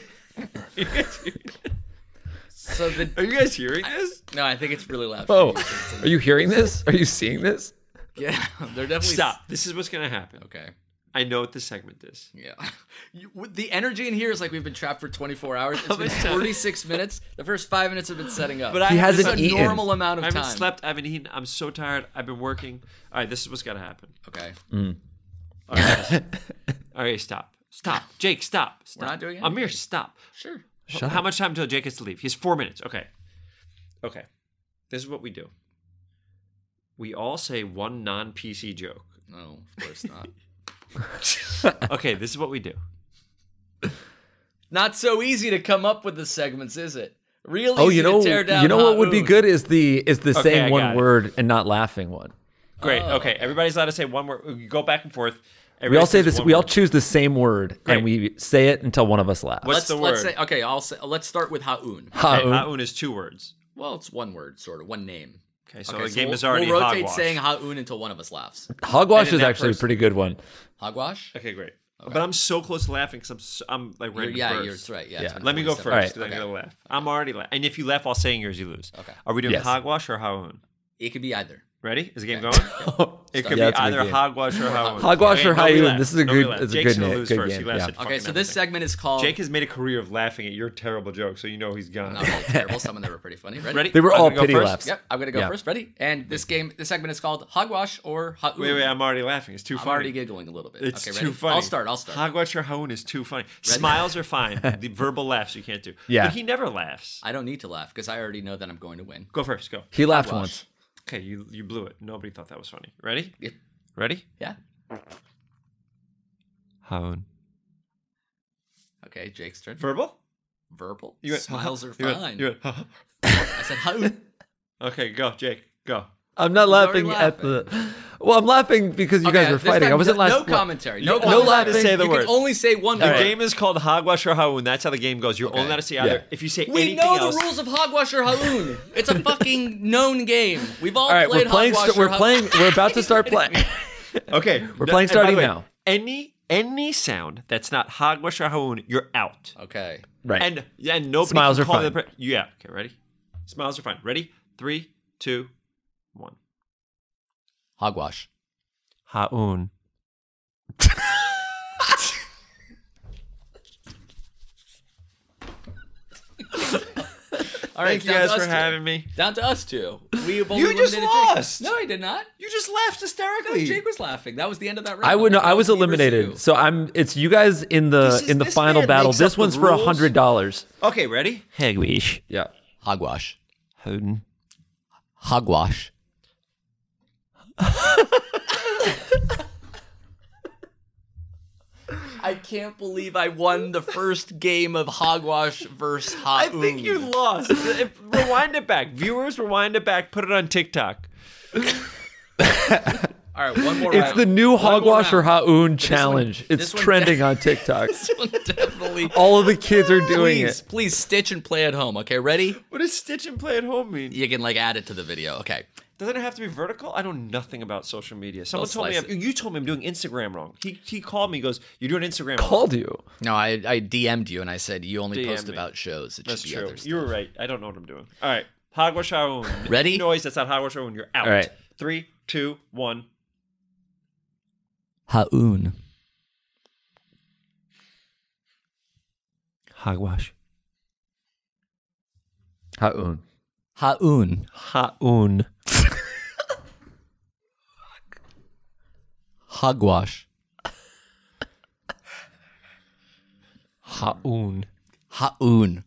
[SPEAKER 6] So the
[SPEAKER 5] Are you guys hearing this?
[SPEAKER 6] no, I think it's really loud.
[SPEAKER 7] oh,
[SPEAKER 6] for you.
[SPEAKER 7] are you hearing this? Are you seeing this?
[SPEAKER 6] Yeah, they're definitely
[SPEAKER 5] Stop. This is what's gonna happen.
[SPEAKER 6] Okay.
[SPEAKER 5] I know what this segment is.
[SPEAKER 6] Yeah. You, with the energy in here is like we've been trapped for twenty-four hours. It's been
[SPEAKER 5] much time?
[SPEAKER 6] forty-six minutes. The first five minutes have been setting up.
[SPEAKER 5] But I
[SPEAKER 7] He
[SPEAKER 5] have
[SPEAKER 7] hasn't
[SPEAKER 6] It's a
[SPEAKER 5] this-
[SPEAKER 7] eaten.
[SPEAKER 6] normal amount of
[SPEAKER 5] I haven't
[SPEAKER 6] time.
[SPEAKER 5] slept. I haven't eaten. I'm so tired. I've been working. All right, this is what's gotta happen.
[SPEAKER 6] Okay.
[SPEAKER 5] All right, all right, stop, stop, Jake, stop, stop.
[SPEAKER 6] We're not doing
[SPEAKER 5] Amir,
[SPEAKER 6] anything.
[SPEAKER 5] stop.
[SPEAKER 6] Sure.
[SPEAKER 7] Shut
[SPEAKER 5] How
[SPEAKER 7] up.
[SPEAKER 5] much time until Jake gets to leave? He has four minutes. Okay. Okay. This is what we do. We all say one non-P C joke.
[SPEAKER 6] No, of course not.
[SPEAKER 5] Okay, this is what we do.
[SPEAKER 6] Not so easy to come up with the segments, is it? Real
[SPEAKER 7] Oh,
[SPEAKER 6] easy
[SPEAKER 7] you know,
[SPEAKER 6] to tear down.
[SPEAKER 7] you know what would be
[SPEAKER 6] Haun.
[SPEAKER 7] good is the is the
[SPEAKER 5] Okay, I
[SPEAKER 7] saying
[SPEAKER 5] got
[SPEAKER 7] one
[SPEAKER 5] it.
[SPEAKER 7] word and not laughing one.
[SPEAKER 5] Great.
[SPEAKER 6] Oh.
[SPEAKER 5] Okay, everybody's allowed to say one word. We go back and forth.
[SPEAKER 7] We
[SPEAKER 5] Everybody
[SPEAKER 7] all say
[SPEAKER 5] says
[SPEAKER 7] this.
[SPEAKER 5] one
[SPEAKER 7] We all
[SPEAKER 5] word.
[SPEAKER 7] choose the same word
[SPEAKER 5] Great.
[SPEAKER 7] and we say it until one of us laughs.
[SPEAKER 5] What's
[SPEAKER 6] Let's
[SPEAKER 5] the
[SPEAKER 6] let's
[SPEAKER 5] word?
[SPEAKER 6] say okay. I'll say let's start with Haun.
[SPEAKER 5] Okay,
[SPEAKER 7] Haun.
[SPEAKER 5] Haun is two words.
[SPEAKER 6] Well, it's one word, sort of one name.
[SPEAKER 5] Okay, so
[SPEAKER 6] Okay,
[SPEAKER 5] the game
[SPEAKER 6] we'll,
[SPEAKER 5] is already
[SPEAKER 6] we'll rotate
[SPEAKER 5] hogwash.
[SPEAKER 6] saying Haun until one of us laughs.
[SPEAKER 7] Hogwash
[SPEAKER 5] And
[SPEAKER 7] is
[SPEAKER 5] that
[SPEAKER 7] actually
[SPEAKER 5] person-
[SPEAKER 7] a pretty good one.
[SPEAKER 6] Hogwash?
[SPEAKER 5] Okay, great. But I'm so close to laughing because I'm, so, I'm like ready
[SPEAKER 6] You're,
[SPEAKER 5] to
[SPEAKER 6] yeah,
[SPEAKER 5] burst.
[SPEAKER 6] you're right. Yeah.
[SPEAKER 7] Yeah.
[SPEAKER 6] it's been
[SPEAKER 5] Let me go
[SPEAKER 6] forty-seven.
[SPEAKER 5] first.
[SPEAKER 7] All right.
[SPEAKER 5] 'cause I'm
[SPEAKER 6] Okay.
[SPEAKER 5] gonna laugh. I'm already laughing. And if you laugh while saying yours, you lose.
[SPEAKER 6] Okay.
[SPEAKER 5] Are we doing
[SPEAKER 7] Yes.
[SPEAKER 5] hogwash or Haun?
[SPEAKER 6] It could be either.
[SPEAKER 5] Ready? Is the game
[SPEAKER 6] Okay.
[SPEAKER 5] going? It could
[SPEAKER 7] Yeah,
[SPEAKER 5] be
[SPEAKER 7] it's a good
[SPEAKER 5] either
[SPEAKER 7] game.
[SPEAKER 5] hogwash or Haun.
[SPEAKER 7] Hogwash
[SPEAKER 5] Okay,
[SPEAKER 7] or
[SPEAKER 5] nobody
[SPEAKER 7] Haun.
[SPEAKER 5] laugh.
[SPEAKER 7] This is a
[SPEAKER 5] Nobody
[SPEAKER 7] good-
[SPEAKER 5] laugh.
[SPEAKER 7] it's a
[SPEAKER 5] Jake's
[SPEAKER 7] good
[SPEAKER 5] gonna
[SPEAKER 7] na-
[SPEAKER 5] lose
[SPEAKER 7] good
[SPEAKER 5] first.
[SPEAKER 7] game,
[SPEAKER 5] He laughs
[SPEAKER 7] yeah.
[SPEAKER 5] at
[SPEAKER 6] Okay,
[SPEAKER 5] fucking
[SPEAKER 6] so this
[SPEAKER 5] everything.
[SPEAKER 6] segment is called.
[SPEAKER 5] Jake has made a career of laughing at your terrible jokes, so you know he's gone.
[SPEAKER 6] Not really terrible. Some of them were pretty funny. Ready?
[SPEAKER 5] Ready?
[SPEAKER 7] They were
[SPEAKER 5] I'm
[SPEAKER 7] all
[SPEAKER 5] gonna go
[SPEAKER 7] pity
[SPEAKER 5] first?
[SPEAKER 7] laughs.
[SPEAKER 6] Yep. I'm gonna go
[SPEAKER 7] Yeah.
[SPEAKER 6] first. Ready? And this game, this segment is called Hogwash or Haun.
[SPEAKER 5] Wait, wait, I'm already laughing. It's too
[SPEAKER 6] I'm
[SPEAKER 5] funny.
[SPEAKER 6] already giggling a little bit.
[SPEAKER 5] It's
[SPEAKER 6] okay,
[SPEAKER 5] too
[SPEAKER 6] ready?
[SPEAKER 5] funny.
[SPEAKER 6] I'll start. I'll start.
[SPEAKER 5] Hogwash or Haun is too funny. Smiles are fine. The verbal laughs you can't do.
[SPEAKER 7] Yeah.
[SPEAKER 5] But he never laughs.
[SPEAKER 6] I don't need to laugh because I already know that I'm going to win.
[SPEAKER 5] Go first. Go.
[SPEAKER 7] He laughed
[SPEAKER 6] Hogwash.
[SPEAKER 7] once.
[SPEAKER 5] Okay, you you blew it. Nobody thought that was funny. Ready?
[SPEAKER 6] Yep.
[SPEAKER 5] Ready?
[SPEAKER 6] Yeah.
[SPEAKER 8] Haun.
[SPEAKER 6] Okay, Jake's turn.
[SPEAKER 5] Verbal?
[SPEAKER 6] Verbal.
[SPEAKER 5] You went,
[SPEAKER 6] Smiles are
[SPEAKER 5] you went-
[SPEAKER 6] fine.
[SPEAKER 5] you went,
[SPEAKER 6] I said how?
[SPEAKER 5] okay, go, Jake. Go.
[SPEAKER 7] I'm not
[SPEAKER 6] already
[SPEAKER 7] laughing at the. Well, I'm laughing because you guys were
[SPEAKER 6] this
[SPEAKER 7] fighting.
[SPEAKER 6] time,
[SPEAKER 7] I wasn't
[SPEAKER 6] no,
[SPEAKER 7] last.
[SPEAKER 6] no commentary.
[SPEAKER 5] You're
[SPEAKER 6] No,
[SPEAKER 5] only
[SPEAKER 6] commentary.
[SPEAKER 5] allowed to say the
[SPEAKER 6] you
[SPEAKER 5] word.
[SPEAKER 6] can only say one
[SPEAKER 5] The
[SPEAKER 6] word.
[SPEAKER 5] game is called Hogwash or Haun. That's how the game goes. You're
[SPEAKER 6] Okay.
[SPEAKER 5] only allowed to say either.
[SPEAKER 7] Yeah.
[SPEAKER 5] If you say
[SPEAKER 6] We
[SPEAKER 5] anything
[SPEAKER 6] know
[SPEAKER 5] else,
[SPEAKER 6] the rules of Hogwash or Haun. It's a fucking known game. We've all,
[SPEAKER 7] All right,
[SPEAKER 6] played
[SPEAKER 7] we're playing.
[SPEAKER 6] Hogwash
[SPEAKER 7] St-
[SPEAKER 6] or
[SPEAKER 7] we're
[SPEAKER 6] Haun.
[SPEAKER 7] playing. We're about to start playing.
[SPEAKER 5] okay,
[SPEAKER 7] We're
[SPEAKER 5] No,
[SPEAKER 7] playing
[SPEAKER 5] and by
[SPEAKER 7] starting
[SPEAKER 5] the way,
[SPEAKER 7] now.
[SPEAKER 5] Any any sound that's not Hogwash or Haun, you're out.
[SPEAKER 6] Okay.
[SPEAKER 7] Right.
[SPEAKER 5] And and nobody
[SPEAKER 7] Smiles
[SPEAKER 5] can
[SPEAKER 7] are
[SPEAKER 5] call
[SPEAKER 7] fine.
[SPEAKER 5] the pre- yeah. Okay, ready? Smiles are fine. Ready? Three, two, one.
[SPEAKER 6] Hogwash.
[SPEAKER 8] Haun.
[SPEAKER 6] All right,
[SPEAKER 5] Thank you
[SPEAKER 6] down
[SPEAKER 5] guys
[SPEAKER 6] to us
[SPEAKER 5] for
[SPEAKER 6] two.
[SPEAKER 5] having me.
[SPEAKER 6] Down to us two. We've only
[SPEAKER 5] You just
[SPEAKER 6] eliminated
[SPEAKER 5] lost.
[SPEAKER 6] Jake. No, I did not.
[SPEAKER 5] You just laughed
[SPEAKER 6] No,
[SPEAKER 5] hysterically.
[SPEAKER 6] Jake was laughing. That was the end of that round.
[SPEAKER 7] I would. No, I was
[SPEAKER 6] That me versus
[SPEAKER 7] eliminated.
[SPEAKER 6] you.
[SPEAKER 7] So I'm. It's you guys in the
[SPEAKER 5] This is-
[SPEAKER 7] in the
[SPEAKER 5] this
[SPEAKER 7] final
[SPEAKER 5] man
[SPEAKER 7] battle.
[SPEAKER 5] makes
[SPEAKER 7] This
[SPEAKER 5] up the
[SPEAKER 7] one's for a
[SPEAKER 5] rules.
[SPEAKER 7] hundred dollars.
[SPEAKER 5] Okay, ready?
[SPEAKER 8] Hagwish.
[SPEAKER 7] Yeah.
[SPEAKER 6] Hogwash.
[SPEAKER 8] Haun.
[SPEAKER 6] Hogwash. I can't believe I won the first game of Hogwash versus
[SPEAKER 5] I
[SPEAKER 6] Haun.
[SPEAKER 5] think you lost. If- rewind it back, viewers. Rewind it back. Put it on TikTok.
[SPEAKER 6] All right, one more
[SPEAKER 7] It's
[SPEAKER 6] round.
[SPEAKER 7] the new
[SPEAKER 6] One more
[SPEAKER 7] Hogwash or
[SPEAKER 6] round.
[SPEAKER 7] Haun challenge.
[SPEAKER 6] this
[SPEAKER 7] It's
[SPEAKER 6] one
[SPEAKER 7] trending
[SPEAKER 6] de-
[SPEAKER 7] on TikTok.
[SPEAKER 6] This one definitely.
[SPEAKER 7] All of the kids are doing
[SPEAKER 6] Please,
[SPEAKER 7] it.
[SPEAKER 6] please stitch and play at home. Okay, ready?
[SPEAKER 5] What does stitch and play at home mean?
[SPEAKER 6] You can like add it to the video. Okay.
[SPEAKER 5] Doesn't it have to be vertical? I know nothing about social media. Someone
[SPEAKER 6] They'll
[SPEAKER 5] told me
[SPEAKER 6] slice
[SPEAKER 5] I'm, you told me I'm doing Instagram wrong. He he called me. He goes, "You're doing Instagram wrong."
[SPEAKER 7] Called you.
[SPEAKER 6] No, I I D M'd you and I said you only
[SPEAKER 5] D M
[SPEAKER 6] post
[SPEAKER 5] me.
[SPEAKER 6] about shows. It
[SPEAKER 5] That's
[SPEAKER 6] should be
[SPEAKER 5] true.
[SPEAKER 6] other stuff.
[SPEAKER 5] You were right. I don't know what I'm doing. All right, Hogwash Haun.
[SPEAKER 6] Ready?
[SPEAKER 5] Noise. That's not Hogwash Haun. You're out.
[SPEAKER 7] All right.
[SPEAKER 5] Three, two, one.
[SPEAKER 6] Haun.
[SPEAKER 8] Hogwash.
[SPEAKER 7] Haun.
[SPEAKER 6] Haun.
[SPEAKER 8] Haun.
[SPEAKER 6] Hogwash.
[SPEAKER 8] Haun.
[SPEAKER 6] Haun.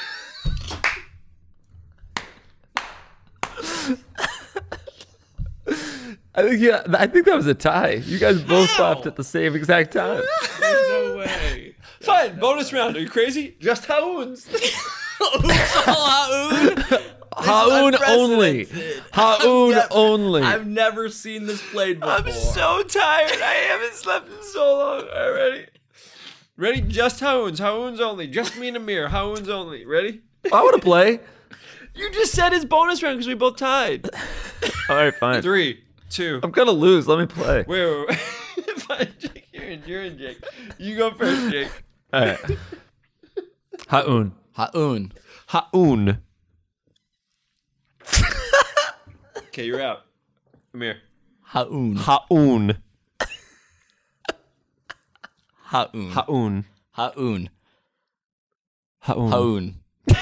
[SPEAKER 7] I think yeah. I think that was a tie. You guys both laughed at the same exact time.
[SPEAKER 6] No way.
[SPEAKER 5] Fine. Bonus round. Are you crazy? Just Hauns.
[SPEAKER 6] Haun.
[SPEAKER 7] Haun only. Haun
[SPEAKER 6] never-
[SPEAKER 7] only.
[SPEAKER 6] I've never seen this played before.
[SPEAKER 5] I'm so tired. I haven't slept in so long. All right, ready? Ready? Just Hauns. Hauns only. Just me and Amir. Hauns only. Ready?
[SPEAKER 7] I want to play.
[SPEAKER 5] You just said it's bonus round because we both tied.
[SPEAKER 7] All right, fine.
[SPEAKER 5] Three, two.
[SPEAKER 7] I'm gonna lose. Let me play.
[SPEAKER 5] Wait, wait, wait. Fine, Jake. You're in. You're in, Jake. You go first, Jake.
[SPEAKER 7] All right. Haun.
[SPEAKER 6] Haun.
[SPEAKER 8] Haun.
[SPEAKER 5] Okay, you're out. Amir.
[SPEAKER 6] Haun.
[SPEAKER 8] Haun.
[SPEAKER 6] Haun.
[SPEAKER 8] Haun.
[SPEAKER 6] Haun.
[SPEAKER 8] Haun.
[SPEAKER 6] Haun.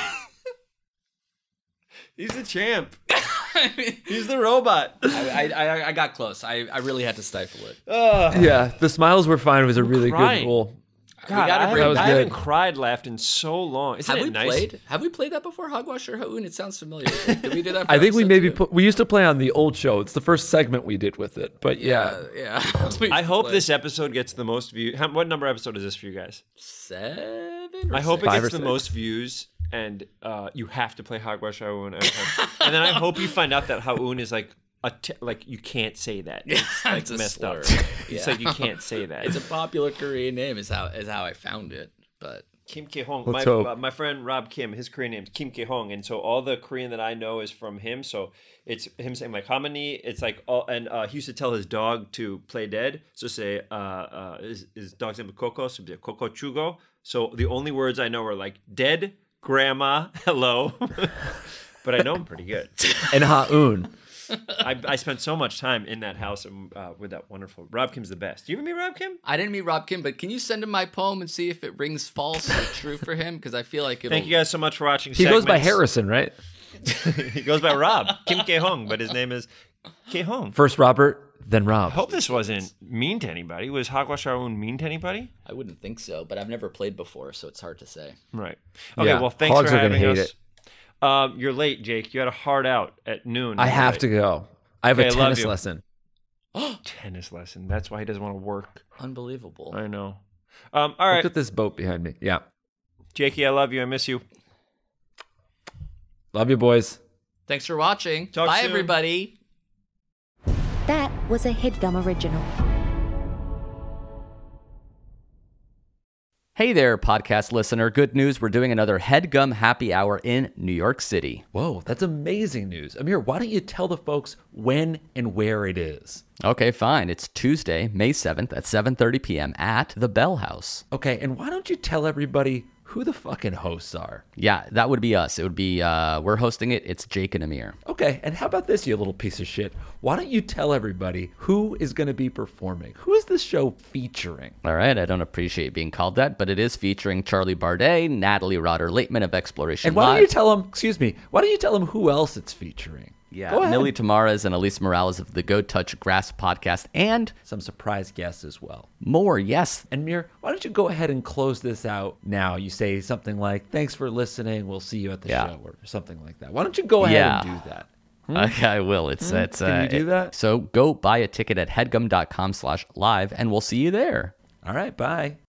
[SPEAKER 5] He's the champ. He's the robot.
[SPEAKER 6] I, I, I got close. I, I really had to stifle it.
[SPEAKER 5] Ugh.
[SPEAKER 7] Yeah, the smiles were fine. It was a really
[SPEAKER 5] crying.
[SPEAKER 7] good goal.
[SPEAKER 5] God,
[SPEAKER 6] gotta
[SPEAKER 5] I,
[SPEAKER 6] bring
[SPEAKER 5] haven't,
[SPEAKER 7] that
[SPEAKER 5] I
[SPEAKER 7] was
[SPEAKER 5] haven't
[SPEAKER 7] good.
[SPEAKER 5] cried, laughed in so long. Isn't
[SPEAKER 6] Have
[SPEAKER 5] it
[SPEAKER 6] we
[SPEAKER 5] nice?
[SPEAKER 6] played? Have we played that before? Hogwash or Haun? It sounds familiar. Did we do that? For
[SPEAKER 7] I think we
[SPEAKER 6] episode
[SPEAKER 7] maybe
[SPEAKER 6] two?
[SPEAKER 7] put. We used to play on the old show. It's the first segment we did with it. But yeah,
[SPEAKER 6] Uh, yeah. We
[SPEAKER 5] I hope
[SPEAKER 6] played
[SPEAKER 5] this episode gets the most views. How, what number episode is this for you guys?
[SPEAKER 6] seven. Or
[SPEAKER 5] I hope
[SPEAKER 6] six?
[SPEAKER 5] it
[SPEAKER 7] Five
[SPEAKER 5] gets
[SPEAKER 7] or
[SPEAKER 5] the
[SPEAKER 7] six.
[SPEAKER 5] most views, and uh, you have to play Hogwash Haun. every time. And then I hope you find out that Haun is like a t- like you can't say that. It's like
[SPEAKER 6] It's a
[SPEAKER 5] messed
[SPEAKER 6] slur.
[SPEAKER 5] up. It's
[SPEAKER 6] Yeah.
[SPEAKER 5] like you can't say that.
[SPEAKER 6] It's a popular Korean name. Is how is how I found it. But
[SPEAKER 5] Kim Ki Hong.
[SPEAKER 7] Let's
[SPEAKER 5] My,
[SPEAKER 7] hope.
[SPEAKER 5] uh, my friend Rob Kim, his Korean name is Kim Ki Hong, and so all the Korean that I know is from him. So it's him saying like Hamani. It's like all, and uh, he used to tell his dog to play dead. So say uh, uh, his, his dog's name is Coco, so it'd be Coco Chugo. So the only words I know are like dead, grandma, hello. But I know him pretty good.
[SPEAKER 7] and Haun.
[SPEAKER 5] I, I spent so much time in that house and, uh, with that wonderful Rob Kim's the best. Do you ever meet Rob Kim?
[SPEAKER 6] I didn't meet Rob Kim. But can you send him my poem and see if it rings false or true for him? Because I feel like it'll...
[SPEAKER 5] Thank you guys so much for watching.
[SPEAKER 7] He goes by
[SPEAKER 5] segments.
[SPEAKER 7] Harrison, right?
[SPEAKER 5] He goes by Rob Kim Ki Hong, but his name is Ki Hong.
[SPEAKER 7] First Robert, then Rob.
[SPEAKER 5] I hope this wasn't mean to anybody. Was Hogwash Haun mean to anybody?
[SPEAKER 6] I wouldn't think so, but I've never played before, so it's hard to say.
[SPEAKER 5] Right. Okay.
[SPEAKER 7] Yeah,
[SPEAKER 5] Well, thanks
[SPEAKER 7] hogs
[SPEAKER 5] for
[SPEAKER 7] are gonna
[SPEAKER 5] having
[SPEAKER 7] hate
[SPEAKER 5] us. Um, you're late, Jake. You had a hard out at noon.
[SPEAKER 7] I
[SPEAKER 5] You're
[SPEAKER 7] have
[SPEAKER 5] late.
[SPEAKER 7] to go. I have
[SPEAKER 5] Okay, I
[SPEAKER 7] a
[SPEAKER 5] love
[SPEAKER 7] tennis
[SPEAKER 5] you.
[SPEAKER 7] lesson.
[SPEAKER 5] Tennis lesson. That's why he doesn't want to work.
[SPEAKER 6] Unbelievable.
[SPEAKER 5] I know. Um, all right.
[SPEAKER 7] Look at this boat behind me. Yeah.
[SPEAKER 5] Jakey, I love you. I miss you.
[SPEAKER 7] Love you, boys.
[SPEAKER 6] Thanks for watching.
[SPEAKER 5] Talk
[SPEAKER 6] Bye,
[SPEAKER 5] soon.
[SPEAKER 6] everybody.
[SPEAKER 9] That was a HeadGum original.
[SPEAKER 6] Hey there, podcast listener. Good news. We're doing another HeadGum Happy Hour in New York City.
[SPEAKER 7] Whoa, that's amazing news. Amir, why don't you tell the folks when and where it is?
[SPEAKER 6] Okay, fine. It's Tuesday, May seventh at seven thirty p.m. at the Bell House.
[SPEAKER 7] Okay, and why don't you tell everybody who the fucking hosts are?
[SPEAKER 6] Yeah, that would be us. It would be, uh, we're hosting it. It's Jake and Amir.
[SPEAKER 7] Okay, and how about this, you little piece of shit? Why don't you tell everybody who is going to be performing? Who is this show featuring?
[SPEAKER 6] All right, I don't appreciate being called that, but it is featuring Charlie Bardet, Natalie Rotter-Lateman of Exploration
[SPEAKER 7] And why
[SPEAKER 6] Live.
[SPEAKER 7] don't you tell them, excuse me, why don't you tell them who else it's featuring?
[SPEAKER 6] Yeah,
[SPEAKER 7] Go ahead.
[SPEAKER 6] Millie Tamares and Elise Morales of the Go Touch Grass podcast, and
[SPEAKER 7] Some surprise guests as well.
[SPEAKER 6] more, yes.
[SPEAKER 7] And Mir, why don't you go ahead and close this out now? You say something like, thanks for listening, we'll see you at the
[SPEAKER 6] Yeah.
[SPEAKER 7] show, or something like that. Why don't you go ahead
[SPEAKER 6] Yeah.
[SPEAKER 7] and do that?
[SPEAKER 6] Okay, I will. It's, it's,
[SPEAKER 7] Can
[SPEAKER 6] uh,
[SPEAKER 7] you do
[SPEAKER 6] it-
[SPEAKER 7] that?
[SPEAKER 6] So go buy a ticket at headgum.com slash live, and we'll see you there.
[SPEAKER 7] All right, bye.